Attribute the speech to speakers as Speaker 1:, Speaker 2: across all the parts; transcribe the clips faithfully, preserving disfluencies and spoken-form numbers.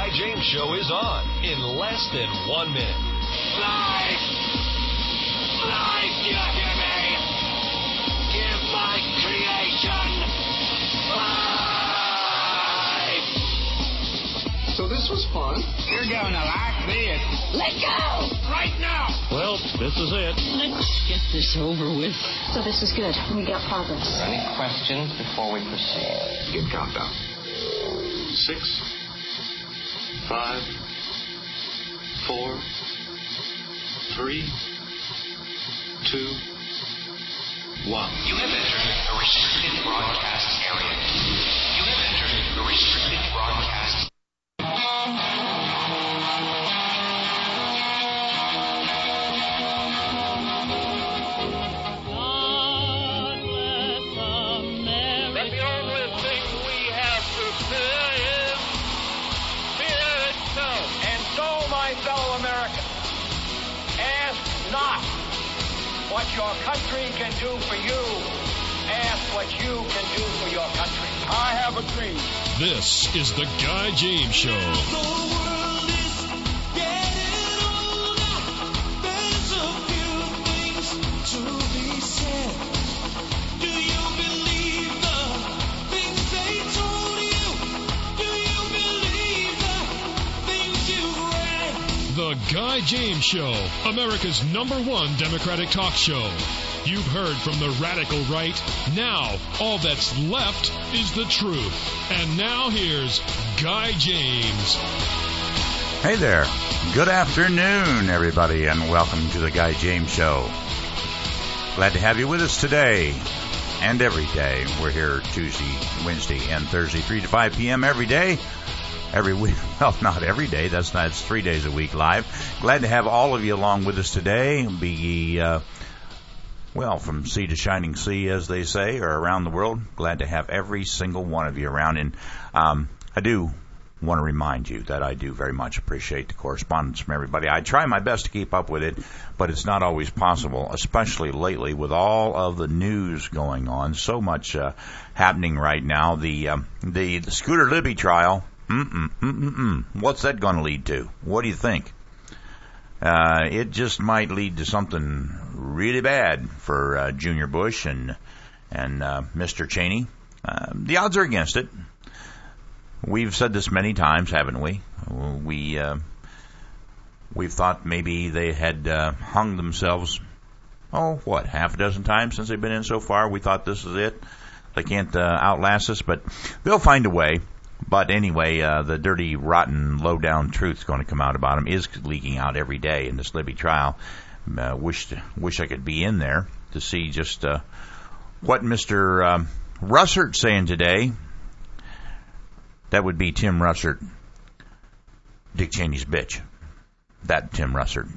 Speaker 1: Guy James Show is on in less than one minute.
Speaker 2: Life! Life, do you hear me? Give my creation life!
Speaker 3: So this was fun.
Speaker 2: You're gonna like this. Let go! Right now!
Speaker 4: Well, this is it.
Speaker 5: Let's get this over with.
Speaker 6: So this is good. We got progress.
Speaker 7: Any questions before we proceed?
Speaker 3: Good countdown.
Speaker 8: Six, five, four, three, two, one.
Speaker 9: You have entered a restricted broadcast area. You have entered a restricted broadcast.
Speaker 10: What your country can do for you, ask what you can do for your country. I have a dream.
Speaker 1: This is the Guy James Show.
Speaker 11: The world is getting older. There's a few things to be said. Do you believe the things they told you? Do you believe the things you read?
Speaker 1: The Guy James Show, America's number one Democratic talk show. You've heard from the radical right. Now, all that's left is the truth. And now here's Guy James.
Speaker 12: Hey there. Good afternoon, everybody, and welcome to the Guy James Show. Glad to have you with us today and every day. We're here Tuesday, Wednesday, and Thursday, three to five p.m. every day. Every week, well, not every day. That's not. It's three days a week live. Glad to have all of you along with us today. Be ye, uh, well, from sea to shining sea, as they say, or around the world. Glad to have every single one of you around. And um, I do want to remind you that I do very much appreciate the correspondence from everybody. I try my best to keep up with it, but it's not always possible, especially lately with all of the news going on. So much uh, happening right now. The um, the the Scooter Libby trial. Mm-mm, mm-mm. What's that going to lead to? What do you think? Uh, it just might lead to something really bad for uh, Junior Bush and and uh, Mister Cheney. Uh, the odds are against it. We've said this many times, haven't we? We uh, we've thought maybe they had uh, hung themselves. Oh, what? Half a dozen times since they've been in so far. We thought this is it. They can't uh, outlast us, but they'll find a way. But anyway, uh, the dirty, rotten, low-down truth going to come out about him is leaking out every day in this Libby trial. Uh, wish wish I could be in there to see just uh, what Mister Um, Russert's saying today. That would be Tim Russert, Dick Cheney's bitch. That Tim Russert.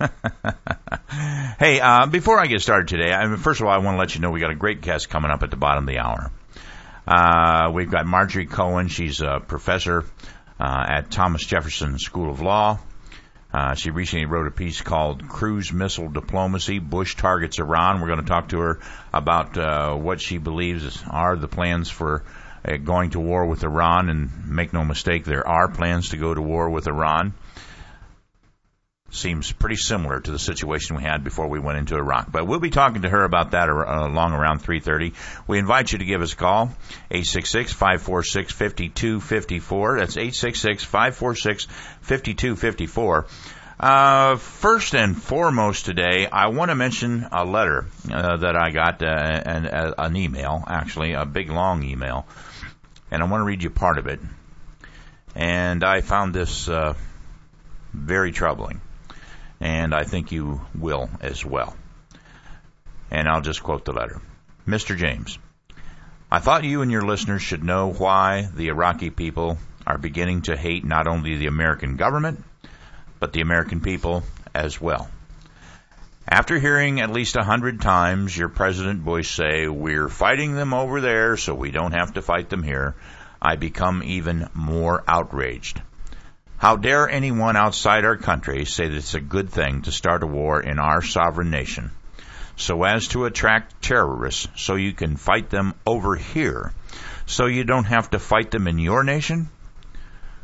Speaker 12: Hey, uh, before I get started today, I mean, first of all, I want to let you know we got a great guest coming up at the bottom of the hour. Uh, we've got Marjorie Cohen. She's a professor uh, at Thomas Jefferson School of Law. Uh, she recently wrote a piece called Cruise Missile Diplomacy, Bush Targets Iran. We're going to talk to her about uh, what she believes are the plans for uh, going to war with Iran. And make no mistake, there are plans to go to war with Iran. Seems pretty similar to the situation we had before we went into Iraq. But we'll be talking to her about that uh, along around three thirty. We invite you to give us a call, eight six six, five four six, five two five four. That's eight six six, five four six, five two five four. Uh, first and foremost today, I want to mention a letter uh, that I got, uh, and uh, an email, actually, a big, long email. And I want to read you part of it. And I found this uh, very troubling. And I think you will as well. And I'll just quote the letter. Mister James, I thought you and your listeners should know why the Iraqi people are beginning to hate not only the American government, but the American people as well. After hearing at least a hundred times your President Bush say, we're fighting them over there so we don't have to fight them here, I become even more outraged. How dare anyone outside our country say that it's a good thing to start a war in our sovereign nation so as to attract terrorists so you can fight them over here so you don't have to fight them in your nation?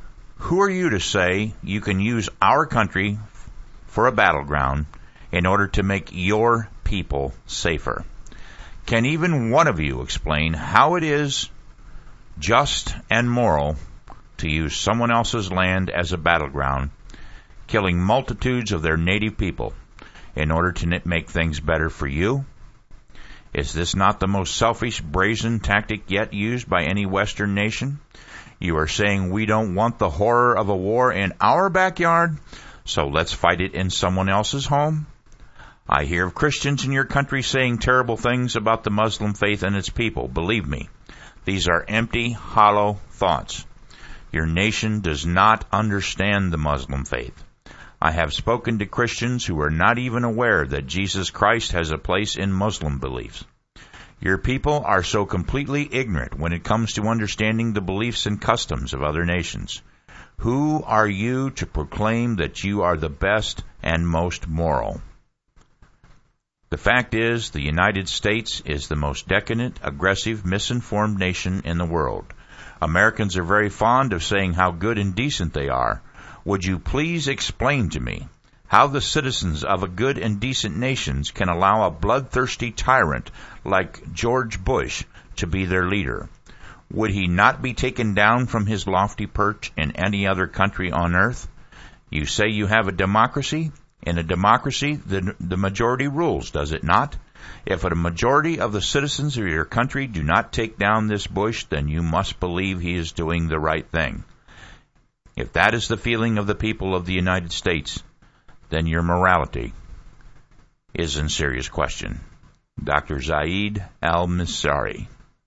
Speaker 12: Who are you to say you can use our country for a battleground in order to make your people safer? Can even one of you explain how it is just and moral to use someone else's land as a battleground, killing multitudes of their native people in order to make things better for you? Is this not the most selfish, brazen tactic yet used by any Western nation? You are saying we don't want the horror of a war in our backyard, so let's fight it in someone else's home? I hear of Christians in your country saying terrible things about the Muslim faith and its people. Believe me, these are empty, hollow thoughts. Your nation does not understand the Muslim faith. I have spoken to Christians who are not even aware that Jesus Christ has a place in Muslim beliefs. Your people are so completely ignorant when it comes to understanding the beliefs and customs of other nations. Who are you to proclaim that you are the best and most moral? The fact is, the United States is the most decadent, aggressive, misinformed nation in the world. Americans are very fond of saying how good and decent they are. Would you please explain to me how the citizens of a good and decent nation can allow a bloodthirsty tyrant like George Bush to be their leader? Would he not be taken down from his lofty perch in any other country on earth? You say you have a democracy? In a democracy, the, the majority rules, does it not? If a majority of the citizens of your country do not take down this Bush, then you must believe he is doing the right thing. If that is the feeling of the people of the United States, then your morality is in serious question. Doctor Zaid al-Misri.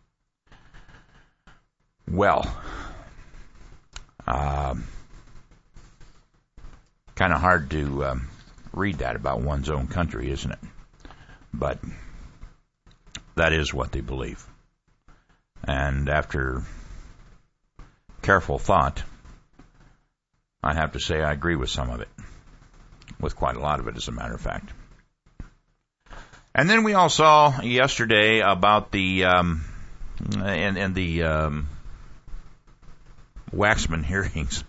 Speaker 12: Well, uh, kind of hard to um, read that about one's own country, isn't it? But that is what they believe. And after careful thought, I have to say I agree with some of it. With quite a lot of it, as a matter of fact. And then we all saw yesterday about the um, and, and the um, Waxman hearings.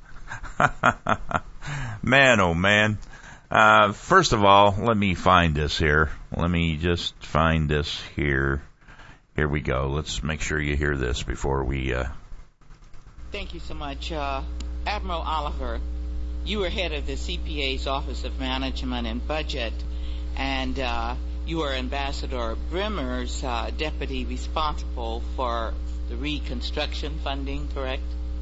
Speaker 12: Man, oh man. Uh, first of all, let me find this here. Let me just find this here. Here we go. Let's make sure you hear this before we... Uh...
Speaker 5: Thank you so much. Uh, Admiral Oliver, you were head of the C P A's Office of Management and Budget, and uh, you were Ambassador Bremer's uh, deputy responsible for the reconstruction funding, correct?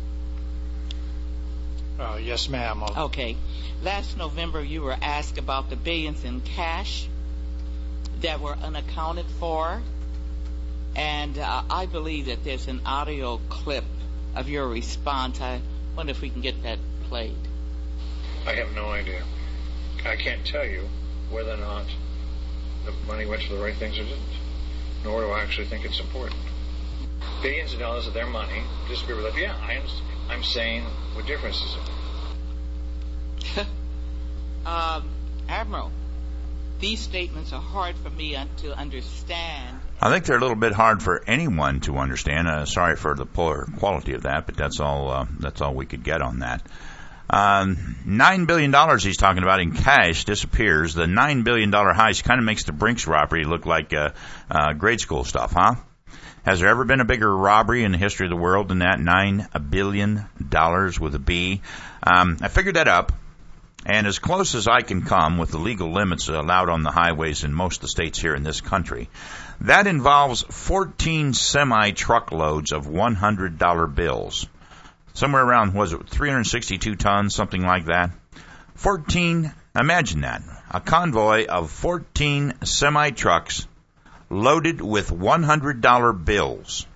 Speaker 4: Uh, yes, ma'am. I'll...
Speaker 5: Okay. Last November, you were asked about the billions in cash that were unaccounted for, and uh, I believe that there's an audio clip of your response. I wonder if we can get that played.
Speaker 4: I have no idea. I can't tell you whether or not the money went to the right things or didn't, nor do I actually think it's important. Billions of dollars of their money disappear with it. Yeah, I understand. I'm saying what difference is it?
Speaker 5: um, Admiral, these statements are hard for me to understand.
Speaker 12: I think they're a little bit hard for anyone to understand. Uh, sorry for the poor quality of that, but that's all. Uh, that's all we could get on that. Um, Nine billion dollars he's talking about in cash disappears. The nine billion dollar heist kind of makes the Brinks robbery look like uh, uh, grade school stuff, huh? Has there ever been a bigger robbery in the history of the world than that? Nine billion dollars with a B. Um, I figured that up, and as close as I can come with the legal limits allowed on the highways in most of the states here in this country, that involves fourteen semi-truckloads of one hundred dollar bills. Somewhere around, was it three hundred sixty-two tons, something like that? fourteen, imagine that. A convoy of fourteen semi-trucks loaded with one hundred dollar bills.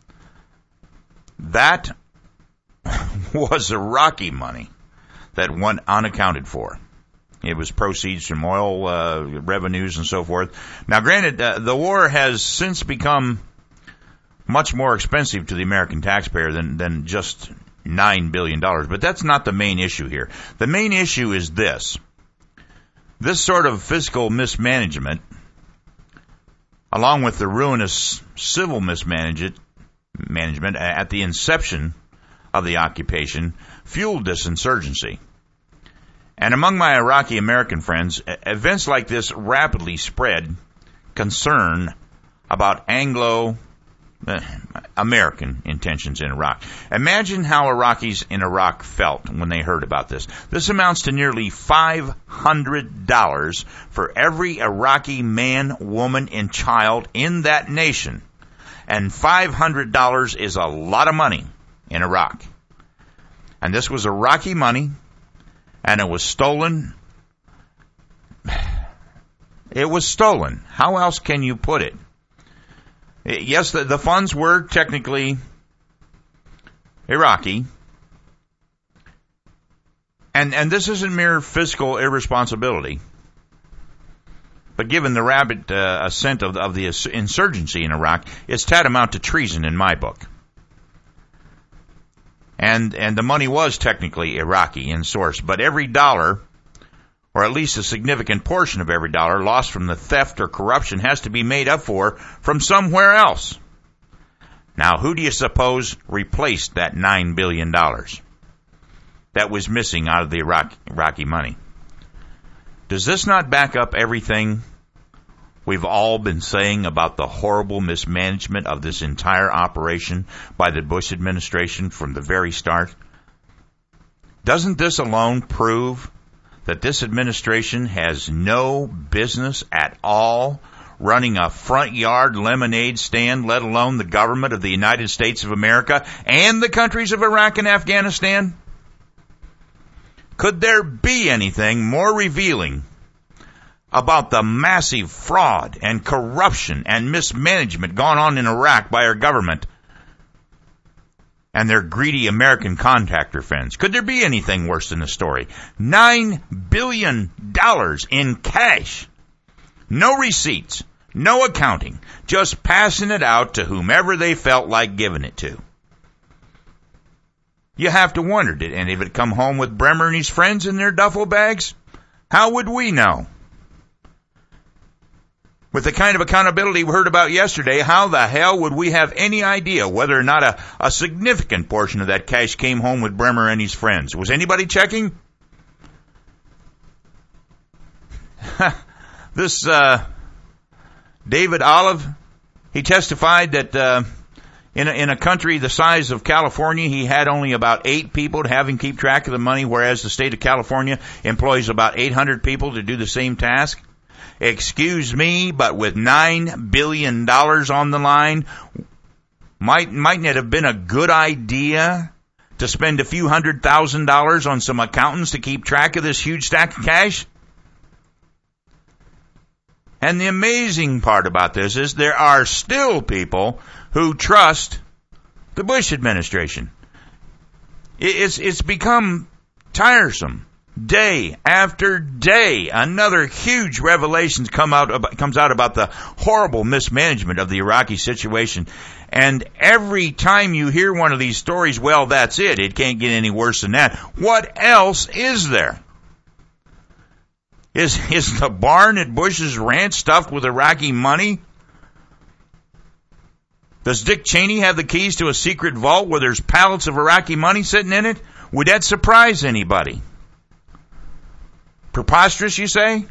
Speaker 12: That was the Rocky money that went unaccounted for. It was proceeds from oil uh, revenues and so forth. Now, granted, uh, the war has since become much more expensive to the American taxpayer than, than just nine billion dollars. But that's not the main issue here. The main issue is this. This sort of fiscal mismanagement, along with the ruinous civil mismanagement management at the inception of the occupation fueled this insurgency. And among my Iraqi American friends, events like this rapidly spread concern about Anglo uh, American intentions in Iraq. Imagine how Iraqis in Iraq felt when they heard about this. This amounts to nearly five hundred dollars for every Iraqi man, woman, and child in that nation. And five hundred dollars is a lot of money in Iraq. And this was Iraqi money, and it was stolen. It was stolen. How else can you put it? Yes, the, the funds were technically Iraqi. And, and this isn't mere fiscal irresponsibility. But given the rapid uh, ascent of, of the insurgency in Iraq, it's tantamount to treason in my book. And and the money was technically Iraqi in source, but every dollar, or at least a significant portion of every dollar lost from the theft or corruption, has to be made up for from somewhere else. Now, who do you suppose replaced that nine billion dollars that was missing out of the Iraq, Iraqi money? Does this not back up everything we've all been saying about the horrible mismanagement of this entire operation by the Bush administration from the very start? Doesn't this alone prove that this administration has no business at all running a front yard lemonade stand, let alone the government of the United States of America and the countries of Iraq and Afghanistan? Could there be anything more revealing about the massive fraud and corruption and mismanagement gone on in Iraq by our government and their greedy American contractor friends? Could there be anything worse than the story? Nine billion dollars in cash. No receipts, no accounting, just passing it out to whomever they felt like giving it to. You have to wonder, did any of it come home with Bremer and his friends in their duffel bags? How would we know? With the kind of accountability we heard about yesterday, how the hell would we have any idea whether or not a, a significant portion of that cash came home with Bremer and his friends? Was anybody checking? this uh, David Olive, he testified that uh, in, a, in a country the size of California, he had only about eight people to have him keep track of the money, whereas the state of California employs about eight hundred people to do the same task. Excuse me, but with nine billion dollars on the line, might, mightn't it have been a good idea to spend a few hundred thousand dollars on some accountants to keep track of this huge stack of cash? And the amazing part about this is there are still people who trust the Bush administration. It's, it's become tiresome. Day after day, another huge revelation come out about, comes out about the horrible mismanagement of the Iraqi situation. And every time you hear one of these stories, well, that's it. It can't get any worse than that. What else is there? Is, is the barn at Bush's ranch stuffed with Iraqi money? Does Dick Cheney have the keys to a secret vault where there's pallets of Iraqi money sitting in it? Would that surprise anybody? Preposterous, you say?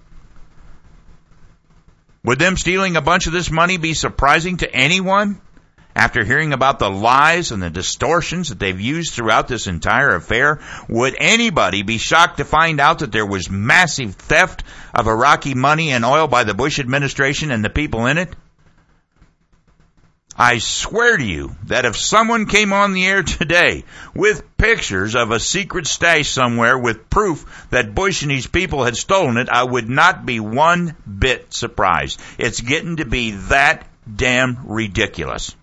Speaker 12: Would them stealing a bunch of this money be surprising to anyone after hearing about the lies and the distortions that they've used throughout this entire affair? Would anybody be shocked to find out that there was massive theft of Iraqi money and oil by the Bush administration and the people in it? I swear to you that if someone came on the air today with pictures of a secret stash somewhere with proof that Bush and his people had stolen it, I would not be one bit surprised. It's getting to be that damn ridiculous.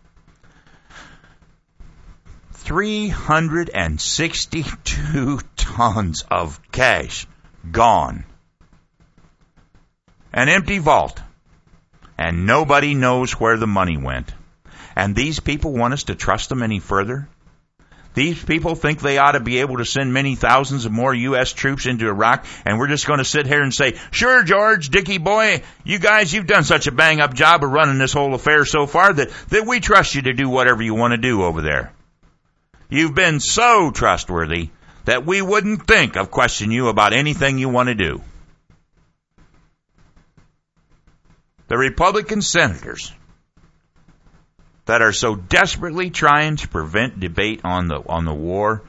Speaker 12: three hundred sixty-two tons of cash gone. An empty vault. And nobody knows where the money went. And these people want us to trust them any further? These people think they ought to be able to send many thousands of more U S troops into Iraq, and we're just going to sit here and say, sure, George, Dickie boy, you guys, you've done such a bang-up job of running this whole affair so far that, that we trust you to do whatever you want to do over there. You've been so trustworthy that we wouldn't think of questioning you about anything you want to do. The Republican senators that are so desperately trying to prevent debate on the on the war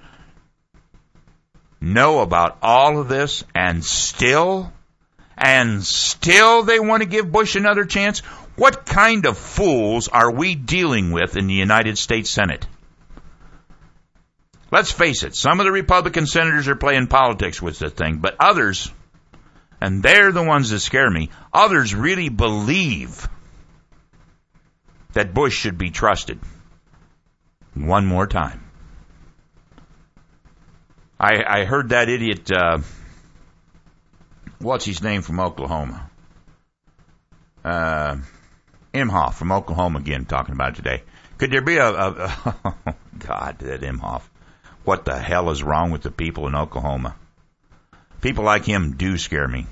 Speaker 12: know about all of this, and still, and still they want to give Bush another chance? What kind of fools are we dealing with in the United States Senate? Let's face it, some of the Republican senators are playing politics with this thing, but others, and they're the ones that scare me, others really believe that Bush should be trusted. One more time. I, I heard that idiot, uh, what's his name from Oklahoma? Uh, Imhoff from Oklahoma again talking about it today. Could there be a, a, a oh God, that Imhoff. What the hell is wrong with the people in Oklahoma? People like him do scare me.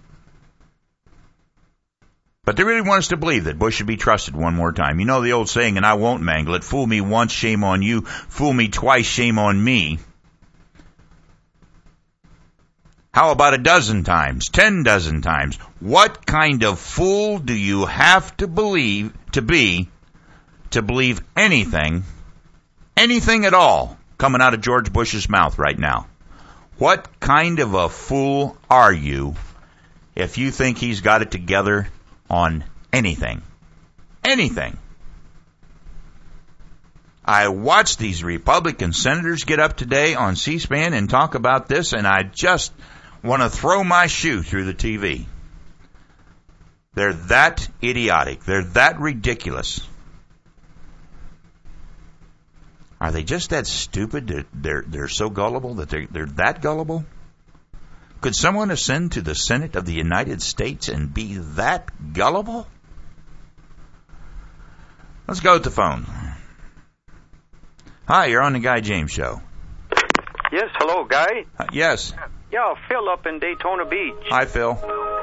Speaker 12: But they really want us to believe that Bush should be trusted one more time. You know the old saying, and I won't mangle it, fool me once, shame on you. Fool me twice, shame on me. How about a dozen times, ten dozen times? What kind of fool do you have to believe, to be, to believe anything, anything at all, coming out of George Bush's mouth right now? What kind of a fool are you if you think he's got it together on anything? Anything. I watched these Republican senators get up today on C-SPAN and talk about this, and I just want to throw my shoe through the T V. They're that idiotic. They're that ridiculous. Are they just that stupid? They're, they're, they're so gullible that they're, they're that gullible? Could someone ascend to the Senate of the United States and be that gullible? Let's go with the phone. Hi, you're on the Guy James Show.
Speaker 13: Yes, hello, Guy.
Speaker 12: Uh, yes.
Speaker 13: Yeah, Phil up in Daytona Beach.
Speaker 12: Hi, Phil.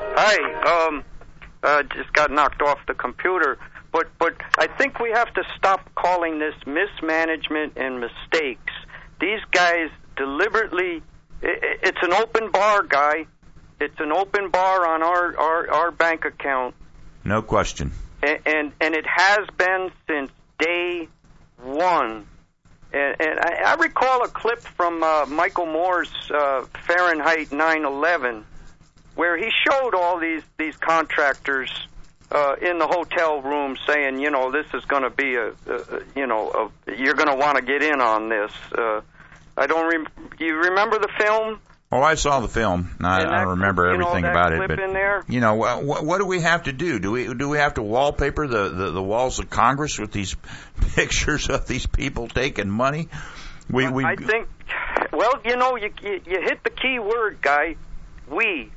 Speaker 13: Hi. Um, uh, just got knocked off the computer. But but I think we have to stop calling this mismanagement and mistakes. These guys deliberately, it, it's an open bar, Guy. It's an open bar on our, our, our bank account.
Speaker 12: No question.
Speaker 13: And, and, and it has been since day one. And, and I, I recall a clip from uh, Michael Moore's uh, Fahrenheit nine eleven, where he showed all these, these contractors uh, in the hotel room saying, you know, this is going to be a, a, you know, a, you're going to want to get in on this. Uh, I don't. Rem- you remember the film?
Speaker 12: Oh, I saw the film. I,
Speaker 13: that,
Speaker 12: I don't remember
Speaker 13: you
Speaker 12: everything
Speaker 13: know, that
Speaker 12: about
Speaker 13: clip
Speaker 12: it. But
Speaker 13: in there?
Speaker 12: you know, what, what do we have to do? Do we do we have to wallpaper the, the, the walls of Congress with these pictures of these people taking money? We, we
Speaker 13: I think. Well, you know, you, you you hit the key word, Guy. We.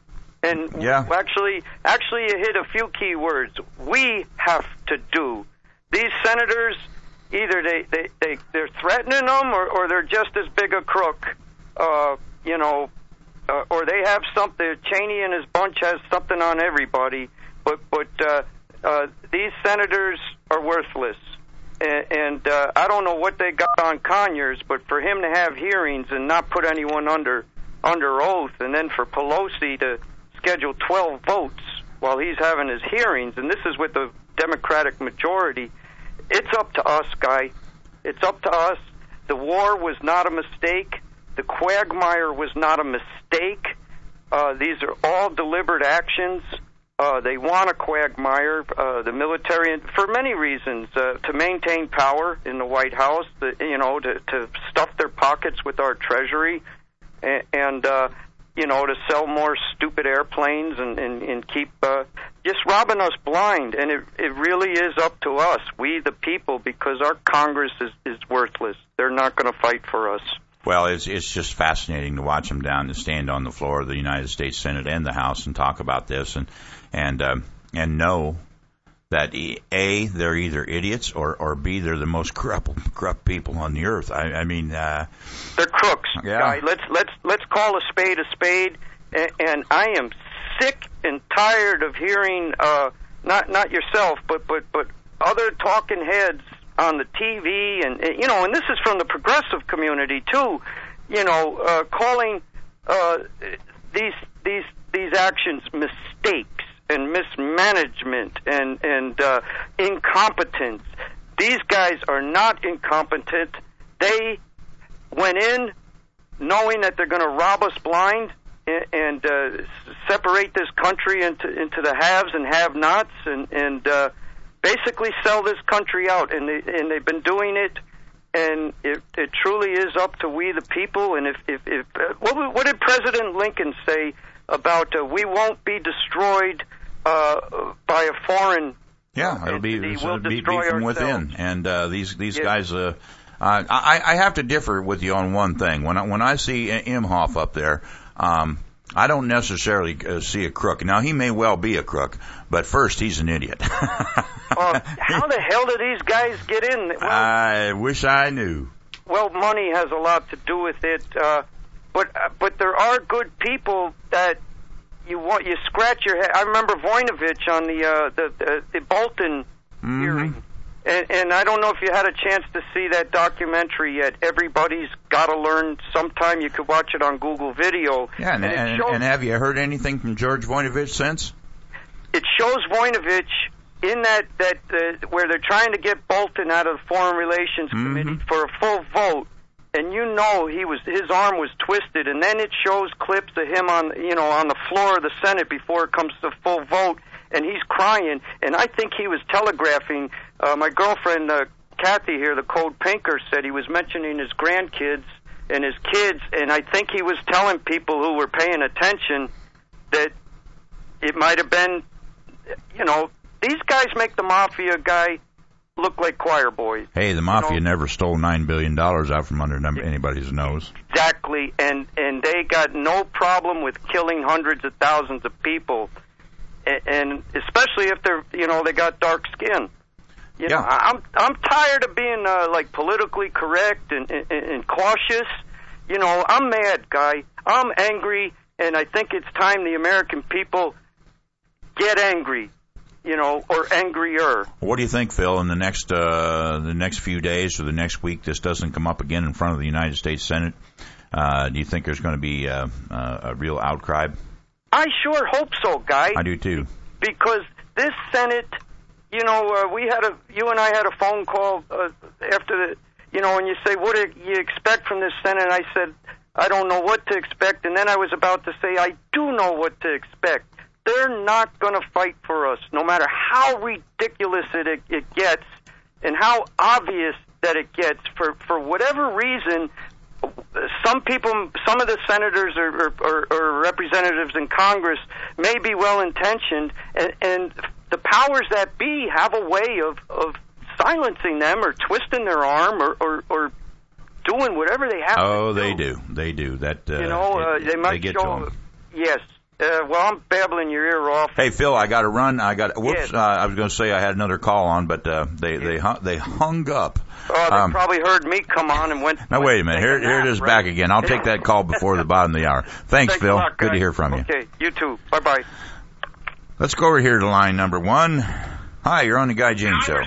Speaker 13: And
Speaker 12: yeah.
Speaker 13: actually, actually, you hit a few key words. We have to do. These senators, either they they they they're threatening them, or, or they're just as big a crook. Uh, you know, uh, or they have something. Cheney and his bunch has something on everybody. But but uh, uh, these senators are worthless. And, and uh, I don't know what they got on Conyers, but for him to have hearings and not put anyone under under oath, and then for Pelosi to schedule twelve votes while he's having his hearings, and this is with the Democratic majority, it's up to us, Guy. It's up to us. The war was not a mistake. The quagmire was not a mistake. Uh, these are all deliberate actions. Uh, they want a quagmire, uh, the military, for many reasons, uh, to maintain power in the White House, the, you know, to, to stuff their pockets with our treasury, and, and uh, you know, to sell more stupid airplanes and, and, and keep uh, just robbing us blind. And it, it really is up to us, we the people, because our Congress is, is worthless. They're not going to fight for us.
Speaker 12: Well, it's it's just fascinating to watch them down to stand on the floor of the United States Senate and the House and talk about this and and um, and know that A, they're either idiots, or, or B, they're the most corrupt corrupt people on the earth. I, I mean, uh,
Speaker 13: they're crooks.
Speaker 12: Yeah.
Speaker 13: Guy. Let's let's let's call a spade a spade. And, and I am sick and tired of hearing uh, not not yourself, but but but other talking heads on the T V, and, and you know, and this is from the progressive community too. You know, uh, calling uh, these these these actions mistakes and mismanagement and and uh, incompetence. These guys are not incompetent. They went in knowing that they're going to rob us blind and, and uh, separate this country into into the haves and have-nots, and and uh, basically sell this country out. And they and they've been doing it. And it, it truly is up to we the people. And if if, if uh, what, what did President Lincoln say about uh, we won't be destroyed uh, by a foreign?
Speaker 12: Yeah, it'll be, it'll be, be from
Speaker 13: ourselves.
Speaker 12: within. And uh, these these
Speaker 13: yes.
Speaker 12: guys, uh, uh, I, I have to differ with you on one thing. When I, when I see Imhoff up there, um, I don't necessarily uh, see a crook. Now, he may well be a crook, but first, he's an idiot.
Speaker 13: uh, how the hell do these guys get in? Well,
Speaker 12: I wish I knew.
Speaker 13: Well, money has a lot to do with it, uh, but uh, but there are good people that you want. You scratch your head. I remember Voinovich on the uh, the, the the Bolton
Speaker 12: mm-hmm.
Speaker 13: hearing, and, and I don't know if you had a chance to see that documentary yet. Everybody's got to learn. Sometime you could watch it on Google Video.
Speaker 12: Yeah, and,
Speaker 13: and,
Speaker 12: and,
Speaker 13: shows,
Speaker 12: and have you heard anything from George Voinovich since?
Speaker 13: It shows Voinovich in that that uh, where they're trying to get Bolton out of the Foreign Relations
Speaker 12: mm-hmm.
Speaker 13: Committee for a full vote, and you know he was his arm was twisted, and then it shows clips of him on you know on the floor of the Senate before it comes to full vote, and he's crying, and I think he was telegraphing. Uh, my girlfriend uh, Kathy here, the Code Pinker, said he was mentioning his grandkids and his kids, and I think he was telling people who were paying attention that it might have been, you know. These guys make the mafia guy look like choir boys.
Speaker 12: Hey, the mafia
Speaker 13: you know?
Speaker 12: never stole nine billion dollars out from under anybody's nose.
Speaker 13: Exactly, and and they got no problem with killing hundreds of thousands of people, and, and especially if they're you know they got dark skin. You
Speaker 12: yeah.
Speaker 13: know, I'm I'm tired of being uh, like politically correct and, and and cautious. You know, I'm mad, guy. I'm angry, and I think it's time the American people get angry. You know, or angrier.
Speaker 12: What do you think, Phil? In the next uh, the next few days or the next week, this doesn't come up again in front of the United States Senate. Uh, do you think there's going to be uh, uh, a real outcry?
Speaker 13: I sure hope so, guy.
Speaker 12: I do too.
Speaker 13: Because this Senate, you know, uh, we had a you and I had a phone call uh, after the, you know, and you say, what do you expect from this Senate? And I said, I don't know what to expect. And then I was about to say, I do know what to expect. They're not going to fight for us, no matter how ridiculous it, it gets and how obvious that it gets. For, for whatever reason, some people, some of the senators or, or, or representatives in Congress may be well-intentioned, and, and the powers that be have a way of, of silencing them or twisting their arm or, or, or doing whatever they have
Speaker 12: oh,
Speaker 13: to do.
Speaker 12: they do. They do. That, uh,
Speaker 13: you know, uh,
Speaker 12: it,
Speaker 13: they might
Speaker 12: they get
Speaker 13: show,
Speaker 12: to them.
Speaker 13: Yes. Uh, well, I'm babbling your ear off.
Speaker 12: Hey, Phil, I got to run. I got. Whoops.
Speaker 13: Yes.
Speaker 12: Uh, I was going to say I had another call on, but uh, they
Speaker 13: yes.
Speaker 12: they hung, they hung up.
Speaker 13: Oh, they
Speaker 12: um,
Speaker 13: probably heard me come on and went.
Speaker 12: Now
Speaker 13: went
Speaker 12: wait a minute. Here, here it is
Speaker 13: right?
Speaker 12: back again. I'll take that call before the bottom of the hour. Thanks,
Speaker 13: Thanks
Speaker 12: Phil.
Speaker 13: a lot,
Speaker 12: Good
Speaker 13: guys.
Speaker 12: to hear from you.
Speaker 13: Okay, you too. Bye bye.
Speaker 12: Let's go over here to line number one. Hi, you're on the Guy James Show.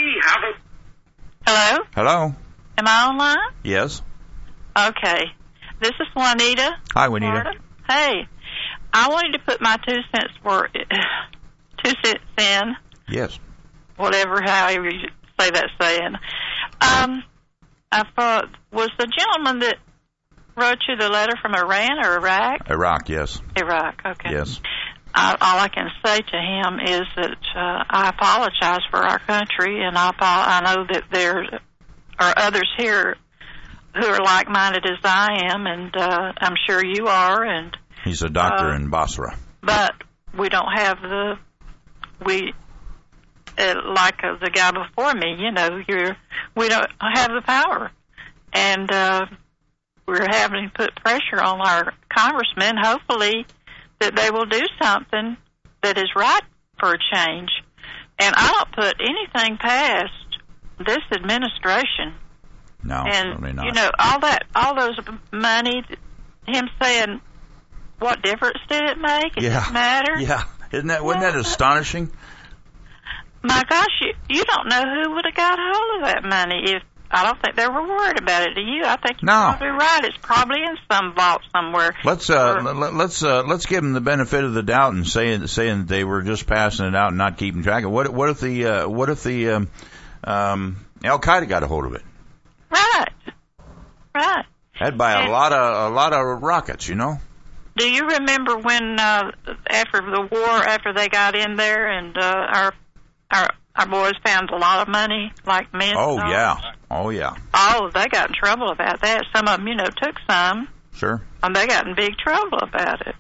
Speaker 14: Hello.
Speaker 12: Hello.
Speaker 14: Am I online?
Speaker 12: Yes.
Speaker 14: Okay. This is Juanita.
Speaker 12: Hi, Juanita.
Speaker 14: Florida. Hey. I wanted to put my two cents for two cents in.
Speaker 12: Yes.
Speaker 14: Whatever, however you say that saying. Um, I thought, was the gentleman that wrote you the letter from Iran or Iraq?
Speaker 12: Iraq, yes.
Speaker 14: Iraq, okay.
Speaker 12: Yes.
Speaker 14: I, all I can say to him is that uh, I apologize for our country, and I, I know that there are others here who are like-minded as I am, and uh, I'm sure you are, and
Speaker 12: he's a doctor
Speaker 14: uh,
Speaker 12: in Basra.
Speaker 14: But we don't have the, we, uh, like uh, the guy before me, you know, you're, we don't have the power. And uh, we're having to put pressure on our congressmen, hopefully, that they will do something that is right for a change. And I don't put anything past this administration.
Speaker 12: No,
Speaker 14: and,
Speaker 12: certainly not.
Speaker 14: You know, all that, all those money, him saying, what difference did it make? It
Speaker 12: yeah.
Speaker 14: didn't matter.
Speaker 12: Yeah. Isn't that, wasn't that astonishing?
Speaker 14: My gosh, you, you don't know who would have got hold of that money. If I don't think they were worried about it, do you? I think you're
Speaker 12: no.
Speaker 14: probably right. It's probably in some vault somewhere.
Speaker 12: Let's uh,
Speaker 14: or,
Speaker 12: let's uh, let's give them the benefit of the doubt and say saying that they were just passing it out and not keeping track of what. What if the uh, what if the um, um, Al Qaeda got a hold of it?
Speaker 14: Right, right.
Speaker 12: That'd buy
Speaker 14: and,
Speaker 12: a lot of a lot of rockets, you know.
Speaker 14: Do you remember when uh, after the war, after they got in there, and uh, our our our boys found a lot of money, like men?
Speaker 12: Oh yeah, oh yeah.
Speaker 14: Oh, they got in trouble about that. Some of them, you know, took some.
Speaker 12: Sure.
Speaker 14: And they got in big trouble about it.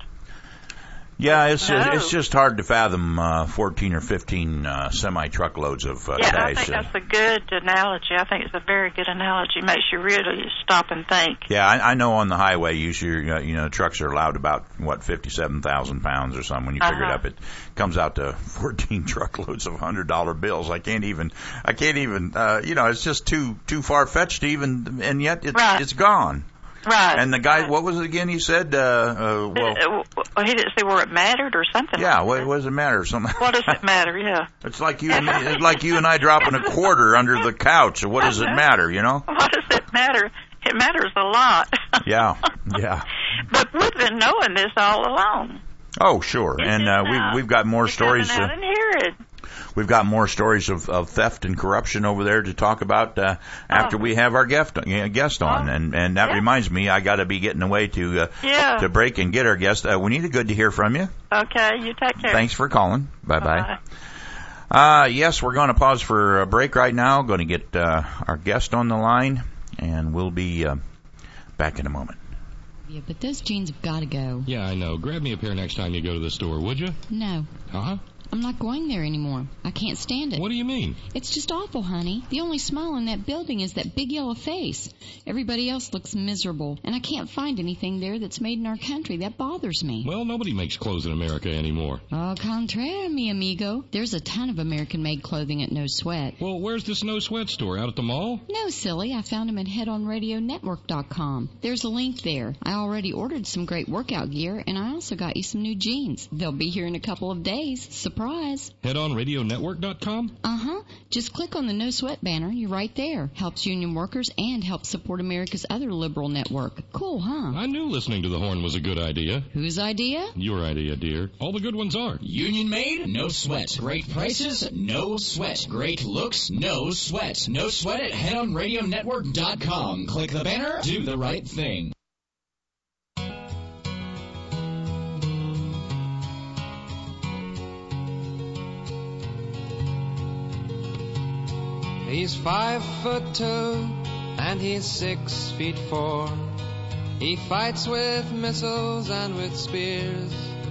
Speaker 12: Yeah, it's
Speaker 14: no.
Speaker 12: it's just hard to fathom uh, fourteen or fifteen uh, semi truckloads of uh,
Speaker 14: yeah,
Speaker 12: cash.
Speaker 14: I think that's a good analogy. I think it's a very good analogy. Makes you really stop and think.
Speaker 12: Yeah, I, I know on the highway, usually uh, you know trucks are allowed about what fifty-seven thousand pounds or something. When you figure
Speaker 14: uh-huh.
Speaker 12: it up, it comes out to fourteen truckloads of hundred dollar bills. I can't even, I can't even, uh, you know, it's just too too far fetched to even, and yet it's
Speaker 14: right.
Speaker 12: it's gone.
Speaker 14: Right.
Speaker 12: And the guy,
Speaker 14: right.
Speaker 12: what was it again? He said, uh, uh, well,
Speaker 14: uh, he didn't say where it mattered or something.
Speaker 12: Yeah,
Speaker 14: like
Speaker 12: what, what does it matter? Something.
Speaker 14: What does it matter? Yeah.
Speaker 12: It's like you, and me, it's like you and I dropping a quarter under the couch. What does it matter? You know.
Speaker 14: What does it matter? It matters a lot.
Speaker 12: Yeah, yeah.
Speaker 14: But we've been knowing this all along.
Speaker 12: Oh, sure,
Speaker 14: It's
Speaker 12: and uh, we've we've got more
Speaker 14: it's
Speaker 12: stories.
Speaker 14: Out and hear it.
Speaker 12: We've got more stories of, of theft and corruption over there to talk about uh, after
Speaker 14: oh.
Speaker 12: we have our guest, uh, guest on.
Speaker 14: Oh.
Speaker 12: And, and that
Speaker 14: yeah.
Speaker 12: reminds me, I got to be getting away to uh,
Speaker 14: yeah.
Speaker 12: to break and get our guest. Uh, we need a good to hear from you.
Speaker 14: Okay, you take care.
Speaker 12: Thanks for calling. Bye-bye.
Speaker 14: Bye.
Speaker 12: Uh, yes, we're going to pause for a break right now. Going to get uh, our guest on the line, and we'll be uh, back in a moment.
Speaker 15: Yeah, but those jeans have got to go.
Speaker 1: Yeah, I know. Grab me a pair next time you go to the store, would you?
Speaker 15: No.
Speaker 1: Uh-huh.
Speaker 15: I'm not going there anymore. I can't stand it.
Speaker 1: What do you mean?
Speaker 15: It's just awful, honey. The only smile in that building is that big yellow face. Everybody else looks miserable, and I can't find anything there that's made in our country. That bothers me.
Speaker 1: Well, nobody makes clothes in America anymore.
Speaker 15: Au contraire, mi amigo. There's a ton of American-made clothing at No Sweat.
Speaker 1: Well, where's this No Sweat store? Out at the mall?
Speaker 15: No, silly. I found them at head on radio network dot com. There's a link there. I already ordered some great workout gear, and I also got you some new jeans. They'll be here in a couple of days. Surprise.
Speaker 1: head on radio network dot com?
Speaker 15: Uh-huh. Just click on the No Sweat banner. You're right there. Helps union workers and helps support America's other liberal network. Cool, huh?
Speaker 1: I knew listening to the horn was a good idea.
Speaker 15: Whose idea?
Speaker 1: Your idea, dear. All the good ones are.
Speaker 16: Union made, no sweat. Great prices, no sweat. Great looks, no sweat. No sweat at head on radio network dot com. Click the banner, do the right thing.
Speaker 17: He's five foot two, and he's six feet four. He fights with missiles and with spears.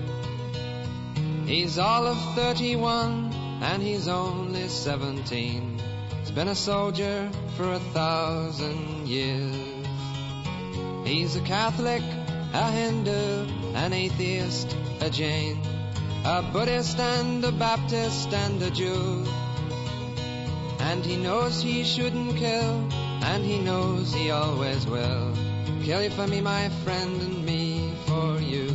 Speaker 17: He's all of thirty-one, and he's only seventeen. He's been a soldier for a thousand years. He's a Catholic, a Hindu, an atheist, a Jain, a Buddhist and a Baptist and a Jew. And he knows he shouldn't kill, and he knows he always will. Kill you for me, my friend, and me for you.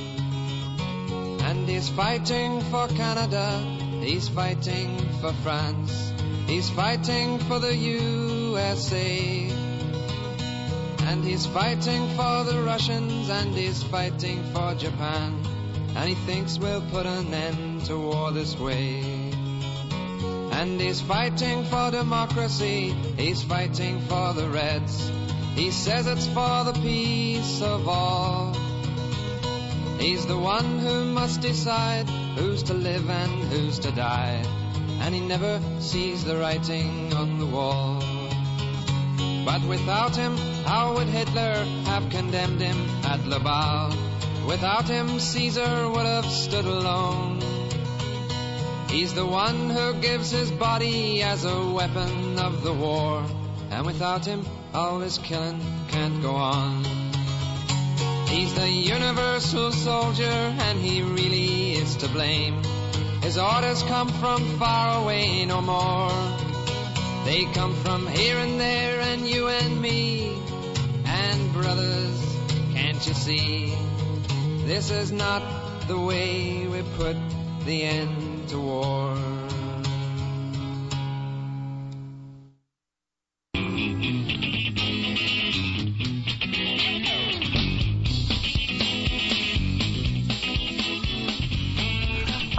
Speaker 17: And he's fighting for Canada, he's fighting for France, he's fighting for the U S A. And he's fighting for the Russians, and he's fighting for Japan. And he thinks we'll put an end to war this way. And he's fighting for democracy, he's fighting for the Reds. He says it's for the peace of all. He's the one who must decide who's to live and who's to die. And he never sees the writing on the wall. But without him, how would Hitler have condemned him at Lebau? Without him, Caesar would have stood alone. He's the one who gives his body as a weapon of the war. And without him, all this killing can't go on. He's the universal soldier, and he really is to blame. His orders come from far away no more. They come from here and there, and you and me. And brothers, can't you see? This is not the way we put the end to war.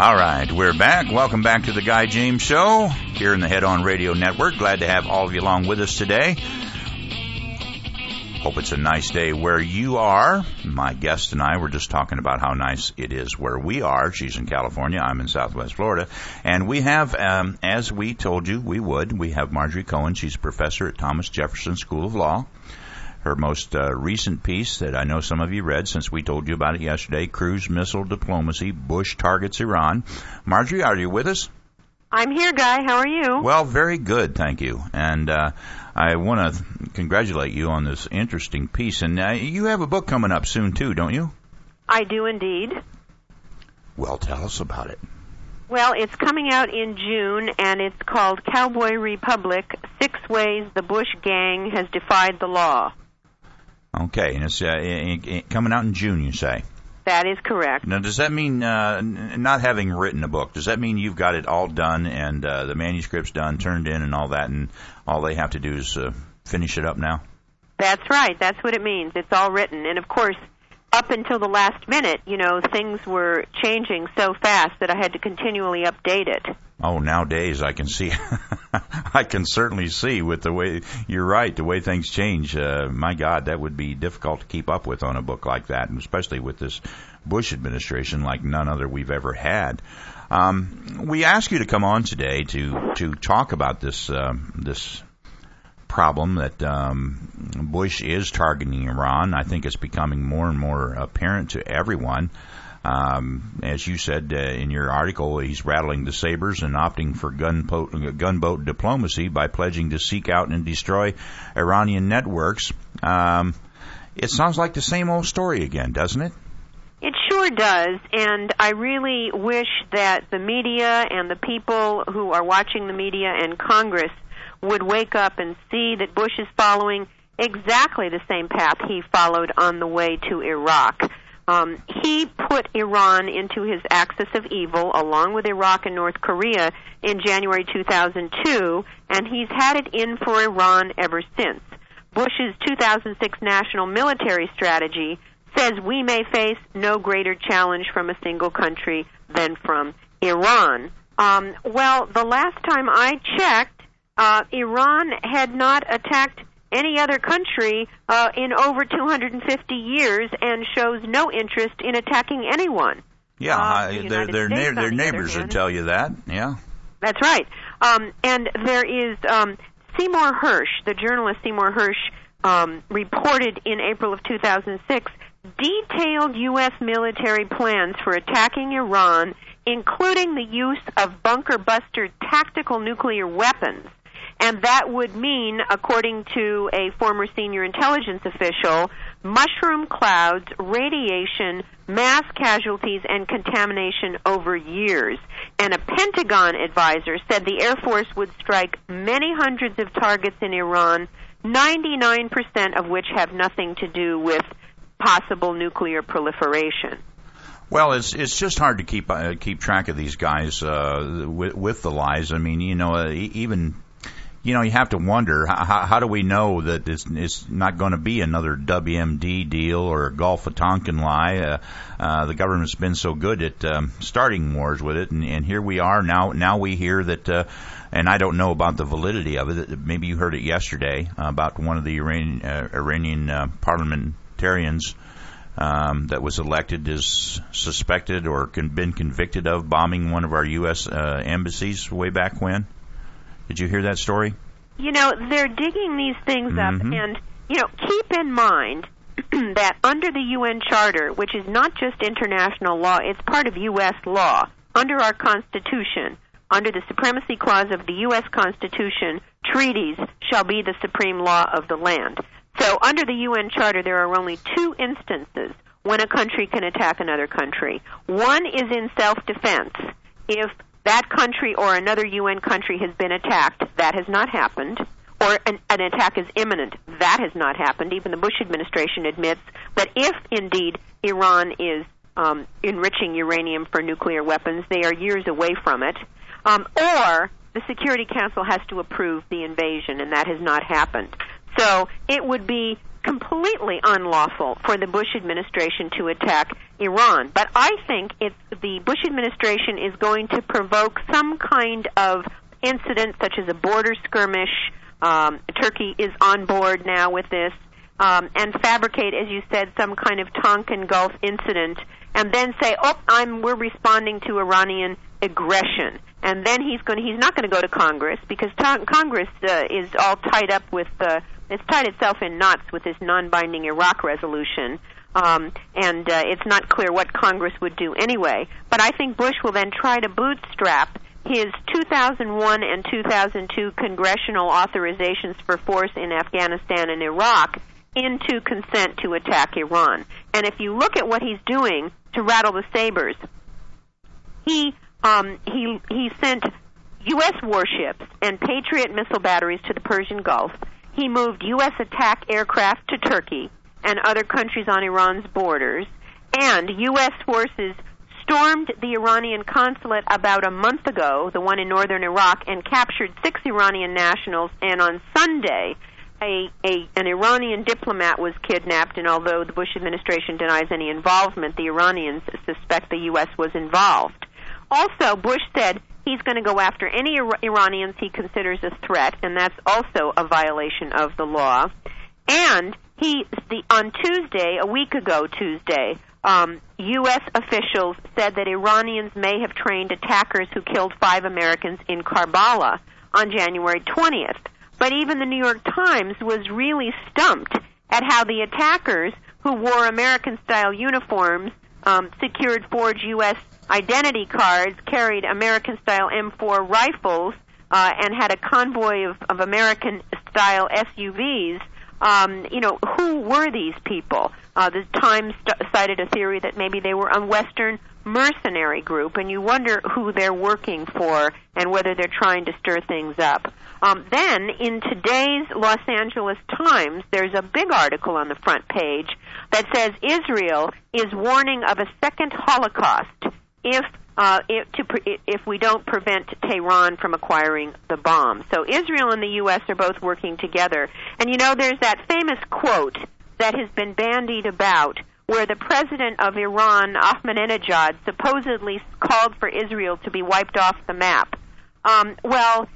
Speaker 12: All right, we're back. Welcome back to the Guy James Show here in the Head On Radio Network. Glad to have all of you along with us today. Hope it's a nice day where you are. My guest and I were just talking about how nice it is where we are. She's in California. I'm in Southwest Florida. And we have, um, as we told you we would, we have Marjorie Cohen. She's a professor at Thomas Jefferson School of Law. Her most uh, recent piece that I know some of you read since we told you about it yesterday, Cruise Missile Diplomacy, Bush Targets Iran. Marjorie, are you with us?
Speaker 18: I'm here, Guy. How are you?
Speaker 12: Well, very good, thank you. And uh, I want to congratulate you on this interesting piece. And uh, you have a book coming up soon, too, don't you?
Speaker 18: I do indeed.
Speaker 12: Well, tell us about it.
Speaker 18: Well, it's coming out in June, and it's called Cowboy Republic, Six Ways the Bush Gang Has Defied the Law. Okay, and it's uh, it, it, coming out in June, you say? That is correct. Now, does that mean, uh, not having written a book, does that mean you've got it all done and uh, the manuscript's done, turned in and all that, and all they have to do is uh, finish it up now? That's right. That's what it means. It's all written. And, of course, up until the last minute, you know, things were changing so fast that I had to continually update it. Oh, nowadays I can see, I can certainly see with the way, you're right, the way things change. Uh, my God, that would be difficult to keep up with on a book like that, and especially with this Bush administration like none other we've ever had. Um, we asked you to come on today to, to talk about this, um, this problem that um, Bush is targeting Iran. I think it's becoming more and more apparent to everyone. Um, as you said uh, in your article, he's rattling the sabers and opting for gunboat, gunboat diplomacy by pledging to seek out and destroy Iranian networks. Um, it sounds like the same old story again, doesn't it? It sure does, and I really wish that the media and the people who are watching the media and Congress would wake up and see that Bush is following exactly the same path he followed on the way to Iraq. Um, he put Iran into his axis of evil along with Iraq and North Korea in January two thousand two, and he's had it in for Iran ever since. Bush's two thousand six national military strategy says we may face no greater challenge from a single country than from Iran. Um, well, the last time I checked, uh, Iran had not attacked any other country uh, in over two hundred fifty years and shows no interest in attacking anyone. Yeah, uh, the their their, na- their neighbors would tell you that. Yeah, that's right. Um, and there is um, Seymour Hersh, the journalist Seymour Hersh, um, reported in April of two thousand six detailed U S military plans for attacking Iran, including the use of bunker buster tactical nuclear weapons. And that would mean, according to a former senior intelligence official, mushroom clouds, radiation, mass casualties, and contamination over years. And a Pentagon advisor said the Air Force would strike many hundreds of targets in Iran, ninety-nine percent of which have nothing to do with possible nuclear proliferation. Well, it's it's just hard to keep uh, keep track of these guys uh, with, with the lies. I mean, you know, uh, even... You know, you have to wonder, how, how do we know that it's, it's not going to be another W M D deal or a Gulf of Tonkin lie? Uh, uh, the government's been so good at um, starting wars with it, and, and here we are now. Now we hear that, uh, and I don't know about the validity of it. Maybe you heard it yesterday uh, about one of the Iranian, uh, Iranian uh, parliamentarians um, that was elected is suspected or con- been convicted of bombing one of our U S uh, embassies way back when. Did you hear that story? You know, they're digging these things mm-hmm. up, and, you know, keep in mind that under the U N Charter, which is not just international law, it's part of U S law, under our Constitution, under the Supremacy Clause of the U S Constitution, treaties shall be the supreme law of the land. So under the U N Charter, there are only two instances when a country can attack another country. One is in self-defense. If that country or another U N country has been attacked, that has not happened, or an, an attack is imminent, that has not happened. Even the Bush administration admits that if indeed Iran is um, enriching uranium for nuclear weapons, they are years away from it, um, or the Security Council has to approve the invasion, and that has not happened. So it would be completely unlawful for the Bush administration to attack Iran. But I think it's the Bush administration is going to provoke some kind of incident, such as a border skirmish. Um, Turkey is on board now with this, um, and fabricate, as you said, some kind of Tonkin Gulf incident, and then say, "Oh, I'm we're responding to Iranian aggression." And then he's going. To, he's not going to go to Congress because ta- Congress uh, is all tied up with. Uh, it's tied itself in knots with this non-binding Iraq resolution, um, and uh, it's not clear what Congress would do anyway. But I think Bush will then try to bootstrap his two thousand one and two thousand two congressional authorizations for force in Afghanistan and Iraq into consent to attack Iran. And if you look at what he's doing to rattle the sabers, he um, he he sent U S warships and Patriot missile batteries to the Persian Gulf. He moved U S attack aircraft to Turkey and other countries on Iran's borders, and U S forces stormed the Iranian consulate about a month ago, the one in northern Iraq, and captured six Iranian nationals. And on Sunday, a, a an Iranian diplomat was kidnapped, and although the Bush administration denies any involvement, the Iranians suspect the U S was involved. Also, Bush said he's going to go after any Ir- Iranians he considers a threat, and that's also a violation of the law. And he, the, on Tuesday, a week ago Tuesday, Um, U S officials said that Iranians may have trained attackers who killed five Americans in Karbala on January twentieth. But even the New York Times was really stumped at how the attackers, who wore American-style uniforms, um, secured forged U S identity cards, carried American-style M four rifles, uh, and had a convoy of, of American-style S U Vs, um, you know, who were these people? Uh, the Times st- cited a theory that maybe they were a Western mercenary group, and you wonder who they're working for and whether they're trying to stir things up. Um, then, in today's Los Angeles Times, there's a big article on the front page that says Israel is warning of a second Holocaust if uh, if, to pre- if we don't prevent Tehran from acquiring the bomb. So Israel and the U S are both working together. And, you know, there's that famous quote that has been bandied about where the president of Iran, Ahmadinejad, supposedly called for Israel to be wiped off the map. Um, well,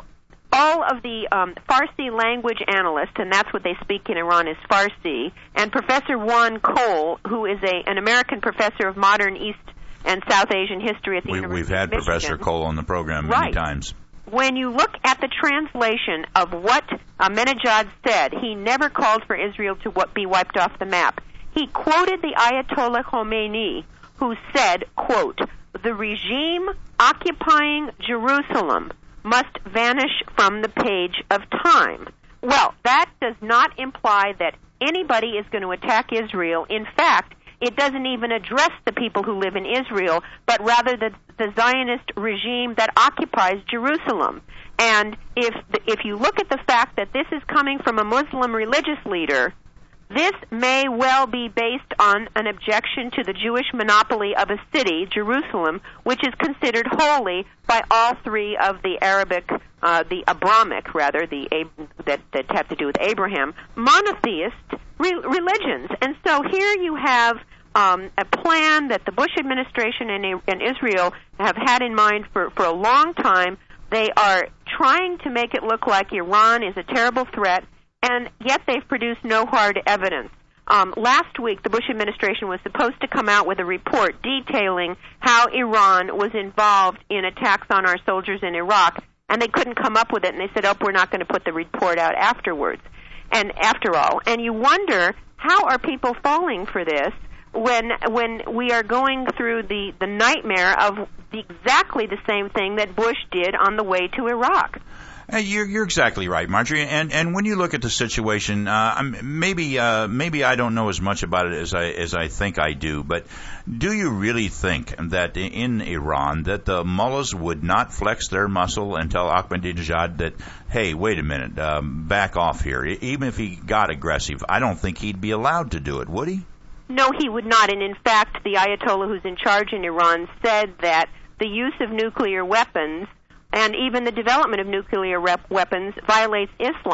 Speaker 18: all of the um, Farsi language analysts, and that's what they speak in Iran is Farsi, and Professor Juan Cole, who is a an American professor of modern East and South Asian history at the
Speaker 12: we,
Speaker 18: University
Speaker 12: We've had
Speaker 18: of Michigan.
Speaker 12: Professor Cole on the program many
Speaker 18: right.
Speaker 12: times.
Speaker 18: When you look at the translation of what Ahmadinejad said, he never called for Israel to be wiped off the map. He quoted the Ayatollah Khomeini, who said, quote, "The regime occupying Jerusalem must vanish from the page of time." Well, that does not imply that anybody is going to attack Israel. In fact, it doesn't even address the people who live in Israel, but rather the, the Zionist regime that occupies Jerusalem. And if if you look at the fact that this is coming from a Muslim religious leader, this may well be based on an objection to the Jewish monopoly of a city, Jerusalem, which is considered holy by all three of the Arabic, uh, the Abrahamic, rather, the that, that have to do with Abraham, monotheist re- religions. And so here you have um, a plan that the Bush administration and, and Israel have had in mind for, for a long time. They are trying to make it look like Iran is a terrible threat, and yet they've produced no hard evidence. Um, last week, the Bush administration was supposed to come out with a report detailing how Iran was involved in attacks on our soldiers in Iraq, and they couldn't come up with it, and they said, oh, we're not going to put the report out afterwards. And after all, and you wonder, how are people falling for this when when we are going through the, the nightmare of the, exactly the same thing that Bush did on the way to Iraq?
Speaker 12: Hey, you're, you're exactly right, Marjorie. And and when you look at the situation, uh, maybe uh, maybe I don't know as much about it as I as I think I do. But do you really think that in Iran that the mullahs would not flex their muscle and tell Ahmadinejad that, hey, wait a minute, um, back off here? Even if he got aggressive, I don't think he'd be allowed to do it, would he?
Speaker 18: No, he would not. And in fact, the Ayatollah who's in charge in Iran said that the use of nuclear weapons and even the development of nuclear rep- weapons violates Islam.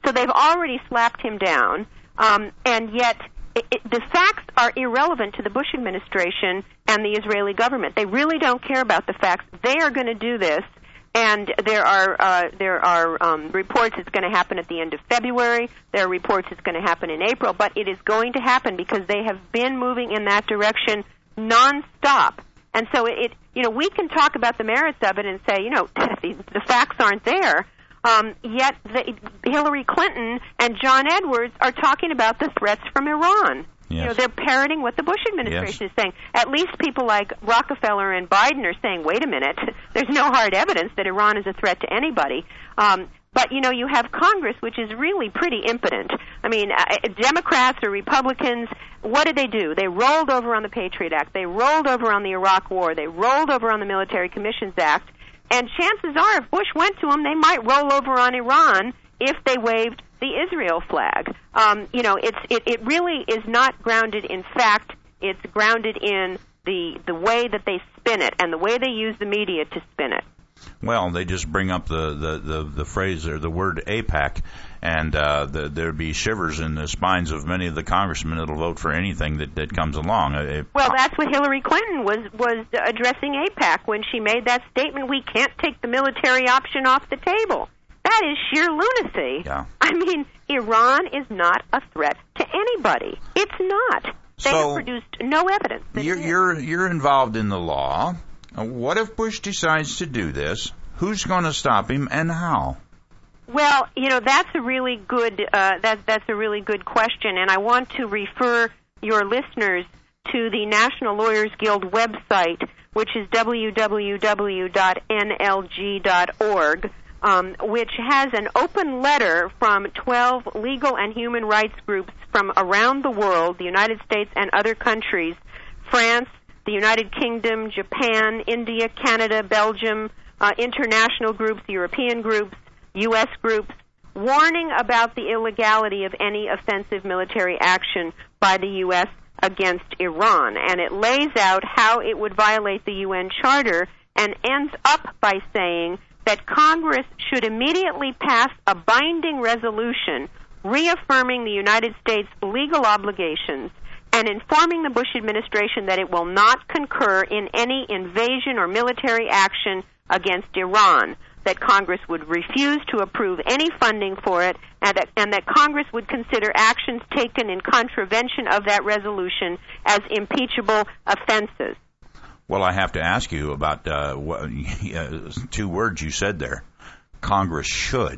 Speaker 18: So they've already slapped him down, um, and yet it, it, the facts are irrelevant to the Bush administration and the Israeli government. They really don't care about the facts. They are going to do this, and there are uh, there are um, reports it's going to happen at the end of February. There are reports it's going to happen in April, but it is going to happen because they have been moving in that direction nonstop. And so it, it you know, we can talk about the merits of it and say, you know, the, the facts aren't there. Um, yet the, Hillary Clinton and John Edwards are talking about the threats from Iran. Yes. You know, they're parroting what the Bush administration yes. is saying. At least people like Rockefeller and Biden are saying, wait a minute, there's no hard evidence that Iran is a threat to anybody. Um, but, you know, you have Congress, which is really pretty impotent. I mean, uh, Democrats or Republicans, what did they do? They rolled over on the Patriot Act. They rolled over on the Iraq War. They rolled over on the Military Commissions Act. And chances are, if Bush went to them, they might roll over on Iran if they waved the Israel flag. Um, you know, it's it, it really is not grounded in fact. It's grounded in the the way that they spin it and the way they use the media to spin it.
Speaker 12: Well, they just bring up the, the, the, the phrase or the word AIPAC, and uh, the, there'd be shivers in the spines of many of the congressmen that'll vote for anything that, that comes along. It,
Speaker 18: well, that's what Hillary Clinton was, was addressing AIPAC when she made that statement, we can't take the military option off the table. That is sheer lunacy.
Speaker 12: Yeah.
Speaker 18: I mean, Iran is not a threat to anybody. It's not. They
Speaker 12: so,
Speaker 18: have produced no evidence.
Speaker 12: You're, you're, you're involved in the law. What if Bush decides to do this? Who's going to stop him, and how?
Speaker 18: Well, you know, that's a really good uh, that that's a really good question, and I want to refer your listeners to the National Lawyers Guild website, which is w w w dot n l g dot org, um, which has an open letter from twelve legal and human rights groups from around the world, the United States and other countries, France, the United Kingdom, Japan, India, Canada, Belgium, uh, international groups, European groups, U S groups, warning about the illegality of any offensive military action by the U S against Iran. And it lays out how it would violate the U N Charter and ends up by saying that Congress should immediately pass a binding resolution reaffirming the United States' legal obligations and informing the Bush administration that it will not concur in any invasion or military action against Iran, that Congress would refuse to approve any funding for it, and that, and that Congress would consider actions taken in contravention of that resolution as impeachable offenses.
Speaker 12: Well, I have to ask you about uh, what, uh, two words you said there. Congress should.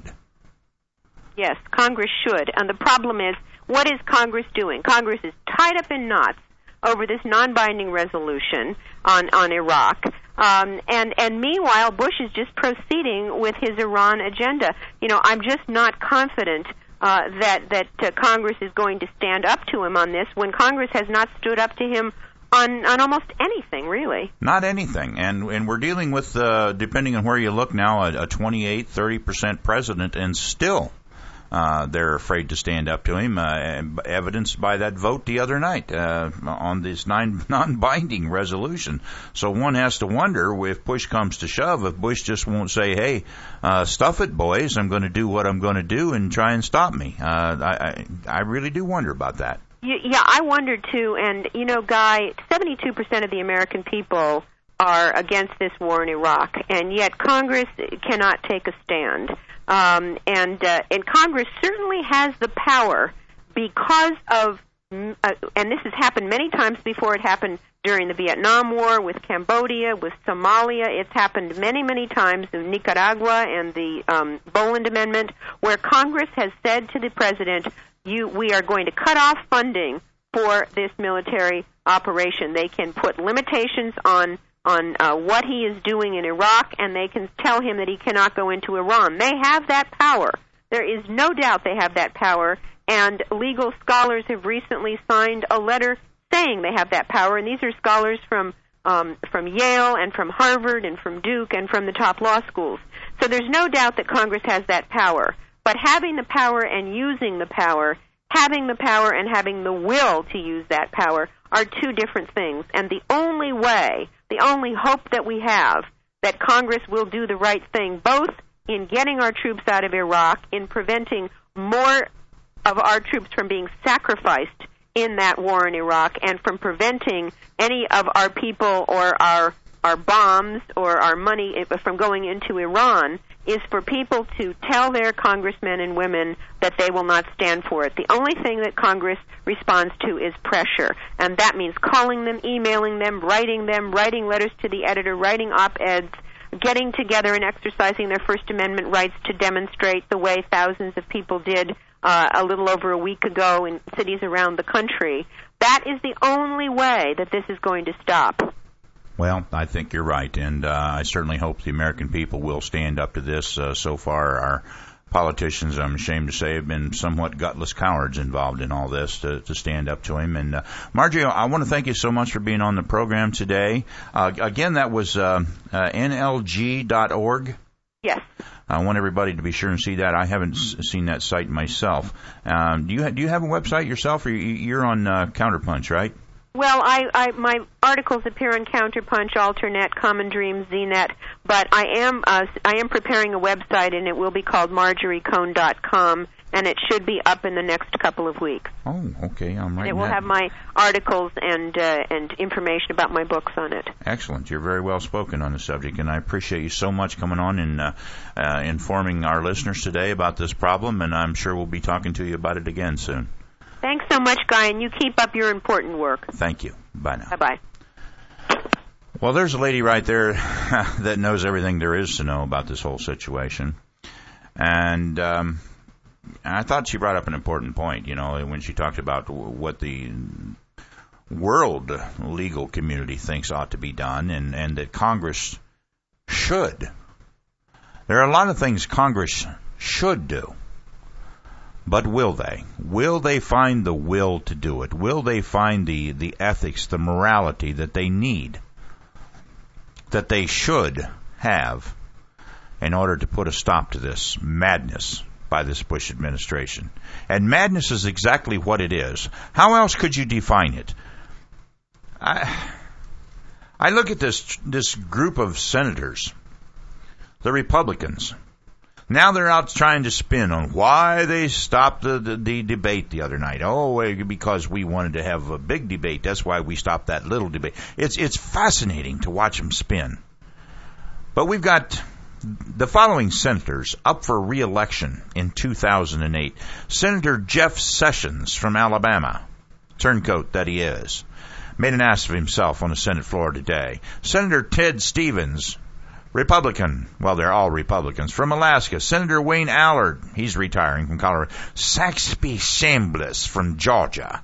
Speaker 18: Yes, Congress should. And the problem is, what is Congress doing? Congress is tied up in knots over this non-binding resolution on, on Iraq. Um, and, and meanwhile, Bush is just proceeding with his Iran agenda. You know, I'm just not confident uh, that, that uh, Congress is going to stand up to him on this when Congress has not stood up to him on, on almost anything, really.
Speaker 12: Not anything. And, and we're dealing with, uh, depending on where you look now, a, a twenty-eight, thirty percent president, and still Uh, they're afraid to stand up to him, uh, evidenced by that vote the other night uh, on this non- non-binding resolution. So one has to wonder, if push comes to shove, if Bush just won't say, hey, uh, stuff it, boys, I'm going to do what I'm going to do and try and stop me. Uh, I, I, I really do wonder about that.
Speaker 18: Yeah, I wonder, too. And, you know, Guy, seventy-two percent of the American people are against this war in Iraq, and yet Congress cannot take a stand. Um, and uh, and Congress certainly has the power because of, uh, and this has happened many times before. It happened during the Vietnam War, with Cambodia, with Somalia. It's happened many, many times in Nicaragua and the um, Boland Amendment, where Congress has said to the president, "You, we are going to cut off funding for this military operation." They can put limitations on on uh, what he is doing in Iraq, and they can tell him that he cannot go into Iran. They have that power. There is no doubt they have that power, and legal scholars have recently signed a letter saying they have that power, and these are scholars from um, from Yale and from Harvard and from Duke and from the top law schools. So there's no doubt that Congress has that power. But having the power and using the power, having the power and having the will to use that power are two different things. And the only way, the only hope that we have that Congress will do the right thing, both in getting our troops out of Iraq, in preventing more of our troops from being sacrificed in that war in Iraq, and from preventing any of our people or our our bombs or our money from going into Iran, is for people to tell their congressmen and women that they will not stand for it. The only thing that Congress responds to is pressure, and that means calling them, emailing them, writing them, writing letters to the editor, writing op-eds, getting together and exercising their First Amendment rights to demonstrate the way thousands of people did uh, a little over a week ago in cities around the country. That is the only way that this is going to stop.
Speaker 12: Well, I think you're right, and uh, I certainly hope the American people will stand up to this. Uh, so far, our politicians, I'm ashamed to say, have been somewhat gutless cowards involved in all this to, to stand up to him. And uh, Marjorie, I want to thank you so much for being on the program today. Uh, again, that was uh, uh, N L G dot org.
Speaker 18: Yes.
Speaker 12: I want everybody to be sure and see that. I haven't s- seen that site myself. Um, do you ha- do you have a website yourself, or you're on uh, Counterpunch, right?
Speaker 18: Well, I, I my articles appear on Counterpunch, Alternet, Common Dreams, Z net, but I am uh, I am preparing a website, and it will be called Marjorie Cohn dot com, and it should be up in the next couple of weeks.
Speaker 12: Oh, okay, I'm right.
Speaker 18: It will
Speaker 12: that.
Speaker 18: have my articles and uh, and information about my books on it.
Speaker 12: Excellent. You're very well spoken on the subject, and I appreciate you so much coming on and uh, uh, informing our listeners today about this problem, and I'm sure we'll be talking to you about it again soon.
Speaker 18: Thanks so much, Guy, and you keep up your important work.
Speaker 12: Thank you. Bye now.
Speaker 18: Bye-bye.
Speaker 12: Well, there's a lady right there that knows everything there is to know about this whole situation. And um, I thought she brought up an important point, you know, when she talked about what the world legal community thinks ought to be done, and, and that Congress should. There are a lot of things Congress should do. But will they? Will they find the will to do it? Will they find the, the ethics, the morality that they need, that they should have in order to put a stop to this madness by this Bush administration? And madness is exactly what it is. How else could you define it? I, I look at this this group of senators, the Republicans. Now they're out trying to spin on why they stopped the, the, the debate the other night. Oh, because we wanted to have a big debate. That's why we stopped that little debate. It's it's fascinating to watch them spin. But we've got the following senators up for re-election in two thousand eight. Senator Jeff Sessions from Alabama, turncoat that he is, made an ass of himself on the Senate floor today. Senator Ted Stevens, Republican, well, they're all Republicans, from Alaska. Senator Wayne Allard, he's retiring from Colorado. Saxby Chambliss from Georgia.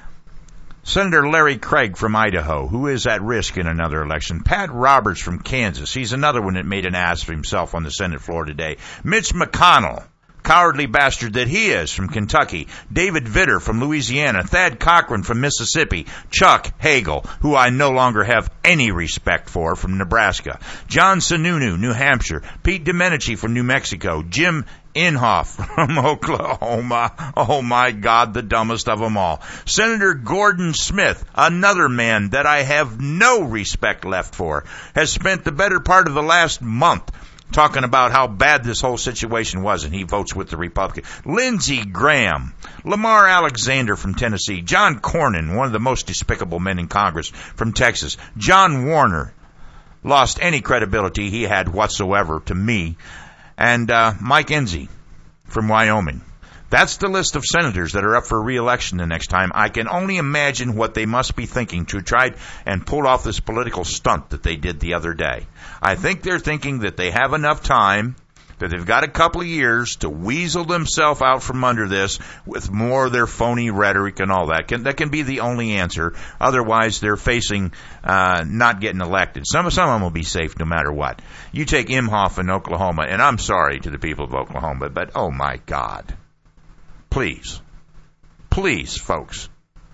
Speaker 12: Senator Larry Craig from Idaho, who is at risk in another election. Pat Roberts from Kansas, he's another one that made an ass of himself on the Senate floor today. Mitch McConnell, cowardly bastard that he is, from Kentucky. David Vitter from Louisiana. Thad Cochran from Mississippi. Chuck Hagel, who I no longer have any respect for, from Nebraska. John Sununu, New Hampshire. Pete Domenici from New Mexico. Jim Inhofe from Oklahoma. Oh, my God, the dumbest of them all. Senator Gordon Smith, another man that I have no respect left for, has spent the better part of the last month talking about how bad this whole situation was, and he votes with the Republican. Lindsey Graham, Lamar Alexander from Tennessee, John Cornyn, one of the most despicable men in Congress from Texas, John Warner, lost any credibility he had whatsoever to me, and uh, Mike Enzi from Wyoming. That's the list of senators that are up for re-election the next time. I can only imagine what they must be thinking to try and pull off this political stunt that they did the other day. I think they're thinking that they have enough time, that they've got a couple of years to weasel themselves out from under this with more of their phony rhetoric and all that. Can, that can be the only answer. Otherwise, they're facing uh, not getting elected. Some, some of them will be safe no matter what. You take Inhofe in Oklahoma, and I'm sorry to the people of Oklahoma, but oh my God. Please, please, folks,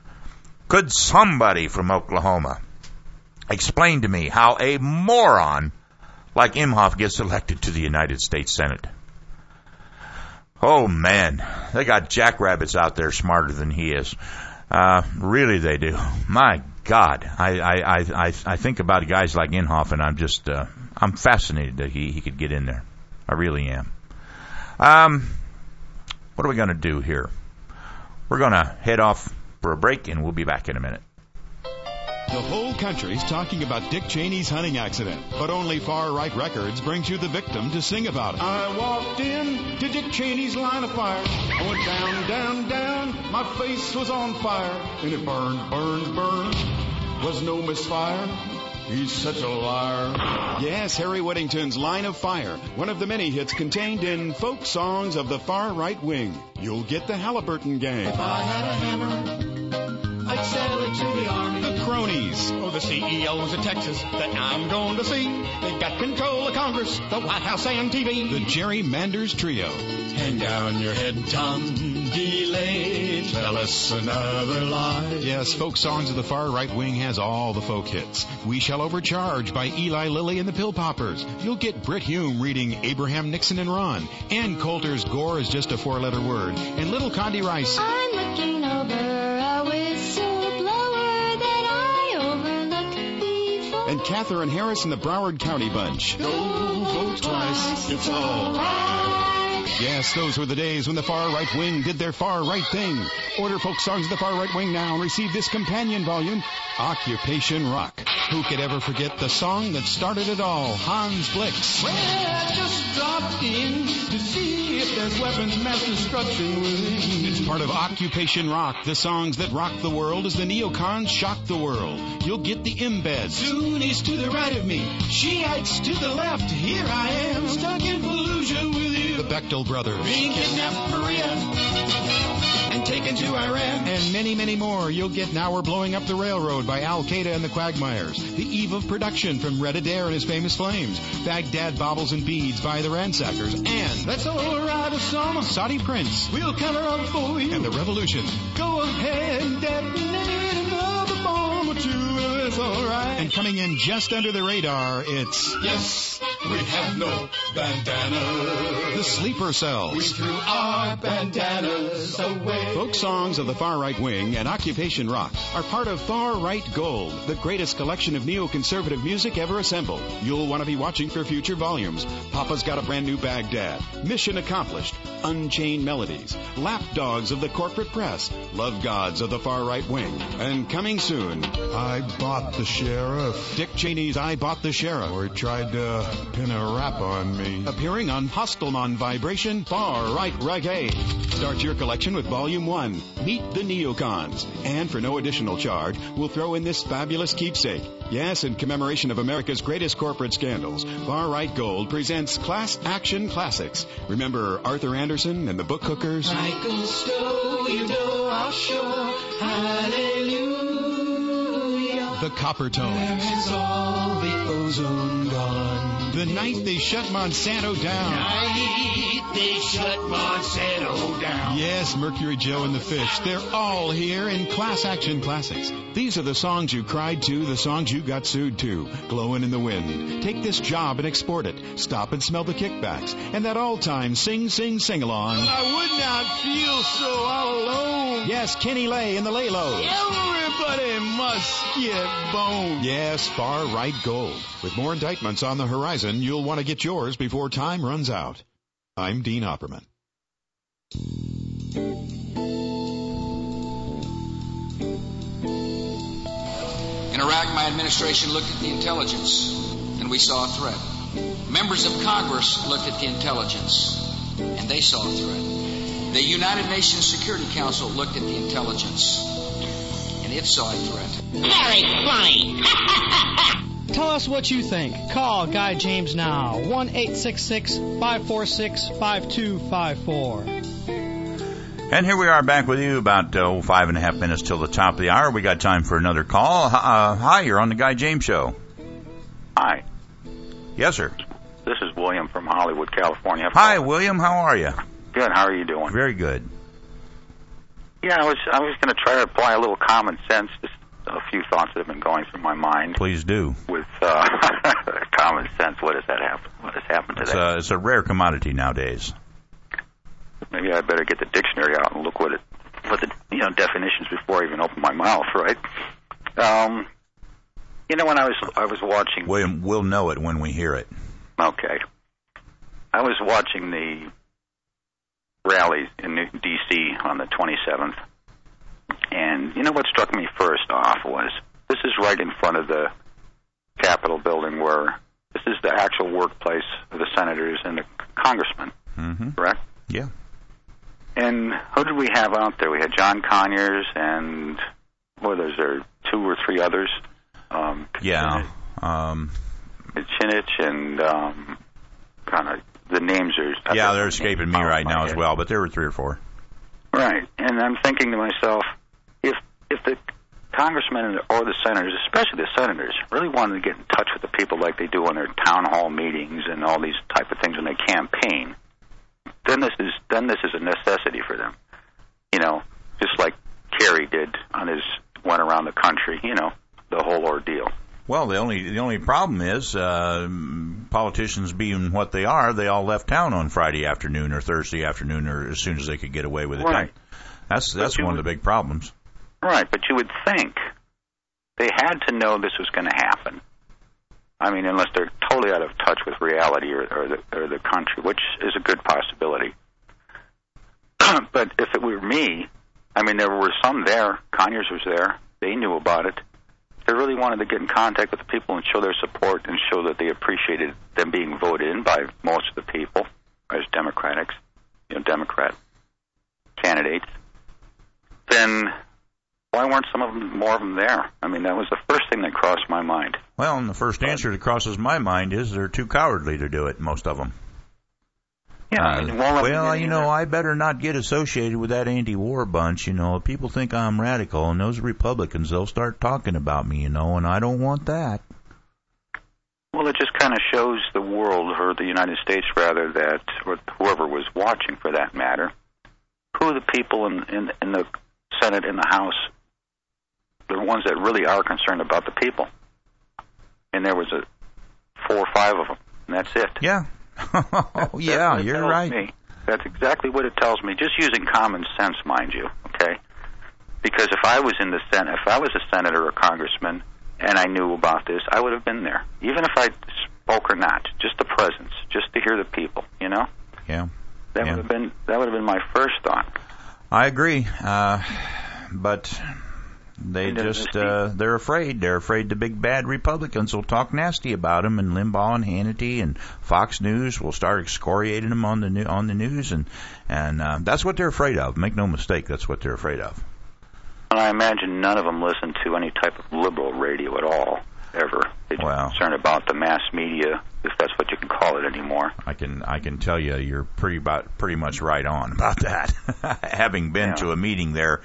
Speaker 12: could somebody from Oklahoma explain to me how a moron like Inhofe gets elected to the United States Senate? Oh, man, they got jackrabbits out there smarter than he is. Uh, really, they do. My God, I, I, I, I think about guys like Inhofe, and I'm just, uh, I'm fascinated that he, he could get in there. I really am. Um, what are we going to do here? We're going to head off for a break, and we'll be back in a minute.
Speaker 19: The whole country's talking about Dick Cheney's hunting accident, but only Far Right Records brings you the victim to sing about it.
Speaker 11: I walked in to Dick Cheney's line of fire. I went down, down, down. My face was on fire, and it burned, burned, burned. Was no misfire. He's such a liar.
Speaker 19: Yes, Harry Whittington's Line of Fire, one of the many hits contained in Folk Songs of the Far Right Wing. You'll get the Halliburton Gang.
Speaker 11: If I had a hammer, I'd sell it to the army.
Speaker 19: The Cronies.
Speaker 11: Oh, the C E Os of Texas that I'm going to see. They've got control of Congress, the White House, and T V.
Speaker 19: The Jerry Manders Trio.
Speaker 11: Hang down your head, Tom. Delay. Tell us another lie.
Speaker 19: Yes, Folk Songs of the Far Right Wing has all the folk hits. We Shall Overcharge by Eli Lilly and the Pill Poppers. You'll get Britt Hume reading Abraham, Nixon, and Ron. Ann Coulter's Gore is Just a Four-Letter Word. And Little Condi Rice.
Speaker 20: I'm looking over a whistleblower that I overlooked before.
Speaker 19: And Catherine Harris and the Broward County Bunch.
Speaker 11: Don't vote twice, it's all right.
Speaker 19: Yes, those were the days when the Far Right Wing did their far right thing. Order Folk Songs of the Far Right Wing now and receive this companion volume, Occupation Rock. Who could ever forget the song that started it all, Hans Blix?
Speaker 11: Well, I just dropped in to see if there's weapons of mass destruction within.
Speaker 19: It's part of Occupation Rock, the songs that rock the world as the neocons shock the world. You'll get the embeds.
Speaker 11: Sunnis to the right of me, Shiites to the left. Here I am, stuck in Fallujah with you.
Speaker 19: The Bechtel Brothers.
Speaker 11: Being kidnapped from Korea and taken to Iran.
Speaker 19: And many, many more. You'll get Now We're Blowing Up the Railroad by Al Qaeda and the Quagmires. The Eve of Production from Red Adair and his Famous Flames. Baghdad Baubles and Beads by the Ransackers. And
Speaker 11: Let's all ride a summer.
Speaker 19: Saudi Prince.
Speaker 11: We'll cover up for you.
Speaker 19: And the Revolution.
Speaker 11: Go ahead and detonate another bomb or two. It's all right.
Speaker 19: And coming in just under the radar, it's...
Speaker 11: Yes, we have no bandana.
Speaker 19: The Sleeper Cells.
Speaker 11: We threw our bandanas away.
Speaker 19: Folk Songs of the Far Right Wing and Occupation Rock are part of Far Right Gold, the greatest collection of neoconservative music ever assembled. You'll want to be watching for future volumes. Papa's Got a Brand New Baghdad, Mission Accomplished, Unchained Melodies, Lapdogs of the Corporate Press, Love Gods of the Far Right Wing, and coming soon,
Speaker 11: I Bought the Sheriff.
Speaker 19: Dick Cheney's I Bought the Sheriff.
Speaker 11: Or he tried to pin a rap on me.
Speaker 19: Appearing on Hostelman Vibration, Far Right Reggae. Start your collection with Volume one, Meet the Neocons. And for no additional charge, we'll throw in this fabulous keepsake. Yes, in commemoration of America's greatest corporate scandals, Far Right Gold presents Class Action Classics. Remember Arthur Anderson and the Book Hookers?
Speaker 11: Michael Stowe, you know I'll show. Hallelujah.
Speaker 19: The Copper Tones.
Speaker 11: Where is all the ozone gone?
Speaker 19: The Night They Shut Monsanto Down.
Speaker 11: Night they shut Monsanto down.
Speaker 19: Yes, Mercury Joe and the Fish. They're all here in Class Action Classics. These are the songs you cried to, the songs you got sued to. Glowing in the Wind. Take this job and export it. Stop and smell the kickbacks. And that all-time sing, sing, sing-along.
Speaker 11: I would not feel so all alone.
Speaker 19: Yes, Kenny Lay and the Laylos.
Speaker 11: Everybody must get boned.
Speaker 19: Yes, Far Right Gold. With more indictments on the horizon, you'll want to get yours before time runs out. I'm Dean Opperman.
Speaker 21: In Iraq, my administration looked at the intelligence, and we saw a threat. Members of Congress looked at the intelligence, and they saw a threat. The United Nations Security Council looked at the intelligence, and it saw a threat.
Speaker 22: Very funny.
Speaker 23: Tell us what you think. Call Guy James now. one eight six six, five four six, five two five four.
Speaker 12: And here we are back with you about oh, five and a half minutes till the top of the hour. We got time for another call. Uh, hi, you're on the Guy James Show.
Speaker 24: Hi.
Speaker 12: Yes, sir.
Speaker 24: This is William from Hollywood, California.
Speaker 12: Hi, William. How are you?
Speaker 24: Good. How are you doing?
Speaker 12: Very good.
Speaker 24: Yeah, I was I was going to try to apply a little common sense to a few thoughts that have been going through my mind.
Speaker 12: Please do.
Speaker 24: With uh, common sense, what does that happen? What has happened today?
Speaker 12: It's a, it's a rare commodity nowadays.
Speaker 24: Maybe I better get the dictionary out and look what it, what the you know definitions before I even open my mouth, right? Um, you know, when I was I was watching.
Speaker 12: William, we'll know it when we hear it.
Speaker 24: Okay. I was watching the rally in D C on the twenty-seventh, and you know what struck me first off was this is right in front of the Capitol building where this is the actual workplace of the senators and the congressmen,
Speaker 12: mm-hmm.
Speaker 24: correct?
Speaker 12: Yeah.
Speaker 24: And who did we have out there? We had John Conyers and, what was there, two or three others? Um,
Speaker 12: yeah. Um,
Speaker 24: Chinich and um, kind of, the names are...
Speaker 12: Yeah, they're escaping me right now as well, but there were three or four.
Speaker 24: Right. And I'm thinking to myself, if if the congressmen or the senators, especially the senators, really wanted to get in touch with the people like they do on their town hall meetings and all these type of things when they campaign, then this is then this is a necessity for them. You know, just like Kerry did on his went around the country. You know, the whole ordeal.
Speaker 12: Well, the only the only problem is uh, politicians being what they are, they all left town on Friday afternoon or Thursday afternoon, or as soon as they could get away with it.
Speaker 24: Right.
Speaker 12: That's that's one would, of the big problems.
Speaker 24: Right, but you would think they had to know this was going to happen. I mean, unless they're totally out of touch with reality or, or, the, or the country, which is a good possibility. But if it were me, I mean, there were some there. Conyers was there. They knew about it. They really wanted to get in contact with the people and show their support and show that they appreciated them being voted in by most of the people as Democrats, you know, Democrat candidates. Then why weren't some of them, more of them there? I mean, that was the first thing that crossed my mind.
Speaker 12: Well, and the first answer that crosses my mind is they're too cowardly to do it, most of them.
Speaker 24: Yeah, I mean,
Speaker 12: uh, well, you know, I better not get associated with that anti-war bunch, you know. People think I'm radical, and those Republicans, they'll start talking about me, you know, and I don't want that.
Speaker 24: Well, it just kind of shows the world, or the United States, rather, that, or whoever was watching for that matter, who the people in, in, in the Senate and the House, the ones that really are concerned about the people. And there was a four or five of them, and that's it.
Speaker 12: Yeah. Oh, yeah, you're right.
Speaker 24: Me. That's exactly what it tells me, just using common sense, mind you, okay? Because if I was in the Senate, if I was a senator or congressman and I knew about this, I would have been there. Even if I spoke or not, just the presence, just to hear the people, you know?
Speaker 12: Yeah.
Speaker 24: That
Speaker 12: yeah.
Speaker 24: would have been that would have been my first thought.
Speaker 12: I agree. Uh, but they just, uh, they're afraid. They're afraid the big bad Republicans will talk nasty about them, and Limbaugh and Hannity and Fox News will start excoriating them on the new, on the news, and, and, uh, that's what they're afraid of. Make no mistake, that's what they're afraid of.
Speaker 24: And I imagine none of them listen to any type of liberal radio at all, ever. They're
Speaker 12: wow.
Speaker 24: concerned about the mass media, if that's what you can call it anymore.
Speaker 12: I can I can tell you you're pretty about pretty much right on about that. Having been
Speaker 24: yeah.
Speaker 12: to a meeting there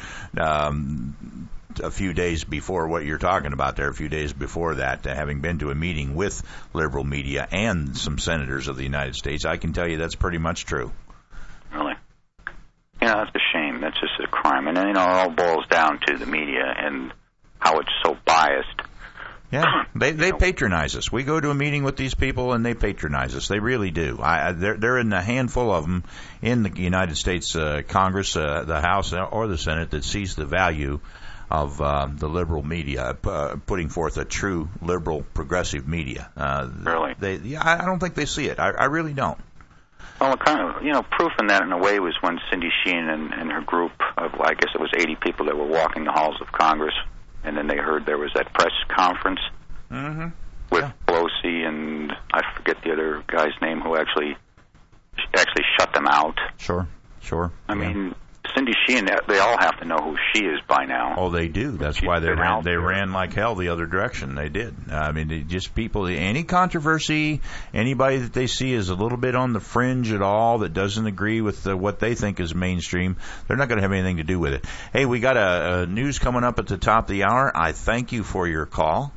Speaker 12: um, a few days before what you're talking about there, a few days before that, uh, having been to a meeting with liberal media and some senators of the United States, I can tell you that's pretty much true.
Speaker 24: Really? Yeah, that's a shame. That's just a crime. And, you know, it all boils down to the media and how it's so biased.
Speaker 12: Yeah, they they patronize us. We go to a meeting with these people, and they patronize us. They really do. I, they're they're in a handful of them in the United States uh, Congress, uh, the House, or the Senate that sees the value of uh, the liberal media, uh, putting forth a true liberal, progressive media. Uh,
Speaker 24: really?
Speaker 12: They, yeah, I don't think they see it. I, I really don't.
Speaker 24: Well, kind of, you know, proof in that in a way was when Cindy Sheehan and, and her group of, I guess it was eighty people that were walking the halls of Congress. And then they heard there was that press conference
Speaker 12: mm-hmm.
Speaker 24: with
Speaker 12: yeah.
Speaker 24: Pelosi and I forget the other guy's name who actually actually shut them out.
Speaker 12: Sure, sure.
Speaker 24: I
Speaker 12: yeah.
Speaker 24: mean, Cindy Sheehan, they all have to know who she is by now.
Speaker 12: Oh, they do. That's She's why they ran. They ran like hell the other direction. They did. I mean, they just people. Any controversy, anybody that they see is a little bit on the fringe at all that doesn't agree with the, what they think is mainstream, they're not going to have anything to do with it. Hey, we got a, a news coming up at the top of the hour. I thank you for your call,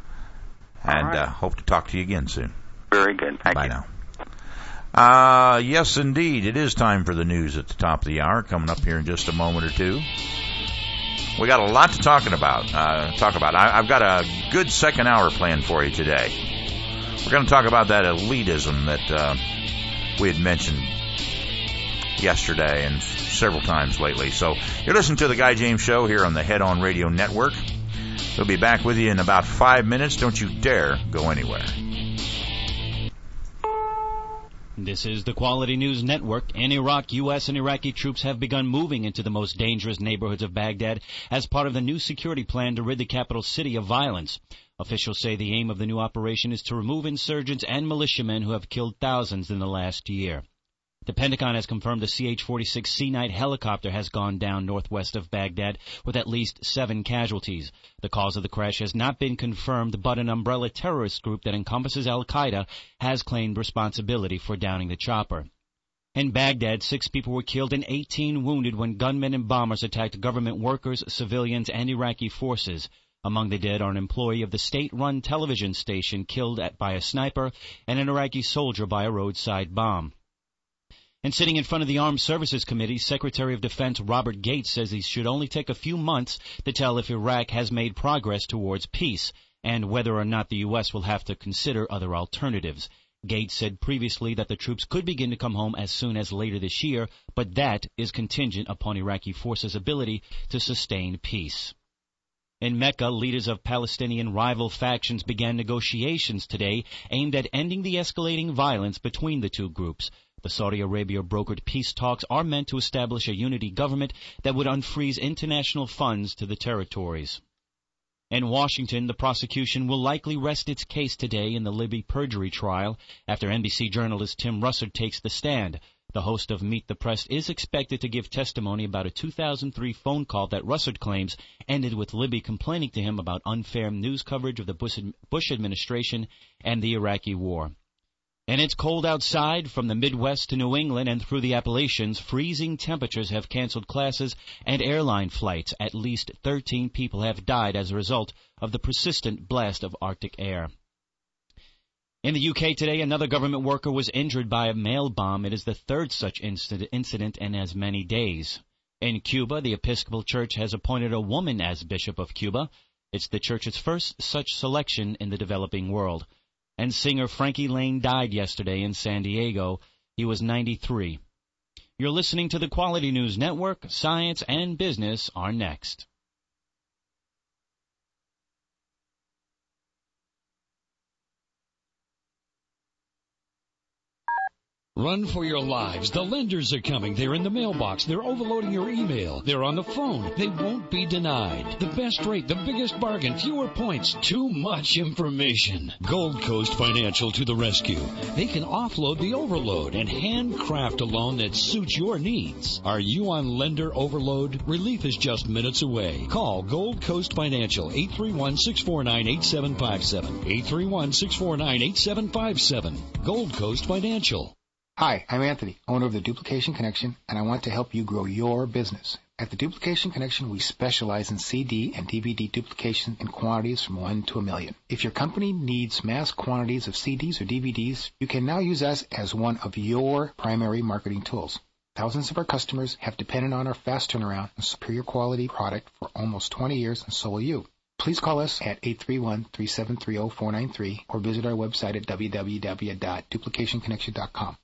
Speaker 12: and
Speaker 24: right.
Speaker 12: uh, hope to talk to you again soon.
Speaker 24: Very good. Thank
Speaker 12: Bye
Speaker 24: you.
Speaker 12: now. Uh, yes, indeed. It is time for the news at the top of the hour, coming up here in just a moment or two. We got a lot to talking about, uh, talk about. I, I've got a good second hour planned for you today. We're going to talk about that elitism that, uh, we had mentioned yesterday and several times lately. So you're listening to the Guy James Show here on the Head On Radio Network. We'll be back with you in about five minutes. Don't you dare go anywhere.
Speaker 2: This is the Quality News Network. In Iraq, U S and Iraqi troops have begun moving into the most dangerous neighborhoods of Baghdad as part of the new security plan to rid the capital city of violence. Officials say the aim of the new operation is to remove insurgents and militiamen who have killed thousands in the last year. The Pentagon has confirmed a C H forty-six Sea Knight helicopter has gone down northwest of Baghdad with at least seven casualties. The cause of the crash has not been confirmed, but an umbrella terrorist group that encompasses al-Qaeda has claimed responsibility for downing the chopper. In Baghdad, six people were killed and eighteen wounded when gunmen and bombers attacked government workers, civilians, and Iraqi forces. Among the dead are an employee of the state-run television station killed at, by a sniper and an Iraqi soldier by a roadside bomb. And sitting in front of the Armed Services Committee, Secretary of Defense Robert Gates says he should only take a few months to tell if Iraq has made progress towards peace and whether or not the U S will have to consider other alternatives. Gates said previously that the troops could begin to come home as soon as later this year, but that is contingent upon Iraqi forces' ability to sustain peace. In Mecca, leaders of Palestinian rival factions began negotiations today aimed at ending the escalating violence between the two groups. The Saudi Arabia-brokered peace talks are meant to establish a unity government that would unfreeze international funds to the territories. In Washington, the prosecution will likely rest its case today in the Libby perjury trial after N B C journalist Tim Russert takes the stand. The host of Meet the Press is expected to give testimony about a two thousand three phone call that Russert claims ended with Libby complaining to him about unfair news coverage of the Bush administration and the Iraqi war. And it's cold outside. From the Midwest to New England and through the Appalachians, freezing temperatures have canceled classes and airline flights. At least thirteen people have died as a result of the persistent blast of Arctic air. In the U K today, another government worker was injured by a mail bomb. It is the third such incident in as many days. In Cuba, the Episcopal Church has appointed a woman as Bishop of Cuba. It's the church's first such selection in the developing world. And singer Frankie Lane died yesterday in San Diego. He was ninety-three. You're listening to the Quality News Network. Science and business are next.
Speaker 6: Run for your lives. The lenders are coming. They're in the mailbox. They're overloading your email. They're on the phone. They won't be denied. The best rate, the biggest bargain, fewer points, too much information. Gold Coast Financial to the rescue. They can offload the overload and handcraft a loan that suits your needs. Are you on lender overload? Relief is just minutes away. Call Gold Coast Financial, eight three one, six four nine, eight seven five seven. eight three one, six four nine, eight seven five seven. Gold Coast Financial.
Speaker 7: Hi, I'm Anthony, owner of the Duplication Connection, and I want to help you grow your business. At the Duplication Connection, we specialize in C D and D V D duplication in quantities from one to a million. If your company needs mass quantities of C Ds or D V Ds, you can now use us as one of your primary marketing tools. Thousands of our customers have depended on our fast turnaround and superior quality product for almost twenty years, and so will you. Please call us at eight three one, three seven three, zero four nine three or visit our website at w w w dot duplication connection dot com.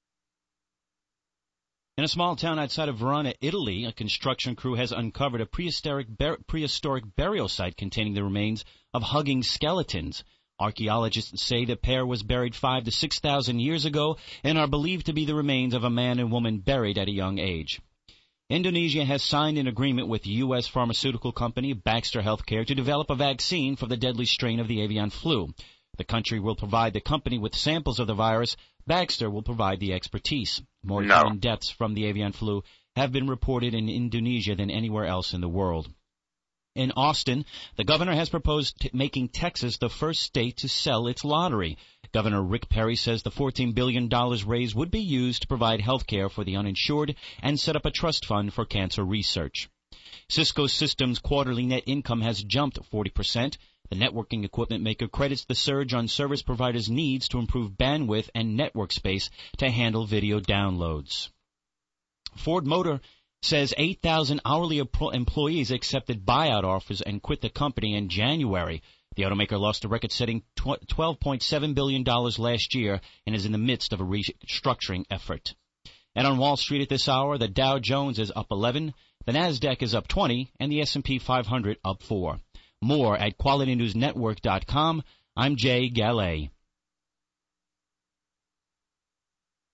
Speaker 2: In a small town outside of Verona, Italy, a construction crew has uncovered a prehistoric, bar- prehistoric burial site containing the remains of hugging skeletons. Archaeologists say the pair was buried five to six thousand years ago and are believed to be the remains of a man and woman buried at a young age. Indonesia has signed an agreement with U S pharmaceutical company Baxter Healthcare to develop a vaccine for the deadly strain of the avian flu. The country will provide the company with samples of the virus. Baxter will provide the expertise. More
Speaker 24: no.
Speaker 2: human deaths from the avian flu have been reported in Indonesia than anywhere else in the world. In Austin, the governor has proposed t- making Texas the first state to sell its lottery. Governor Rick Perry says the fourteen billion dollars raised would be used to provide health care for the uninsured and set up a trust fund for cancer research. Cisco Systems' quarterly net income has jumped forty percent. The networking equipment maker credits the surge on service providers' needs to improve bandwidth and network space to handle video downloads. Ford Motor says eight thousand hourly employees accepted buyout offers and quit the company in January. The automaker lost a record-setting twelve point seven billion dollars last year and is in the midst of a restructuring effort. And on Wall Street at this hour, the Dow Jones is up eleven, the NASDAQ is up twenty, and the S and P five hundred up four. More at quality news network dot com. I'm Jay Gallet.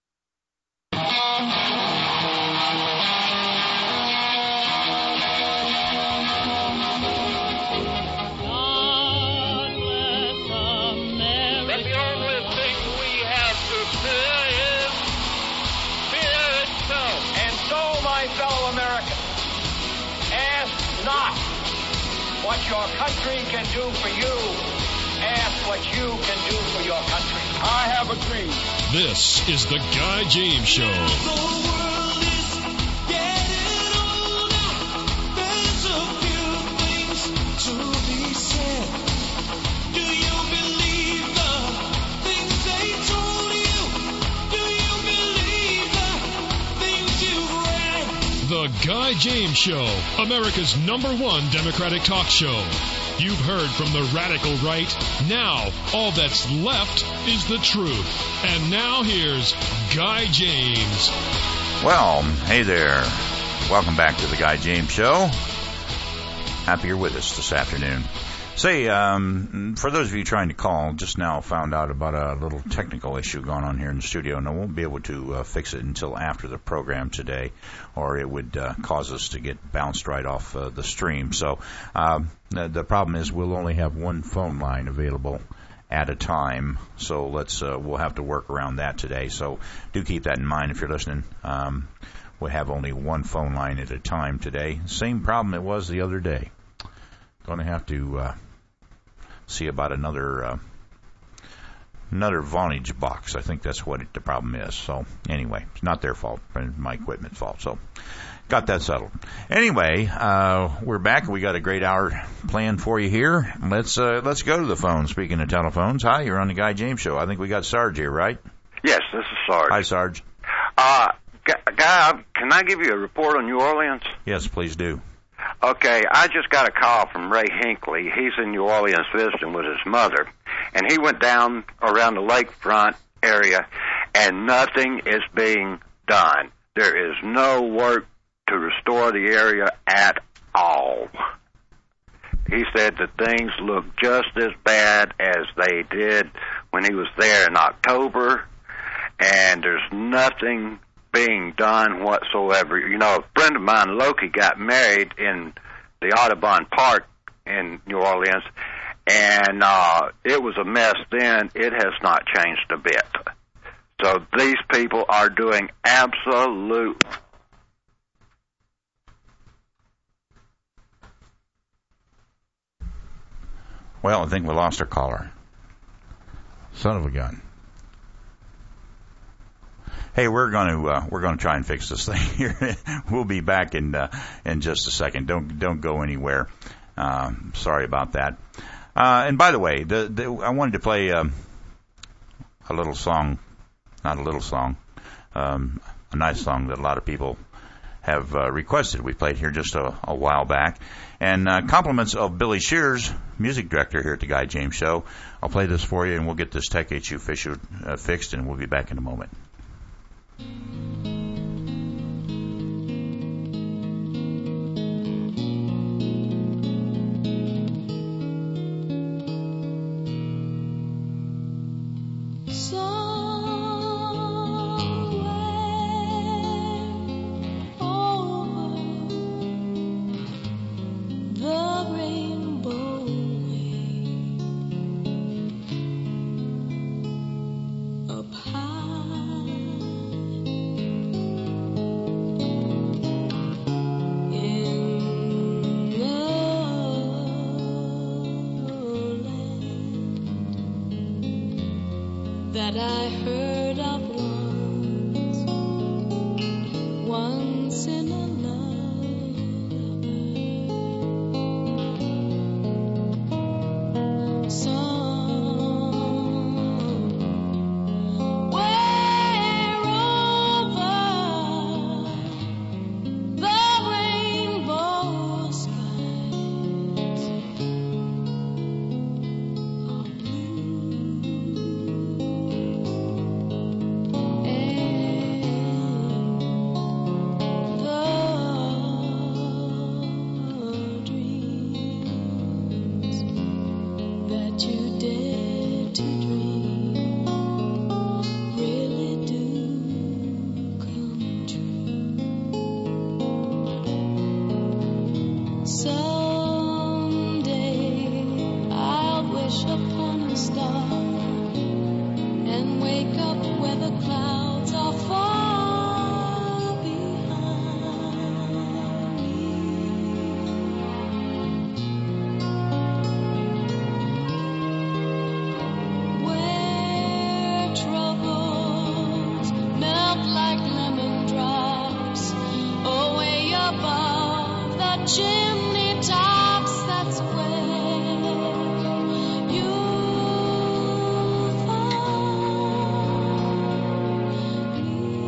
Speaker 10: what your country can do for you. Ask what you can do for your country. I have a dream.
Speaker 1: This is the Guy James Show. The Guy James Show, America's number one Democratic talk show. You've heard from the radical right. Now, all that's left is the truth. And now here's Guy James.
Speaker 12: Well, hey there. Welcome back to the Guy James Show. Happy you're with us this afternoon. Say, um, for those of you trying to call, just now found out about a little technical issue going on here in the studio, and I won't be able to uh, fix it until after the program today, or it would uh, cause us to get bounced right off uh, the stream. So um, the, the problem is we'll only have one phone line available at a time, so let's uh, we'll have to work around that today. So do keep that in mind if you're listening. Um, we have only one phone line at a time today. Same problem it was the other day. Going to have to uh, see about another uh, another Vonage box. I think that's what it, the problem is. So anyway, it's not their fault, it's my equipment's fault. So got that settled. Anyway, uh, we're back. We got a great hour planned for you here. Let's uh, let's go to the phone. Speaking of telephones, hi, you're on the Guy James Show. I think we got Sarge here, right?
Speaker 3: Yes, this is Sarge.
Speaker 12: Hi, Sarge.
Speaker 3: Uh, Guy, can I give you a report on New Orleans?
Speaker 12: Yes, please do.
Speaker 3: Okay, I just got a call from Ray Hinckley. He's in New Orleans visiting with his mother, and he went down around the lakefront area, and nothing is being done. There is no work to restore the area at all. He said that things look just as bad as they did when he was there in October, and there's nothing being done whatsoever. You know, a friend of mine, Loki, got married in the Audubon Park in New Orleans, and uh, it was a mess then. It has not changed a bit. So these people are doing absolute...
Speaker 12: Well, I think we lost our caller. Son of a gun. Hey, we're going to uh, we're going to try and fix this thing here. We'll be back in uh, in just a second. Don't don't go anywhere. Um, sorry about that. Uh, and by the way, the, the, I wanted to play um, a little song, not a little song, um, a nice song that a lot of people have uh, requested. We played here just a, a while back, and uh, compliments of Billy Shears, music director here at the Guy James Show. I'll play this for you, and we'll get this tech issue fissued, uh, fixed, and we'll be back in a moment.
Speaker 20: chimney tops, that's where you'll find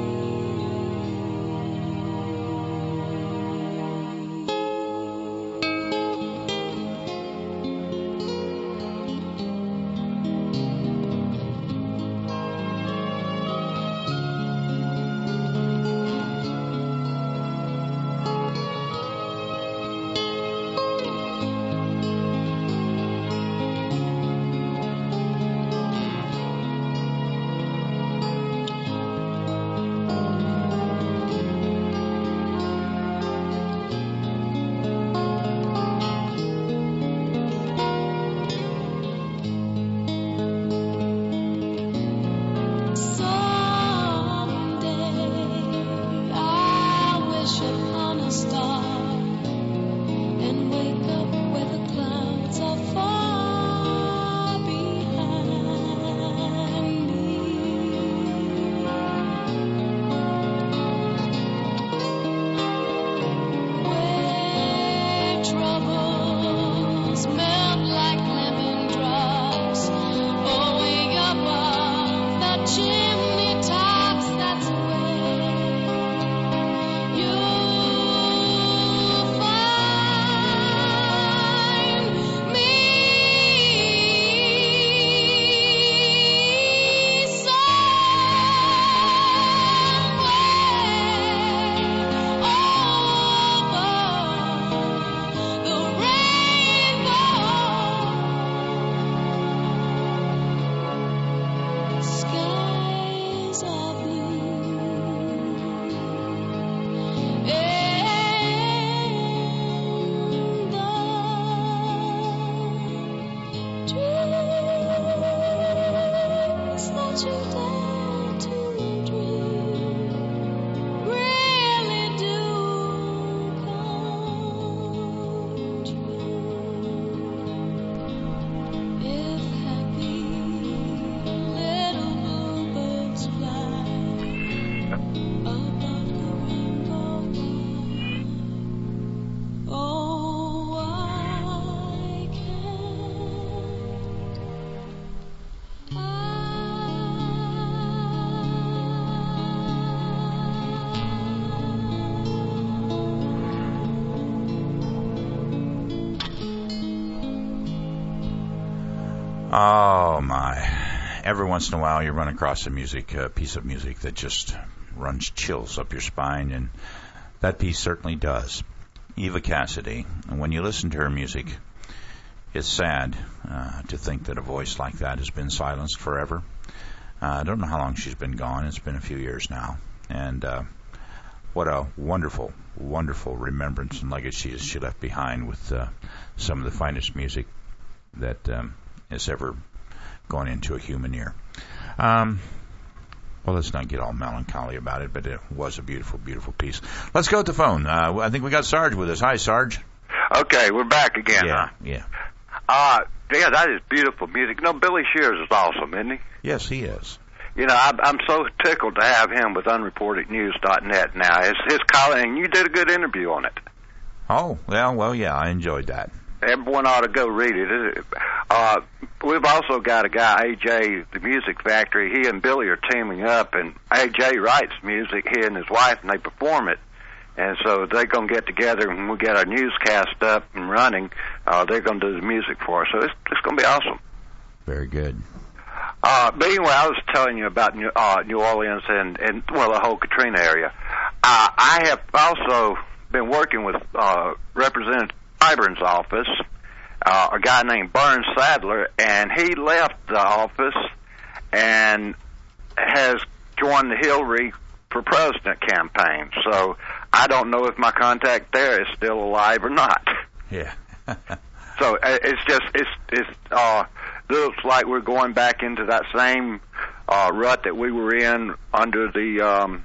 Speaker 12: Oh, my. Every once in a while you run across a music, a piece of music that just runs chills up your spine, and that piece certainly does. Eva Cassidy. And when you listen to her music, it's sad uh, to think that a voice like that has been silenced forever. Uh, I don't know how long she's been gone. It's been a few years now. And uh, what a wonderful, wonderful remembrance and legacy she left behind with uh, some of the finest music that um, has ever gone into a human ear. Um, well, let's not get all melancholy about it, but it was a beautiful, beautiful piece. Let's go to the phone. Uh, I think we got Sarge with us. Hi, Sarge.
Speaker 3: Okay, we're back again.
Speaker 12: Yeah,
Speaker 3: huh?
Speaker 12: yeah.
Speaker 3: Uh, yeah, that is beautiful music. No, Billy Shears is awesome, isn't he?
Speaker 12: Yes, he is.
Speaker 3: You know, I, I'm so tickled to have him with unreported news dot net now. His, his column, and you did a good interview on it.
Speaker 12: Oh, well, well, yeah, I enjoyed that.
Speaker 3: Everyone ought to go read it. Uh, we've also got a guy, A J, the Music Factory. He and Billy are teaming up, and A J writes music, he and his wife, and they perform it. And so they're going to get together, and when we get our newscast up and running, uh, they're going to do the music for us. So it's, it's going to be awesome.
Speaker 12: Very good.
Speaker 3: Uh, but anyway, I was telling you about New, uh, New Orleans and, and, well, the whole Katrina area. Uh, I have also been working with uh, Representative Clyburn's office, uh, a guy named Burns Sadler, and he left the office and has joined the Hillary for President campaign. So I don't know if my contact there is still alive or not.
Speaker 12: Yeah.
Speaker 3: So it's just, it's, it's, uh, looks like we're going back into that same, uh, rut that we were in under the, um,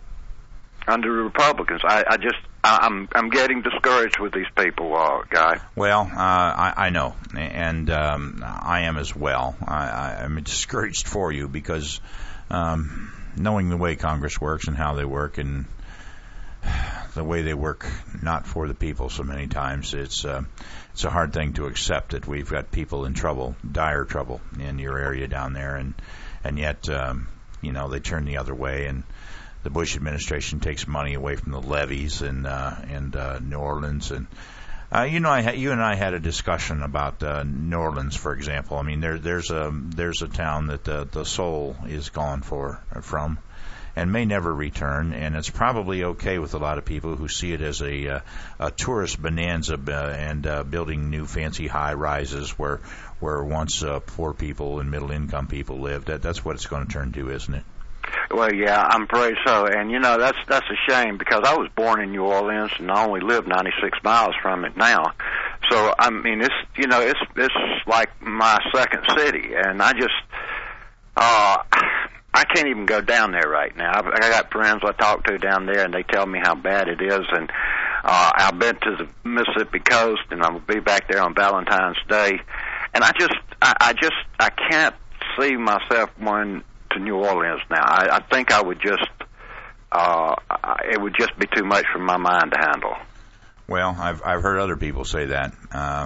Speaker 3: under the Republicans. I, I just, I'm, I'm getting discouraged with these people, uh, Guy.
Speaker 12: Well, uh, I, I know, and, um, I am as well. I, I'm discouraged for you because, um, knowing the way Congress works and how they work and the way they work, not for the people so many times. It's uh, it's a hard thing to accept that we've got people in trouble, dire trouble in your area down there, and and yet, um, you know, they turn the other way, and the Bush administration takes money away from the levees in uh, in uh, New Orleans. And uh, you know, I ha- you and I had a discussion about uh, New Orleans, for example. I mean, there there's a there's a town that the the soul is gone for from, and may never return, and it's probably okay with a lot of people who see it as a, uh, a tourist bonanza uh, and uh, building new fancy high rises where where once uh, poor people and middle income people lived. That that's what it's going to turn to, isn't it?
Speaker 3: Well, yeah, I'm afraid so. And, you know, that's that's a shame because I was born in New Orleans and I only live ninety-six miles from it now. So, I mean, it's, you know, it's it's like my second city. And I just, uh, I can't even go down there right now. I've, I got friends I talk to down there and they tell me how bad it is. And uh, I've been to the Mississippi coast and I'll be back there on Valentine's Day. And I just, I, I just, I can't see myself going to New Orleans now. I, I think I would just, uh, it would just be too much for my mind to handle.
Speaker 12: Well, I've I've heard other people say that. Uh,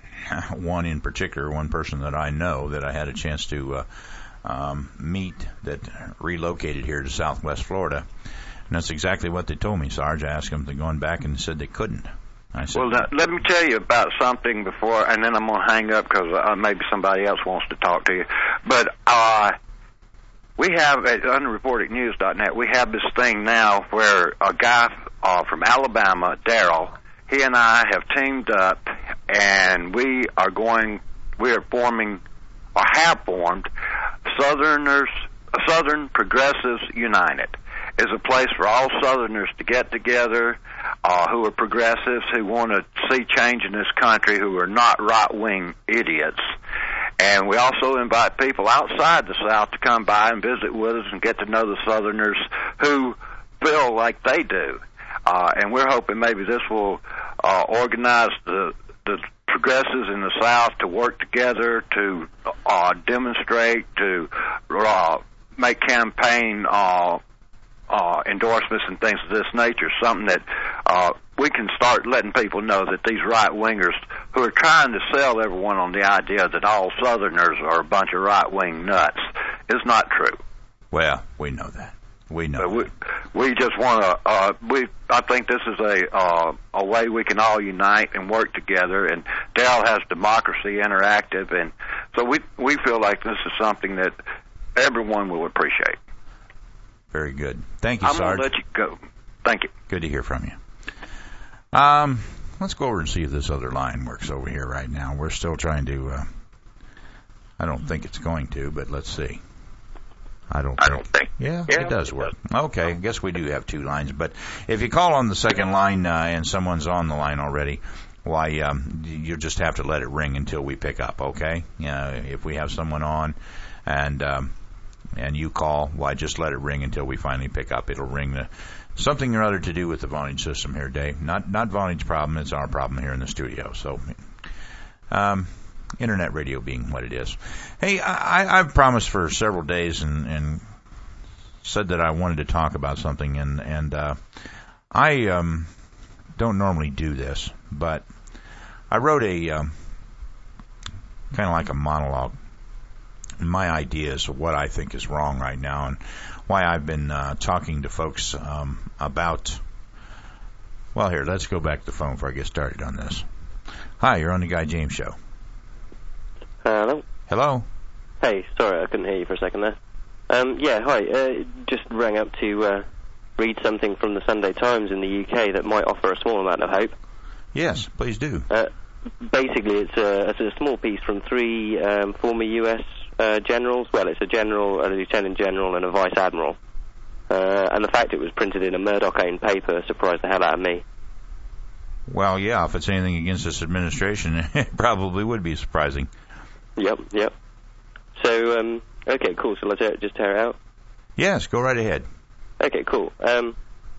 Speaker 12: one in particular, one person that I know that I had a chance to uh, um, meet that relocated here to Southwest Florida, and that's exactly what they told me, Sarge. I asked them if they're going back, and they said they couldn't. I said,
Speaker 3: well, now, let me tell you about something before, and then I'm going to hang up because uh, maybe somebody else wants to talk to you. But uh, we have at unreported news dot net, we have this thing now where a guy uh, from Alabama, Daryl, he and I have teamed up, and we are going, we are forming, or have formed, Southerners, Southern Progressives United. Is a place for all Southerners to get together, uh, who are progressives, who want to see change in this country, who are not right-wing idiots. And we also invite people outside the South to come by and visit with us and get to know the Southerners who feel like they do. Uh, and we're hoping maybe this will uh, organize the, the progressives in the South to work together, to uh, demonstrate, to uh, make campaign uh Uh, endorsements and things of this nature, something that uh, we can start letting people know that these right-wingers who are trying to sell everyone on the idea that all Southerners are a bunch of right-wing nuts is not true.
Speaker 12: Well, we know that. We know.
Speaker 3: But we, we just want to, uh, we, I think this is a, uh, a way we can all unite and work together, and Dell has Democracy Interactive, and so we, we feel like this is something that everyone will appreciate.
Speaker 12: Very good. Thank you,
Speaker 3: I'm
Speaker 12: Sarge.
Speaker 3: I'm going to let you go. Thank you.
Speaker 12: Good to hear from you. Um, let's go over and see if this other line works over here right now. We're still trying to, uh, I don't think it's going to, but let's see. I don't
Speaker 3: I
Speaker 12: think.
Speaker 3: don't think.
Speaker 12: Yeah,
Speaker 3: yeah,
Speaker 12: it does work. Okay, I guess we do have two lines. But if you call on the second line uh, and someone's on the line already, why, um, you'll just have to let it ring until we pick up, okay? Uh, if we have someone on and... Um, and you call, why, just let it ring until we finally pick up. It'll ring the, something or other to do with the Vonage system here, Dave. Not not Vonage's problem, it's our problem here in the studio. So, um, internet radio being what it is. Hey, I, I've promised for several days and, and said that I wanted to talk about something, and, and uh, I um, don't normally do this, but I wrote a um, kind of like a monologue. My ideas of what I think is wrong right now and why I've been uh, talking to folks um, about... Well, here, let's go back to the phone before I get started on this. Hi, you're on the Guy James Show.
Speaker 4: Hello?
Speaker 12: Hello?
Speaker 4: Hey, sorry, I couldn't hear you for a second there. Um, yeah, hi. Uh, just rang up to uh, read something from the Sunday Times in the U K that might offer a small amount of hope.
Speaker 12: Yes, please do.
Speaker 4: Uh, basically, it's a, it's a small piece from three um, former U S Uh, generals. Well, it's a general, a lieutenant general, and a vice admiral. Uh, and the fact it was printed in a Murdoch-owned paper surprised the hell out of me.
Speaker 12: Well, yeah, if it's anything against this administration, it probably would be surprising.
Speaker 4: Yep, yep. So, um, okay, cool. So let's just tear it out.
Speaker 12: Yes, go right ahead.
Speaker 4: Okay, cool. Um,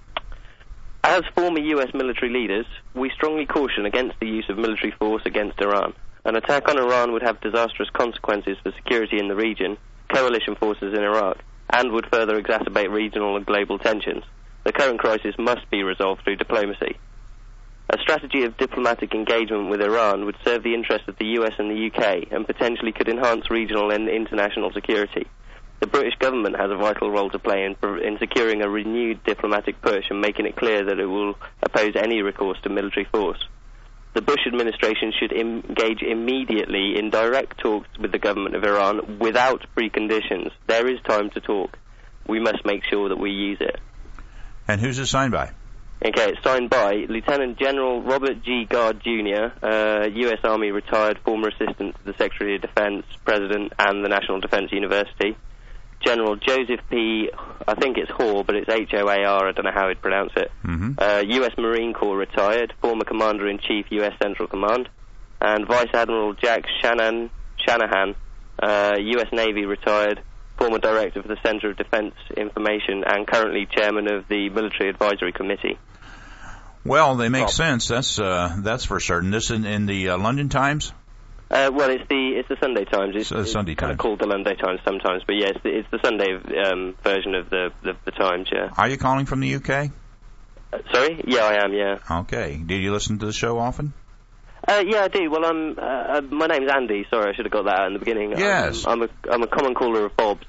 Speaker 4: as former U S military leaders, we strongly caution against the use of military force against Iran. An attack on Iran would have disastrous consequences for security in the region, coalition forces in Iraq, and would further exacerbate regional and global tensions. The current crisis must be resolved through diplomacy. A strategy of diplomatic engagement with Iran would serve the interests of the U S and the U K and potentially could enhance regional and international security. The British government has a vital role to play in, in securing a renewed diplomatic push and making it clear that it will oppose any recourse to military force. The Bush administration should engage immediately in direct talks with the government of Iran without preconditions. There is time to talk. We must make sure that we use it.
Speaker 12: And who's it signed by?
Speaker 4: Okay, it's signed by Lieutenant General Robert G. Gard, Junior, uh, U S Army retired, former assistant to the Secretary of Defense, President, and the National Defense University. General Joseph P., I think it's Hoare, but it's H O A R, I don't know how he'd pronounce it.
Speaker 12: Mm-hmm.
Speaker 4: Uh, U S Marine Corps retired, former Commander-in-Chief, U S Central Command. And Vice Admiral Jack Shanahan, Shanahan uh, U S Navy retired, former Director for the Center of Defense Information, and currently Chairman of the Military Advisory Committee.
Speaker 12: Well, they make oh. sense. That's uh, that's for certain. This in, in the uh, London Times?
Speaker 4: Uh, well, it's the it's the Sunday Times. It's,
Speaker 12: so, Sunday
Speaker 4: it's kind
Speaker 12: Times.
Speaker 4: of called the Monday Times sometimes, but yeah, it's the, it's the Sunday um, version of the, the the Times. Yeah.
Speaker 12: Are you calling from the U K?
Speaker 4: Uh, sorry? Yeah, I am. Yeah.
Speaker 12: Okay. Do you listen to the show often?
Speaker 4: Uh, yeah, I do. Well, I'm. Uh, uh, my name's Andy. Sorry, I should have got that out in the beginning.
Speaker 12: Yes.
Speaker 4: I'm, I'm a I'm a common caller of Bob's.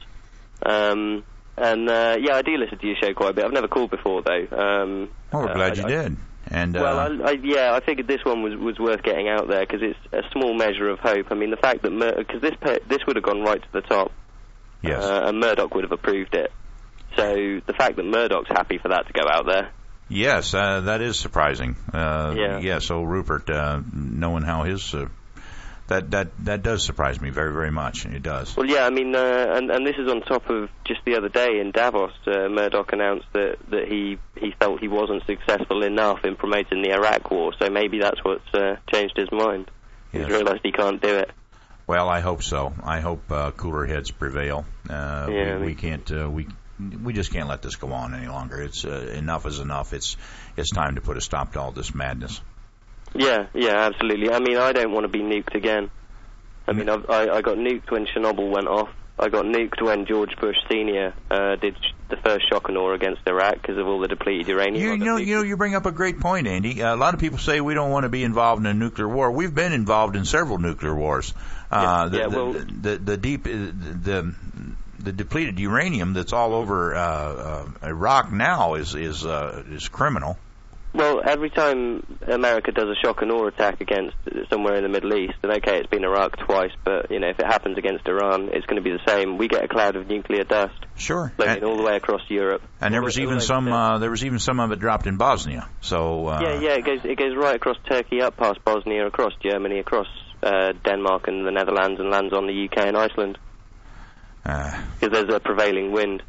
Speaker 4: Um, and uh, yeah, I do listen to your show quite a bit. I've never called before though. Um,
Speaker 12: well, we're
Speaker 4: uh,
Speaker 12: glad
Speaker 4: I,
Speaker 12: you
Speaker 4: I,
Speaker 12: did. And, uh,
Speaker 4: well, I, I, yeah, I figured this one was, was worth getting out there because it's a small measure of hope. I mean, the fact that because this this would have gone right to the top,
Speaker 12: yes,
Speaker 4: uh, and Murdoch would have approved it. So the fact that Murdoch's happy for that to go out there,
Speaker 12: yes, uh, that is surprising. Uh,
Speaker 4: yeah.
Speaker 12: yeah. So Rupert, uh, knowing how his uh, that that that does surprise me very very much. It does.
Speaker 4: Well, yeah, I mean, uh, and and this is on top of just the other day in Davos, uh, Murdoch announced that that he he felt he wasn't successful enough in promoting the Iraq War. So maybe that's what's uh, changed his mind.
Speaker 12: Yes.
Speaker 4: He's realised he can't do it.
Speaker 12: Well, I hope so. I hope uh, cooler heads prevail. Uh,
Speaker 4: yeah,
Speaker 12: we, we can't. Uh, we we just can't let this go on any longer. It's uh, enough is enough. It's it's time to put a stop to all this madness.
Speaker 4: Yeah, yeah, absolutely. I mean, I don't want to be nuked again. I mean, I've, I, I got nuked when Chernobyl went off. I got nuked when George Bush Senior uh, did sh- the first shock and awe against Iraq because of all the depleted uranium.
Speaker 12: You, you know, you know, you bring up a great point, Andy. Uh, a lot of people say we don't want to be involved in a nuclear war. We've been involved in several nuclear wars. Uh,
Speaker 4: yeah,
Speaker 12: the,
Speaker 4: yeah, well,
Speaker 12: the, the, the deep, the the depleted uranium that's all over uh, uh, Iraq now is is uh, is criminal.
Speaker 4: Well, every time America does a shock and awe attack against somewhere in the Middle East, and okay, it's been Iraq twice, but, you know, if it happens against Iran, it's going to be the same. We get a cloud of nuclear dust.
Speaker 12: Sure.
Speaker 4: Floating all the way across Europe.
Speaker 12: And there was even some, uh, there was even some of it dropped in Bosnia, so... Uh,
Speaker 4: yeah, yeah, it goes, it goes right across Turkey, up past Bosnia, across Germany, across uh, Denmark and the Netherlands, and lands on the U K and Iceland. Because uh, there's a prevailing wind.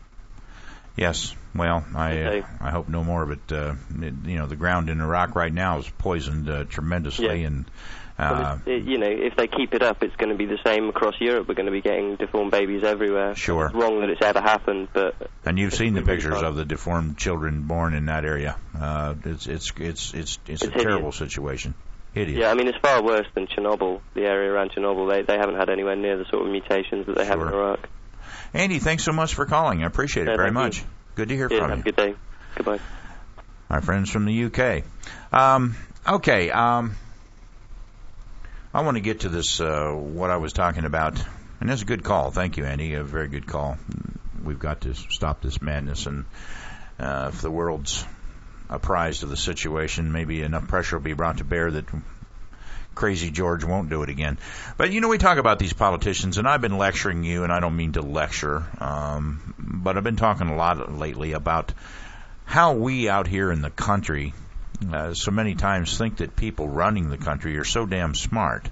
Speaker 12: Yes. Well, I uh, I hope no more of it. Uh, it. You know, the ground in Iraq right now is poisoned uh, tremendously,
Speaker 4: yeah.
Speaker 12: and uh,
Speaker 4: it, you know, if they keep it up, it's going to be the same across Europe. We're going to be getting deformed babies everywhere.
Speaker 12: Sure,
Speaker 4: it's wrong that it's ever happened, but
Speaker 12: and you've seen the pictures of the deformed children born in that area. Uh, it's it's it's it's it's, it's a hideous. terrible situation. Hideous.
Speaker 4: Yeah, I mean, it's far worse than Chernobyl. The area around Chernobyl, they they haven't had anywhere near the sort of mutations that they
Speaker 12: sure.
Speaker 4: have in Iraq.
Speaker 12: Andy, thanks so much for calling. I appreciate it
Speaker 4: yeah,
Speaker 12: very much.
Speaker 4: You.
Speaker 12: Good to hear
Speaker 4: yeah,
Speaker 12: from
Speaker 4: have
Speaker 12: you.
Speaker 4: Have a good day. Goodbye.
Speaker 12: Our friends from the U K. Um, okay. Um, I want to get to this, uh, what I was talking about. And that's a good call. Thank you, Andy. A very good call. We've got to stop this madness. And uh, if the world's apprised of the situation, maybe enough pressure will be brought to bear that Crazy George won't do it again. But, you know, we talk about these politicians, and I've been lecturing you, and I don't mean to lecture, um, but I've been talking a lot lately about how we out here in the country uh, so many times think that people running the country are so damn smart.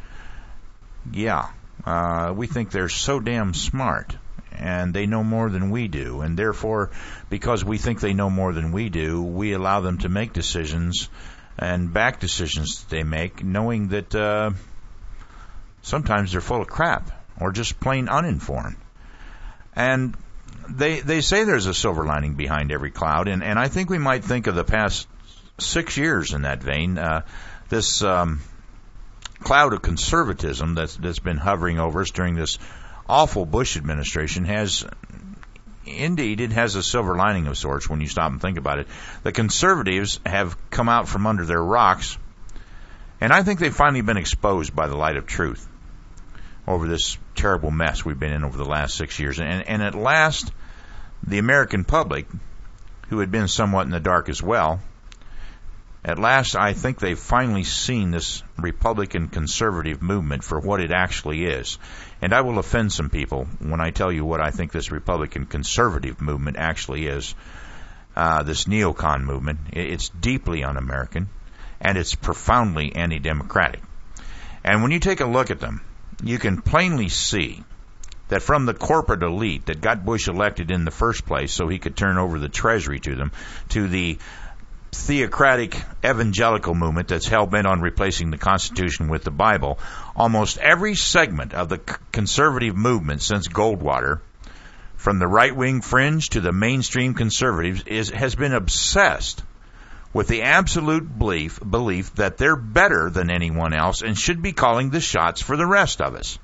Speaker 12: Yeah, uh, we think they're so damn smart, and they know more than we do, and therefore, because we think they know more than we do, we allow them to make decisions and back decisions that they make, knowing that uh, sometimes they're full of crap or just plain uninformed. And they they say there's a silver lining behind every cloud, and, and I think we might think of the past six years in that vein. Uh, this um, cloud of conservatism that's that's been hovering over us during this awful Bush administration has indeed, it has a silver lining of sorts when you stop and think about it. The conservatives have come out from under their rocks, and I think they've finally been exposed by the light of truth over this terrible mess we've been in over the last six years. And, and at last, the American public, who had been somewhat in the dark as well, at last I think they've finally seen this Republican conservative movement for what it actually is. And I will offend some people when I tell you what I think this Republican conservative movement actually is. Uh, this neocon movement, it's deeply un-American, and it's profoundly anti-democratic. And when you take a look at them, you can plainly see that from the corporate elite that got Bush elected in the first place so he could turn over the treasury to them, to the theocratic evangelical movement that's hell-bent on replacing the Constitution with the Bible, almost every segment of the conservative movement since Goldwater, from the right-wing fringe to the mainstream conservatives, is has been obsessed with the absolute belief, belief that they're better than anyone else and should be calling the shots for the rest of us.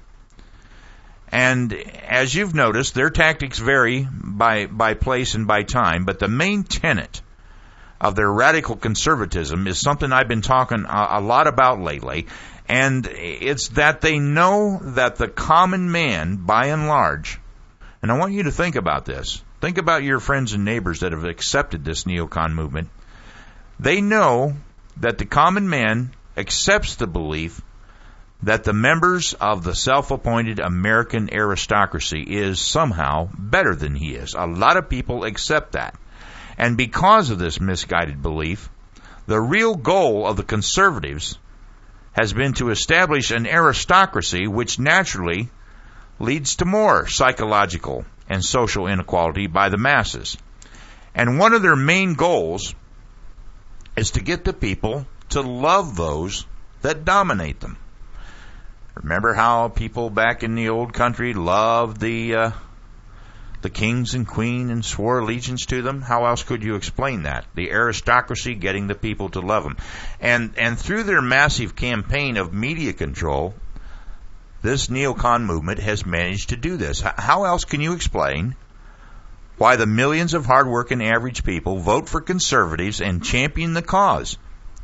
Speaker 12: And as you've noticed, their tactics vary by, by place and by time, but the main tenet of their radical conservatism is something I've been talking a, a lot about lately, and it's that they know that the common man, by and large, and I want you to think about this, think about your friends and neighbors that have accepted this neocon movement. They know that the common man accepts the belief that the members of the self-appointed American aristocracy is somehow better than he is. A lot of people accept that. And because of this misguided belief, the real goal of the conservatives has been to establish an aristocracy which naturally leads to more psychological and social inequality by the masses. And one of their main goals is to get the people to love those that dominate them. Remember how people back in the old country loved the uh, the kings and queen and swore allegiance to them? How else could you explain that? The aristocracy getting the people to love them. And, and through their massive campaign of media control, this neocon movement has managed to do this. How else can you explain why the millions of hardworking average people vote for conservatives and champion the cause?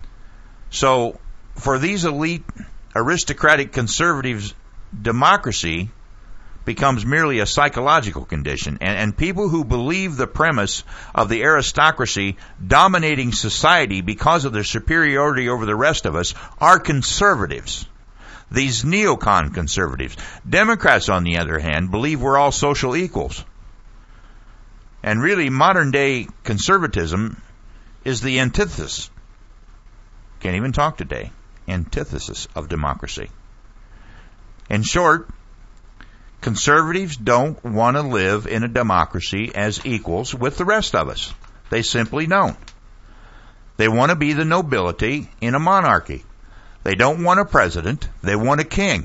Speaker 12: So, for these elite aristocratic conservatives, democracy becomes merely a psychological condition, and, and people who believe the premise of the aristocracy dominating society because of their superiority over the rest of us are conservatives. These neocon conservatives. Democrats, on the other hand, believe we're all social equals. And really, modern-day conservatism is the antithesis. Can't even talk today. Antithesis of democracy. In short, conservatives don't want to live in a democracy as equals with the rest of us. They simply don't. They want to be the nobility in a monarchy. They don't want a president. They want a king.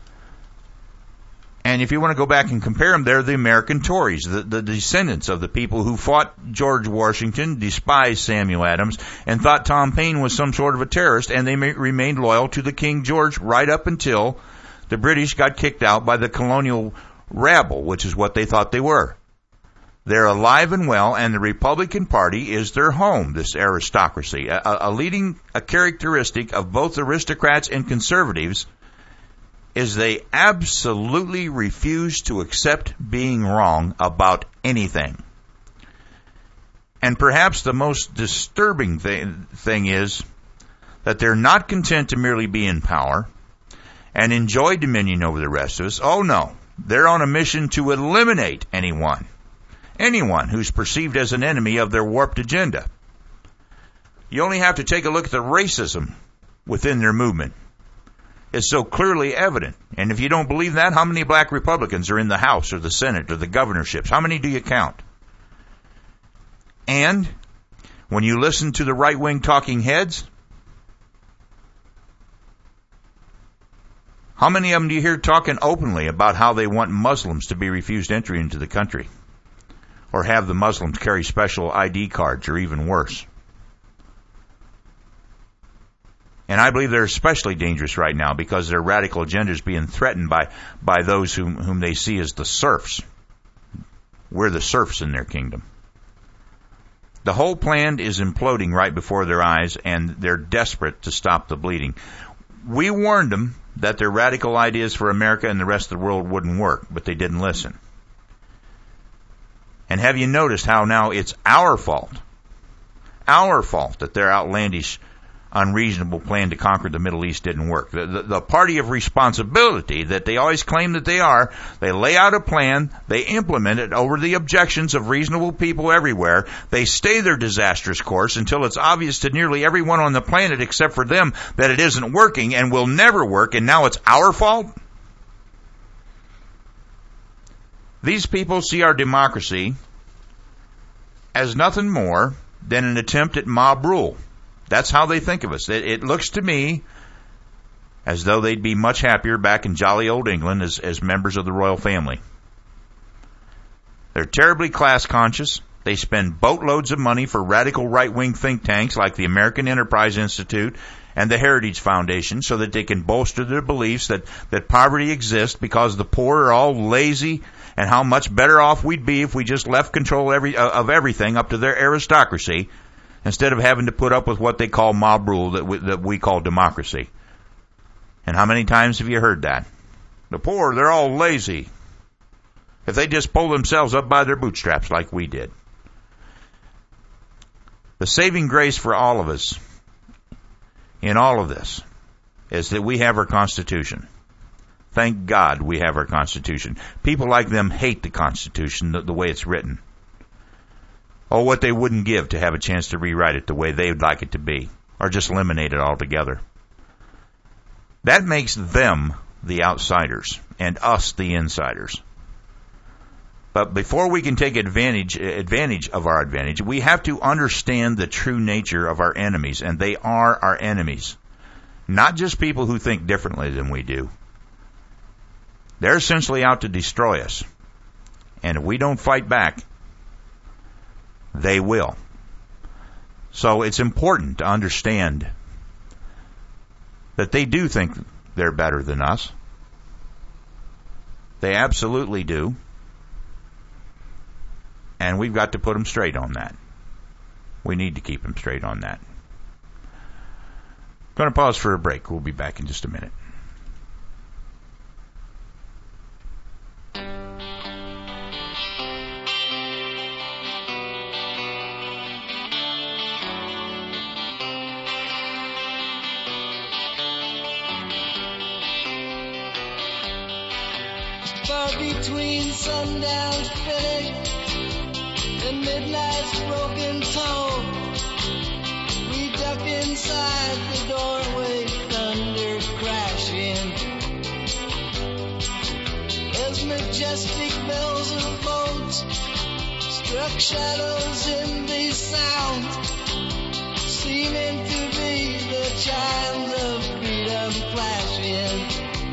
Speaker 12: And if you want to go back and compare them, they're the American Tories, the, the descendants of the people who fought George Washington, despised Samuel Adams, and thought Tom Paine was some sort of a terrorist, and they may, remained loyal to the King George right up until the British got kicked out by the colonial rabble, which is what they thought they were. They're alive and well, and the Republican Party is their home, this aristocracy. A, a leading a characteristic of both aristocrats and conservatives is they absolutely refuse to accept being wrong about anything. And perhaps the most disturbing thing, thing is that they're not content to merely be in power and enjoy dominion over the rest of us. Oh no, they're on a mission to eliminate anyone, anyone who's perceived as an enemy of their warped agenda. You only have to take a look at the racism within their movement. It's so clearly evident. And if you don't believe that, how many black Republicans are in the House or the Senate or the governorships? How many do you count? And when you listen to the right-wing talking heads, how many of them do you hear talking openly about how they want Muslims to be refused entry into the country? Or have the Muslims carry special I D cards, or even worse? And I believe they're especially dangerous right now because their radical agenda is being threatened by, by those whom, whom they see as the serfs. we're the serfs in their kingdom. The whole plan is imploding right before their eyes, and they're desperate to stop the bleeding. We warned them that their radical ideas for America and the rest of the world wouldn't work, but they didn't listen. And have you noticed how now it's our fault, our fault that their outlandish, unreasonable plan to conquer the Middle East didn't work? The, the, the party of responsibility that they always claim that they are, they lay out a plan, they implement it over the objections of reasonable people everywhere, they stay their disastrous course until it's obvious to nearly everyone on the planet except for them that it isn't working and will never work, and now it's our fault? These people see our democracy as nothing more than an attempt at mob rule. That's how they think of us. It, it looks to me as though they'd be much happier back in jolly old England as, as members of the royal family. They're terribly class conscious. They spend boatloads of money for radical right-wing think tanks like the American Enterprise Institute and the Heritage Foundation so that they can bolster their beliefs that, that poverty exists because the poor are all lazy, and how much better off we'd be if we just left control every, uh, of everything up to their aristocracy instead of having to put up with what they call mob rule that we, that we call democracy. And how many times have you heard that? The poor, they're all lazy. If they just pull themselves up by their bootstraps like we did. The saving grace for all of us in all of this is that we have our Constitution. Thank God we have our Constitution. People like them hate the Constitution the, the way it's written. Oh, what they wouldn't give to have a chance to rewrite it the way they would like it to be, or just eliminate it altogether. That makes them the outsiders and us the insiders. But before we can take advantage advantage of our advantage, we have to understand the true nature of our enemies, and they are our enemies. Not just people who think differently than we do. They're essentially out to destroy us. And if we don't fight back, they will. So it's important to understand that they do think they're better than us. They absolutely do. And we've got to put them straight on that. We need to keep them straight on that. Going to pause for a break. We'll be back in just a minute.
Speaker 11: Far between sundown's finish and midnight's broken tone, we duck inside the doorway, thunder crashing as majestic bells of boats struck shadows in these sounds, seeming to be the chimes of freedom flashing.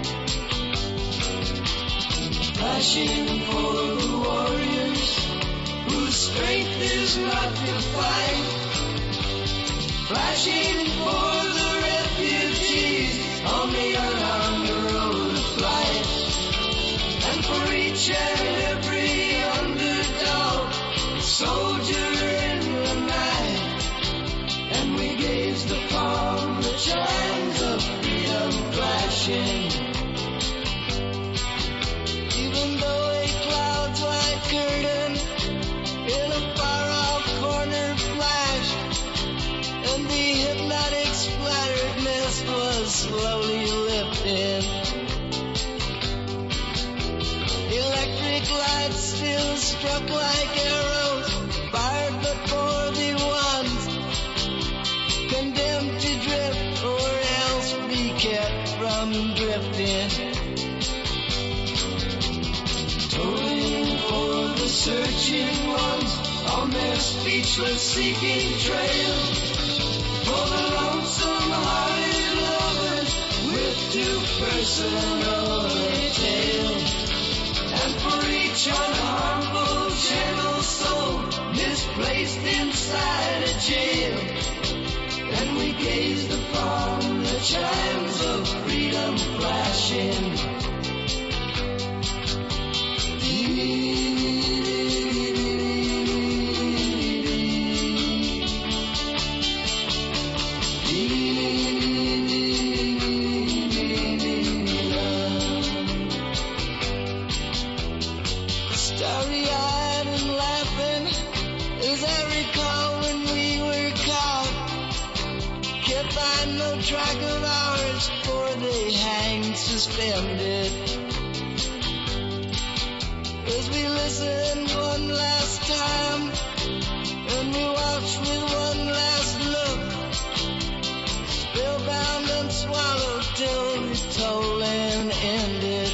Speaker 11: Flashing for the warriors whose strength is not to fight. Flashing for the refugees on the unarmed road of flight. And for each and every underdog, soldier in the night. And we gazed upon the chimes of freedom flashing. Even though a cloud's white curtain in a far-off corner flashed, and the hypnotic splattered mist was slowly lifting, electric lights still struck like arrows, fired but for the ones condemned to drift or else be kept from drifting. Tolling for the searching ones on their speechless seeking trail, for the lonesome hearted lovers with too personal a tale, and for each unharmful gentle soul misplaced inside a jail. And we gazed upon the chimes of freedom flashing. find no track of ours, for they hanged suspended. As we listen one last time, and we watch with one last look, spellbound and swallowed till the tolling ended.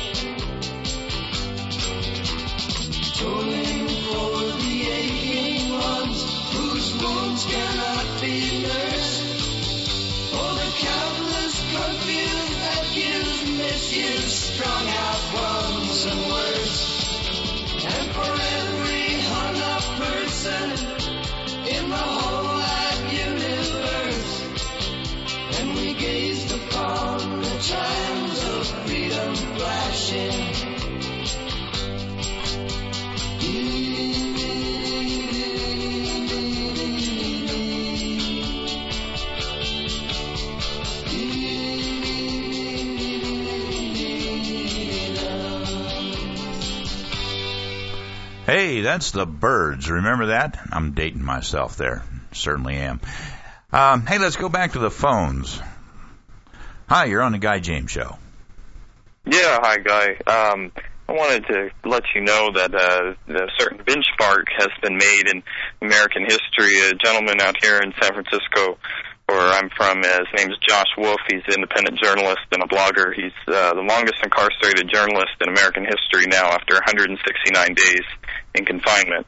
Speaker 11: Tolling for the aching ones whose wounds cannot be nursed, for the countless confused, abused, misused, strung out ones and words, and for every hung up person in the whole wide universe. And we gazed upon the chimes of freedom flashing.
Speaker 12: Hey, that's the Byrds. Remember that? I'm dating myself there. Certainly am. Um, hey, let's go back to the phones. Hi, you're on the Guy James Show.
Speaker 5: Yeah, hi, Guy. Um, I wanted to let you know that uh, a certain benchmark has been made in American history. A gentleman out here in San Francisco, where I'm from, uh, his name is Josh Wolf. He's an independent journalist and a blogger. He's uh, the longest incarcerated journalist in American history now, after one hundred sixty-nine days in confinement.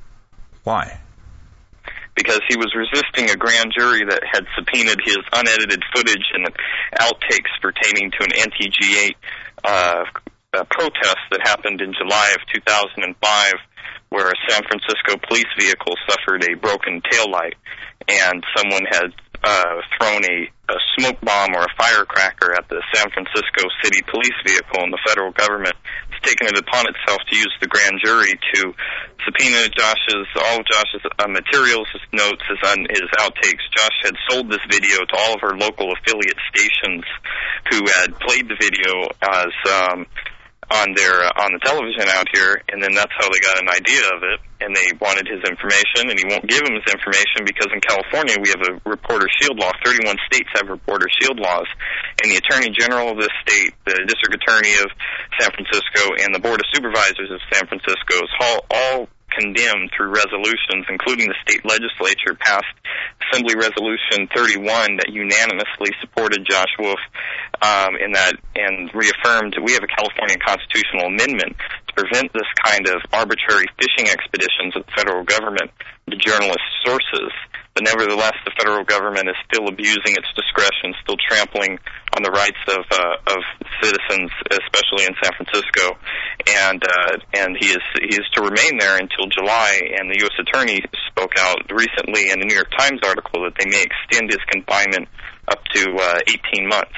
Speaker 12: Why?
Speaker 5: Because he was resisting a grand jury that had subpoenaed his unedited footage and outtakes pertaining to an anti G eight uh, uh, protest that happened in July of two thousand five, where a San Francisco police vehicle suffered a broken taillight, and someone had uh, thrown a, a smoke bomb or a firecracker at the San Francisco city police vehicle, and the federal government has taken it upon itself to use the grand jury to subpoena Josh's, all of Josh's uh, materials, his notes, his, un, his outtakes. Josh had sold this video to all of her local affiliate stations who had played the video as um, on their uh, on the television out here, and then that's how they got an idea of it, and they wanted his information, and he won't give them his information because in California we have a reporter shield law. thirty-one states have reporter shield laws, and the Attorney General of this state, the District Attorney of San Francisco, and the Board of Supervisors of San Francisco all, all condemned through resolutions, including the state legislature passed Assembly Resolution thirty-one that unanimously supported Josh Wolf um, in that, and reaffirmed we have a California constitutional amendment to prevent this kind of arbitrary fishing expeditions of the federal government to journalist sources. But nevertheless, the federal government is still abusing its discretion, still trampling on the rights of uh, of citizens, especially in San Francisco, and uh, and he is he is to remain there until July. And the U S Attorney spoke out recently in a New York Times article that they may extend his confinement up to uh, eighteen months.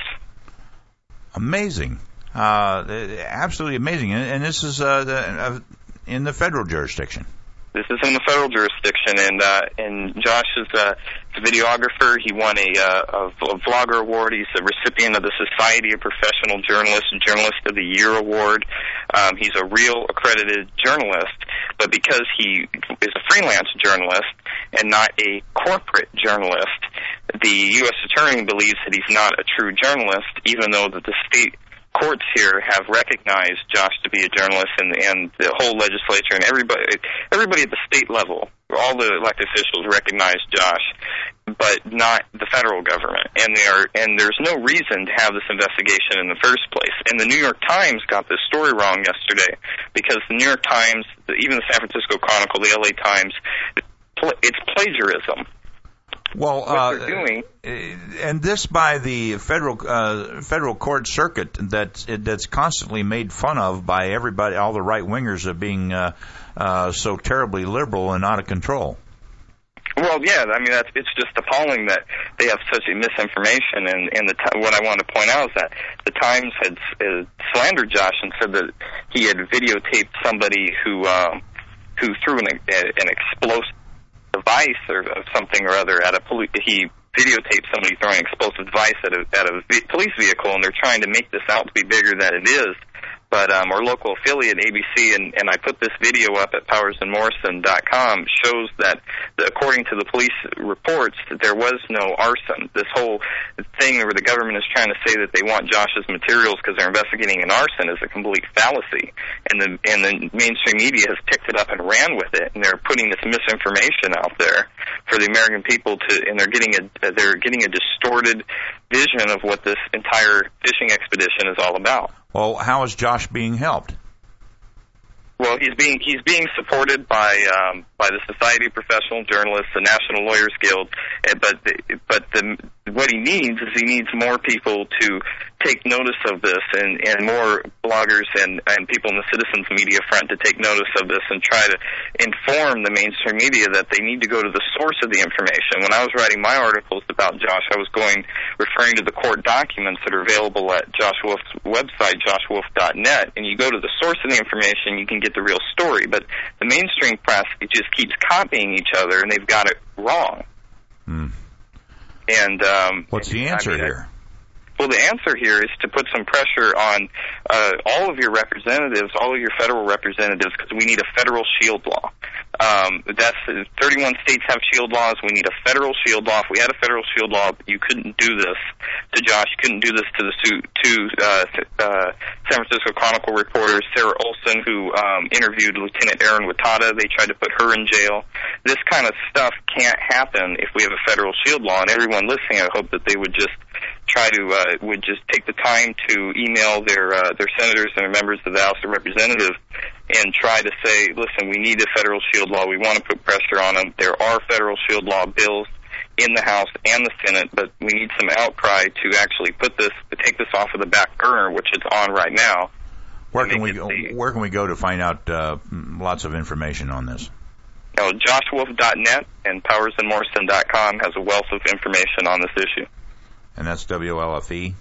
Speaker 12: Amazing, uh, absolutely amazing, and, and this is uh, the, uh, in the federal jurisdiction.
Speaker 5: This is in the federal jurisdiction, and uh, and Josh is a, a videographer. He won a, uh, a, a Vlogger Award. He's a recipient of the Society of Professional Journalists Journalist of the Year Award. Um, he's a real accredited journalist, but because he is a freelance journalist and not a corporate journalist, the U S Attorney believes that he's not a true journalist, even though that the state courts here have recognized Josh to be a journalist, and, and the whole legislature and everybody, everybody at the state level, all the elected officials recognize Josh, but not the federal government. And they are, and there's no reason to have this investigation in the first place. And the New York Times got this story wrong yesterday, because the New York Times, even the San Francisco Chronicle, the L A Times, it's plagiarism.
Speaker 12: Well,
Speaker 5: what
Speaker 12: uh,
Speaker 5: they're doing,
Speaker 12: and this by the federal uh, federal court circuit that's that's constantly made fun of by everybody, all the right wingers, of being uh, uh, so terribly liberal and out of control.
Speaker 5: Well, yeah, I mean, that's, it's just appalling that they have such a misinformation, and, and the t- what I want to point out is that the Times had uh, slandered Josh and said that he had videotaped somebody who um, who threw an, an explosive device or something or other at a police. He videotaped somebody throwing an explosive device at a, at a v- police vehicle, and they're trying to make this out to be bigger than it is. but um, our local affiliate, A B C, and, and I put this video up at powers and morrison dot com, shows that, the, according to the police reports, that there was no arson. This whole thing where the government is trying to say that they want Josh's materials because they're investigating an arson is a complete fallacy. And the, and the mainstream media has picked it up and ran with it, and they're putting this misinformation out there for the American people to, and they're getting a, they're getting a distorted vision of what this entire fishing expedition is all about.
Speaker 12: Well, how is Josh being helped?
Speaker 5: Well, he's being he's being supported by um, by the Society of Professional Journalists, the National Lawyers Guild, but the, but the, what he needs is he needs more people to take notice of this, and, and more bloggers and, and people in the citizens media front to take notice of this and try to inform the mainstream media that they need to go to the source of the information. When I was writing my articles about Josh, I was going referring to the court documents that are available at Josh Wolf's website, josh wolf dot net, and you go to the source of the information, you can get the real story. But the mainstream press, it just keeps copying each other, and they've got it wrong.
Speaker 12: Hmm.
Speaker 5: And um,
Speaker 12: what's the answer
Speaker 5: I mean,
Speaker 12: here?
Speaker 5: Well, the answer here is to put some pressure on uh, all of your representatives, all of your federal representatives, because we need a federal shield law. Um, that's thirty-one states have shield laws. We need a federal shield law. If we had a federal shield law, you couldn't do this to Josh. You couldn't do this to the two uh, uh, San Francisco Chronicle reporters, Sarah Olson, who um, interviewed Lieutenant Aaron Watada. They tried to put her in jail. This kind of stuff can't happen if we have a federal shield law. And everyone listening, I hope that they would just try to uh, would just take the time to email their uh, their senators and their members of the House of Representatives and try to say, listen, we need a federal shield law. We want to put pressure on them. There are federal shield law bills in the House and the Senate, but we need some outcry to actually put this, to take this off of the back burner, which it's on right now.
Speaker 12: Where can we go, where can we go to find out uh, lots of information on this?
Speaker 5: Now, josh wolf dot net and powers and morrison dot com has a wealth of information on this issue.
Speaker 12: And that's W O L F E?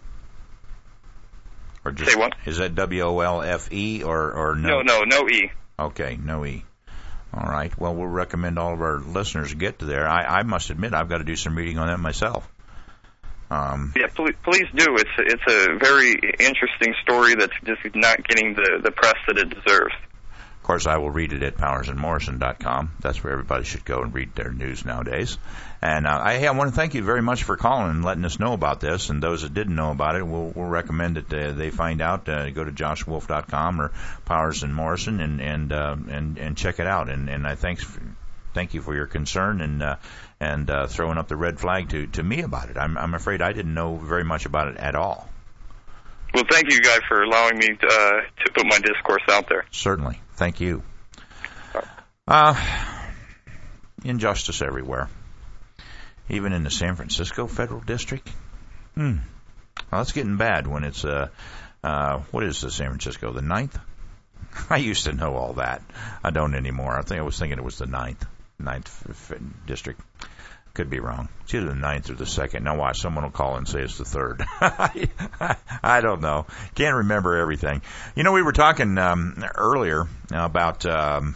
Speaker 12: Or just,
Speaker 5: Say what?
Speaker 12: Is that W O L F E or, or no?
Speaker 5: No, no, no E.
Speaker 12: Okay, no E. All right. Well, we'll recommend all of our listeners get to there. I, I must admit, I've got to do some reading on that myself. Um,
Speaker 5: yeah, please, please do. It's it's a very interesting story that's just not getting the, the press that it deserves.
Speaker 12: Of course, I will read it at powers and morrison dot com. That's where everybody should go and read their news nowadays. And uh, I, I want to thank you very much for calling and letting us know about this. And those that didn't know about it, we'll, we'll recommend that uh, they find out. Uh, go to josh wolf dot com or Powers and Morrison and and uh, and and check it out. And and I thanks for, thank you for your concern and uh, and uh, throwing up the red flag to to me about it. I'm I'm afraid I didn't know very much about it at all.
Speaker 5: Well, thank you, guys, for allowing me to, uh, to put my discourse out there.
Speaker 12: Certainly. Thank you. Uh, injustice everywhere. Even in the San Francisco Federal District. Hmm. Well, it's getting bad when it's, uh, uh, what is the San Francisco, the ninth? I used to know all that. I don't anymore. I think I was thinking it was the ninth, ninth f- f- district. Could be wrong. It's either the ninth or the second. Now watch, someone will call and say it's the third. I don't know. Can't remember everything. You know, we were talking um, earlier about, um,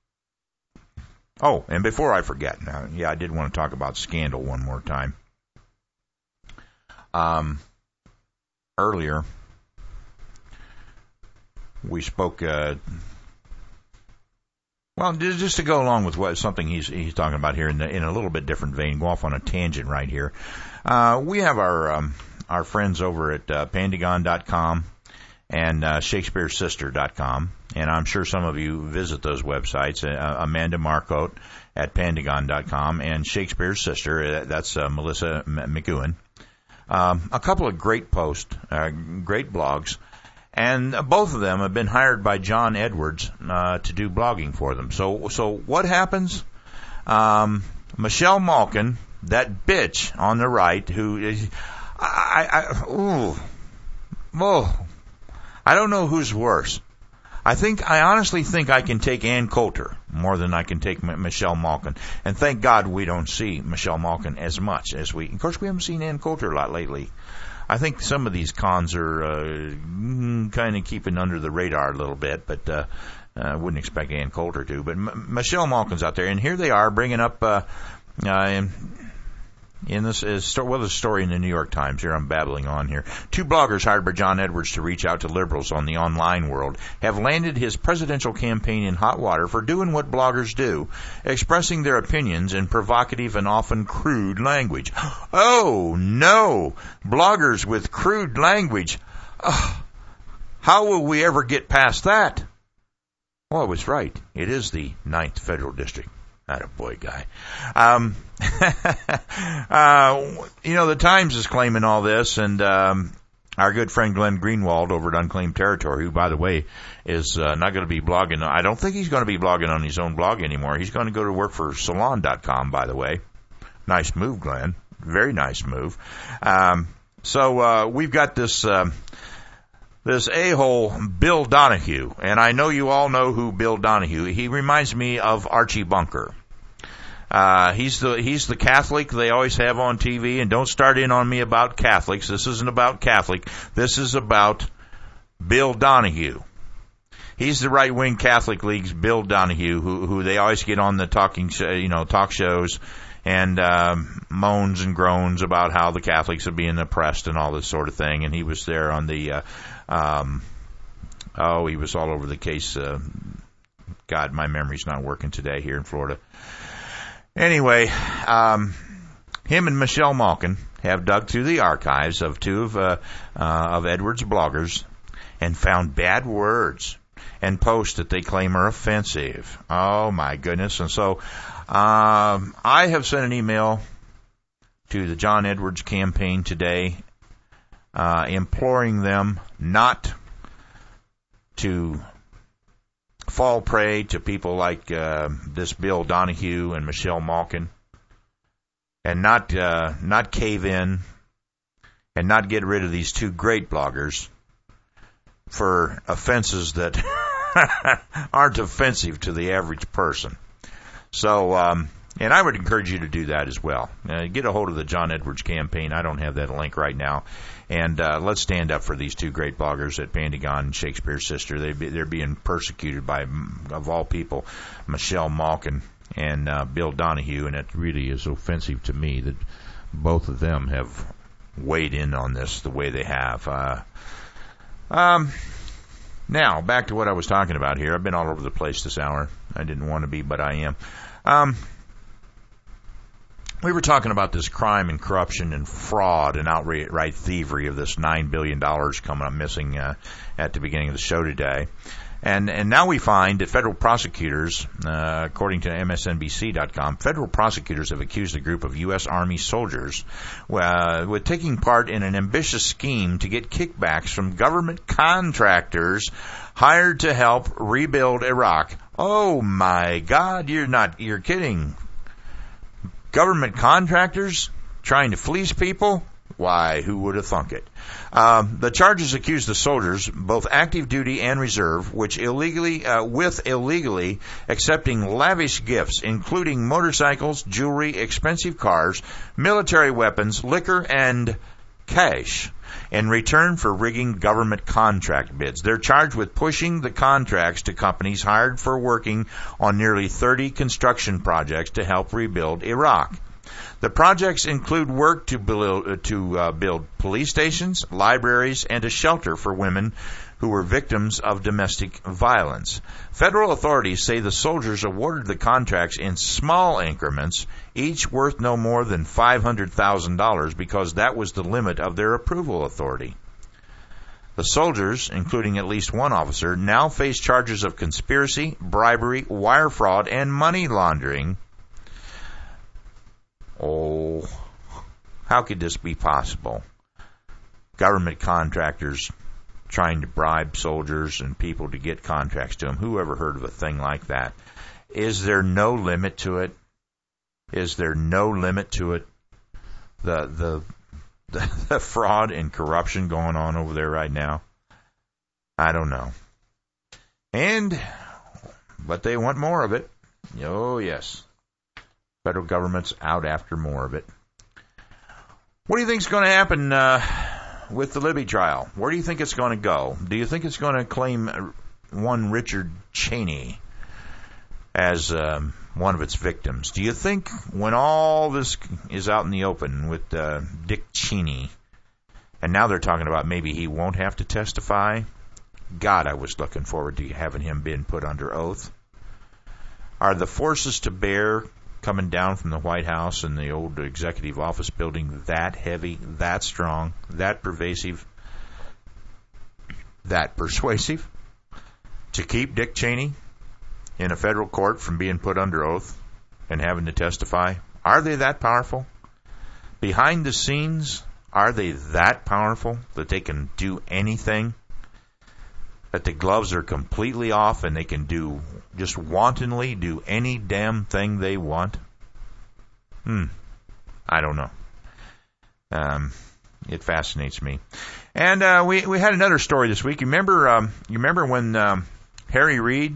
Speaker 12: oh, and before I forget, uh, yeah, I did want to talk about scandal one more time. Um, earlier, we spoke, uh, well, just to go along with what something he's he's talking about here in, the, in a little bit different vein, go off on a tangent right here. Uh, we have our um, our friends over at uh, Pandagon dot com and uh, Shakespeare Sister dot com, and I'm sure some of you visit those websites. Uh, Amanda Marcotte at Pandagon dot com and Shakespeare Sister, that's uh, Melissa McEwen. Um, a couple of great posts, uh, great blogs. And both of them have been hired by John Edwards uh, to do blogging for them. So, so what happens? Um, Michelle Malkin, that bitch on the right, who is, I, I, ooh, oh, I don't know who's worse. I think, I honestly think I can take Ann Coulter more than I can take M- Michelle Malkin. And thank God we don't see Michelle Malkin as much as we, of course we haven't seen Ann Coulter a lot lately. I think some of these cons are uh, kind of keeping under the radar a little bit, but uh, I wouldn't expect Ann Coulter to. But M- Michelle Malkin's out there, and here they are bringing up uh, uh, in this is well, the story in the New York Times. Here I'm babbling on here. Two bloggers hired by John Edwards to reach out to liberals on the online world have landed his presidential campaign in hot water for doing what bloggers do, expressing their opinions in provocative and often crude language. Oh, no! Bloggers with crude language. Uh, how will we ever get past that? Well, I was right. It is the Ninth Federal District. Attaboy, guy. Um, uh, you know, the Times is claiming all this, and um, our good friend Glenn Greenwald over at Unclaimed Territory, who, by the way, is uh, not going to be blogging. I don't think he's going to be blogging on his own blog anymore. He's going to go to work for Salon dot com, by the way. Nice move, Glenn. Very nice move. Um, so uh, we've got this... Um, This a-hole, Bill Donahue, and I know you all know who Bill Donahue. He reminds me of Archie Bunker. Uh, he's the he's the Catholic they always have on T V, and don't start in on me about Catholics. This isn't about Catholic. This is about Bill Donahue. He's the right-wing Catholic League's Bill Donahue, who who they always get on the talking show, you know talk shows and um, moans and groans about how the Catholics are being oppressed and all this sort of thing. And he was there on the uh, um, oh, he was all over the case. Uh, God, my memory's not working today here in Florida. Anyway, um, him and Michelle Malkin have dug through the archives of two of uh, uh, of Edwards' bloggers and found bad words and posts that they claim are offensive. Oh, my goodness. And so um, I have sent an email to the John Edwards campaign today uh, imploring them not to fall prey to people like uh, this Bill Donahue and Michelle Malkin, and not uh, not cave in and not get rid of these two great bloggers for offenses that aren't offensive to the average person. So, um, and I would encourage you to do that as well. Uh, get a hold of the John Edwards campaign. I don't have that link right now. And uh, let's stand up for these two great bloggers at Pandagon and Shakespeare's Sister. They be, they're being persecuted by, of all people, Michelle Malkin and uh, Bill Donahue, and it really is offensive to me that both of them have weighed in on this the way they have. Uh, um, now, back to what I was talking about here. I've been all over the place this hour. I didn't want to be, but I am. Um, we were talking about this crime and corruption and fraud and outright thievery of this nine billion dollars coming up missing uh, at the beginning of the show today. And and now we find that federal prosecutors, uh, according to M S N B C dot com, federal prosecutors have accused a group of U S Army soldiers uh, with taking part in an ambitious scheme to get kickbacks from government contractors hired to help rebuild Iraq. Oh my God, you're not, you're kidding. Government contractors trying to fleece people? Why, who would have thunk it? Um, the charges accuse the soldiers, both active duty and reserve, which illegally, uh, with illegally accepting lavish gifts, including motorcycles, jewelry, expensive cars, military weapons, liquor, and cash, in return for rigging government contract bids. They're charged with pushing the contracts to companies hired for working on nearly thirty construction projects to help rebuild Iraq. The projects include work to build, to uh, build police stations, libraries, and a shelter for women who were victims of domestic violence. Federal authorities say the soldiers awarded the contracts in small increments, each worth no more than five hundred thousand dollars, because that was the limit of their approval authority. The soldiers, including at least one officer, now face charges of conspiracy, bribery, wire fraud, and money laundering. Oh, how could this be possible? Government contractors trying to bribe soldiers and people to get contracts to them. Who ever heard of a thing like that? Is there no limit to it? Is there no limit to it? The the the, the fraud and corruption going on over there right now? I don't know. And, but they want more of it. Oh, yes. Federal government's out after more of it. What do you think is going to happen uh, with the Libby trial? Where do you think it's going to go? Do you think it's going to claim one Richard Cheney as um, one of its victims. Do you think when all this is out in the open with uh, Dick Cheney, and now they're talking about maybe he won't have to testify? God, I was looking forward to having him being put under oath. Are the forces to bear coming down from the White House and the old executive office building that heavy, that strong, that pervasive, that persuasive to keep Dick Cheney in a federal court from being put under oath and having to testify? Are they that powerful? Behind the scenes, are they that powerful that they can do anything? That the gloves are completely off and they can do, just wantonly do any damn thing they want? Hmm. I don't know. Um, it fascinates me. And uh, we we had another story this week. You remember? Um, you remember when um, Harry Reid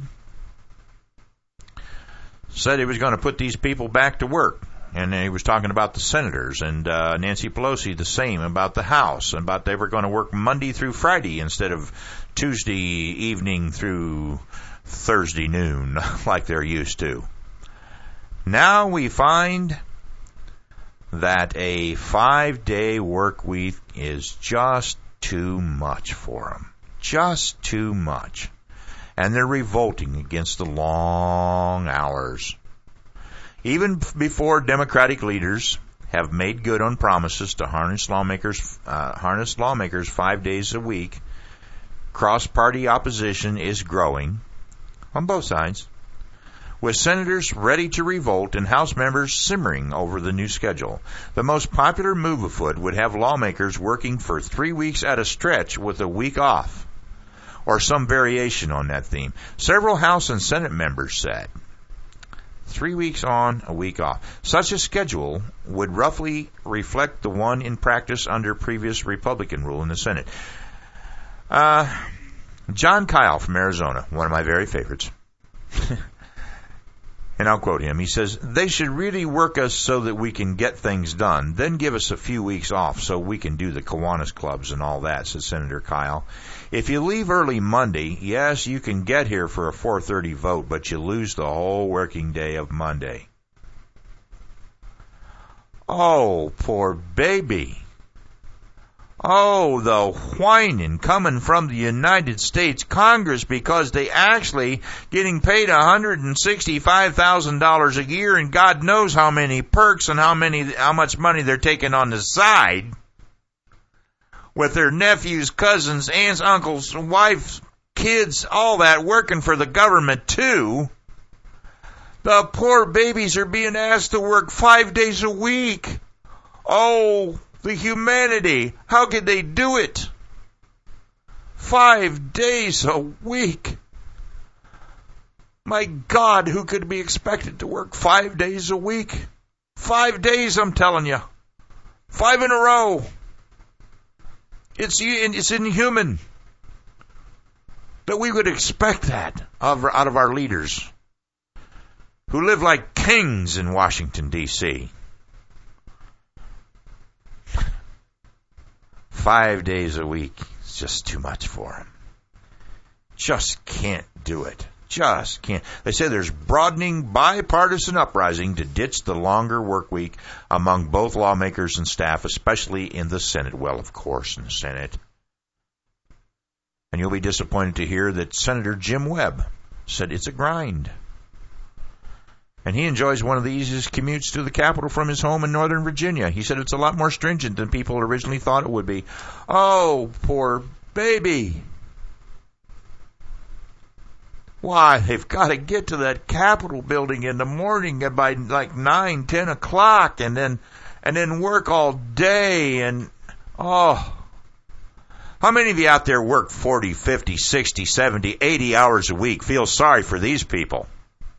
Speaker 12: said he was going to put these people back to work, and he was talking about the senators, and uh, Nancy Pelosi the same about the House, and about they were going to work Monday through Friday instead of Tuesday evening through Thursday noon like they're used to. Now we find that a five-day work week is just too much for them. Just too much. And they're revolting against the long hours. Even before Democratic leaders have made good on promises to harness lawmakers, uh, harness lawmakers five days a week, cross-party opposition is growing on both sides, with senators ready to revolt and House members simmering over the new schedule. The most popular move afoot would have lawmakers working for three weeks at a stretch with a week off, or some variation on that theme. Several House and Senate members said, three weeks on, a week off. Such a schedule would roughly reflect the one in practice under previous Republican rule in the Senate. Uh, John Kyle from Arizona, one of my very favorites. And I'll quote him. He says, "They should really work us so that we can get things done, then give us a few weeks off so we can do the Kiwanis clubs and all that," said Senator Kyle. "If you leave early Monday, yes, you can get here for a four thirty vote, but you lose the whole working day of Monday." Oh, poor baby. Oh, the whining coming from the United States Congress because they actually getting paid one hundred sixty-five thousand dollars a year, and God knows how many perks and how many how much money they're taking on the side with their nephews, cousins, aunts, uncles, wives, kids, all that working for the government too. The poor babies are being asked to work five days a week. Oh, the humanity. How could they do it? Five days a week. My God, who could be expected to work five days a week? Five days, I'm telling you. Five in a row. It's, it's inhuman that we would expect that out of our leaders who live like kings in Washington, D C Five days a week is just too much for them. Just can't do it. Just can't. They say there's broadening bipartisan uprising to ditch the longer work week among both lawmakers and staff, especially in the Senate. Well, of course, in the Senate. And you'll be disappointed to hear that Senator Jim Webb said it's a grind. And he enjoys one of the easiest commutes to the Capitol from his home in Northern Virginia. He said it's a lot more stringent than people originally thought it would be. Oh, poor baby. Why, they've got to get to that Capitol building in the morning by like nine, ten o'clock, and then and then work all day. And, oh, how many of you out there work forty, fifty, sixty, seventy, eighty hours a week? Feel sorry for these people.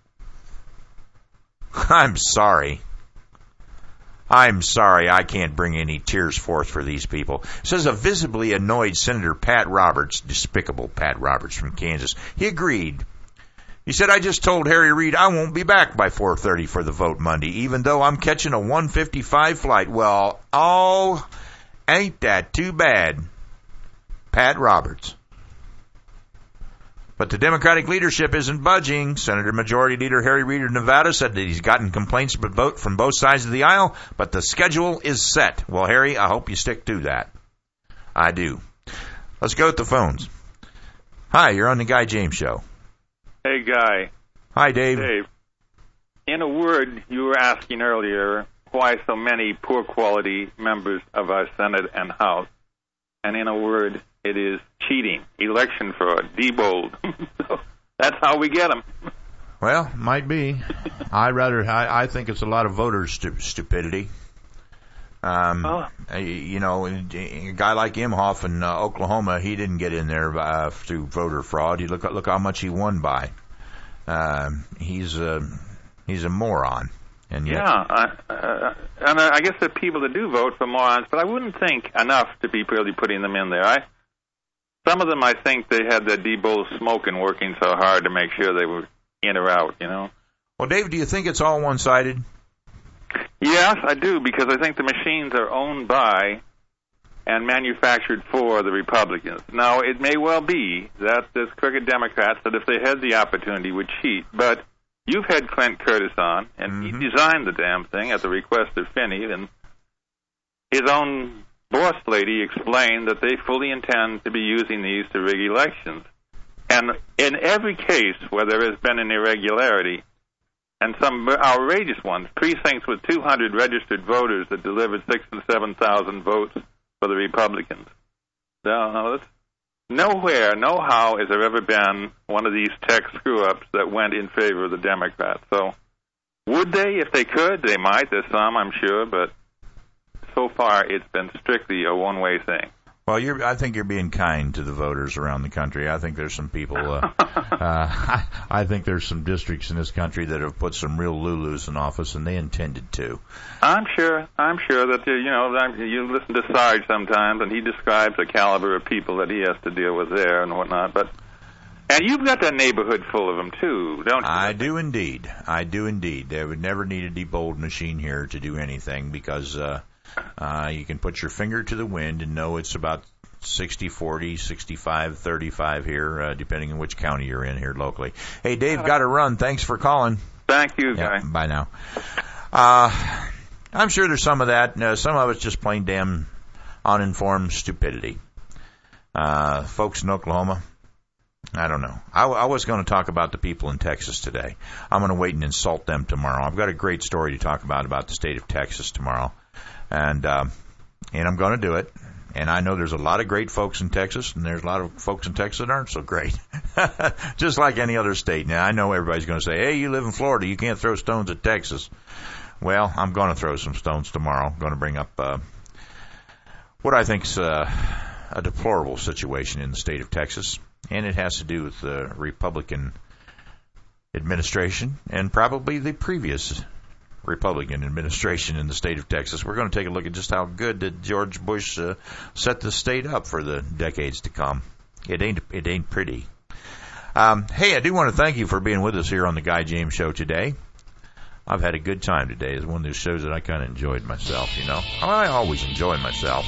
Speaker 12: I'm sorry. I'm sorry I can't bring any tears forth for these people. Says a visibly annoyed Senator Pat Roberts, despicable Pat Roberts from Kansas. He agreed. He said, "I just told Harry Reid I won't be back by four thirty for the vote Monday, even though I'm catching a one fifty-five flight." Well, oh, ain't that too bad, Pat Roberts. But the Democratic leadership isn't budging. Senator Majority Leader Harry Reid of Nevada said that he's gotten complaints from both sides of the aisle, but the schedule is set. Well, Harry, I hope you stick to that. I do. Let's go with the phones. Hi, you're on the Guy James Show.
Speaker 8: Hey, Guy.
Speaker 12: Hi, Dave.
Speaker 8: Dave, in a word, you were asking earlier why so many poor quality members of our Senate and House. And in a word, it is cheating, election fraud, debold. So that's how we get them.
Speaker 12: Well, might be. I rather. I, I think it's a lot of voter stu- stupidity. Um, oh. You know, a guy like Imhoff in uh, Oklahoma, he didn't get in there uh, through voter fraud. You look look how much he won by. Uh, he's a he's a moron. And yet,
Speaker 8: yeah, I, uh, and I guess there are people that do vote for morons, but I wouldn't think enough to be really putting them in there. I, some of them, I think they had their debold smoking working so hard to make sure they were in or out, you know.
Speaker 12: Well, Dave, do you think it's all one-sided?
Speaker 8: Yes, I do, because I think the machines are owned by and manufactured for the Republicans. Now, it may well be that there's crooked Democrats that if they had the opportunity would cheat, but you've had Clint Curtis on, and mm-hmm. he designed the damn thing at the request of Finney, and his own boss lady explained that they fully intend to be using these to rig elections. And in every case where there has been an irregularity, and some outrageous ones, precincts with two hundred registered voters that delivered six and seven thousand votes for the Republicans. No, no, that's nowhere, no how has there ever been one of these tech screw-ups that went in favor of the Democrats. So would they? If they could, they might. There's some, I'm sure, but so far it's been strictly a one-way thing.
Speaker 12: Well, you're, I think you're being kind to the voters around the country. I think there's some people, uh, uh, I, I think there's some districts in this country that have put some real Lulus in office, and they intended to.
Speaker 8: I'm sure, I'm sure that, you know, you listen to Sarge sometimes, and he describes the caliber of people that he has to deal with there and whatnot, but, and you've got that neighborhood full of them, too, don't you?
Speaker 12: I do indeed. I do indeed. They would never need a debold machine here to do anything because, uh, Uh, you can put your finger to the wind and know it's about sixty forty, sixty-five thirty-five here, uh, depending on which county you're in here locally. Hey, Dave, got to run. Thanks for calling.
Speaker 8: Thank you,
Speaker 12: yeah,
Speaker 8: Guy.
Speaker 12: Bye now. Uh, I'm sure there's some of that. Uh, some of it's just plain damn uninformed stupidity. Uh, folks in Oklahoma, I don't know. I, I was going to talk about the people in Texas today. I'm going to wait and insult them tomorrow. I've got a great story to talk about about the state of Texas tomorrow. And, um, and I'm going to do it. And I know there's a lot of great folks in Texas, and there's a lot of folks in Texas that aren't so great. Just like any other state. Now, I know everybody's going to say, hey, you live in Florida, you can't throw stones at Texas. Well, I'm going to throw some stones tomorrow. I'm going to bring up uh, what I think is uh, a deplorable situation in the state of Texas. And it has to do with the Republican administration and probably the previous Republican administration in the state of Texas. We're going to take a look at just how good did George Bush uh, set the state up for the decades to come. It ain't it ain't pretty. Um, hey, I do want to thank you for being with us here on the Guy James Show today. I've had a good time today. It's one of those shows that I kind of enjoyed myself, you know. I always enjoy myself.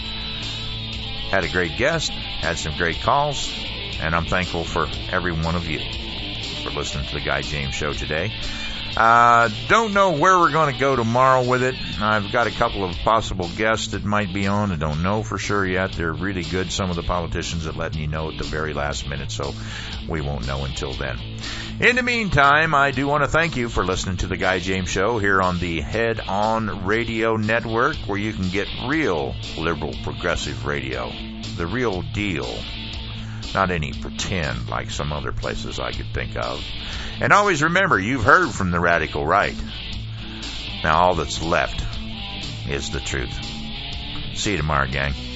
Speaker 12: Had a great guest, had some great calls, and I'm thankful for every one of you for listening to the Guy James Show today. Uh, don't know where we're going to go tomorrow with it. I've got a couple of possible guests that might be on. I don't know for sure yet. They're really good, some of the politicians, at letting you know at the very last minute, so we won't know until then. In the meantime, I do want to thank you for listening to the Guy James Show here on the Head On Radio Network, where you can get real liberal progressive radio, the real deal. Not any pretend like some other places I could think of. And always remember, you've heard from the radical right. Now all that's left is the truth. See you tomorrow, gang.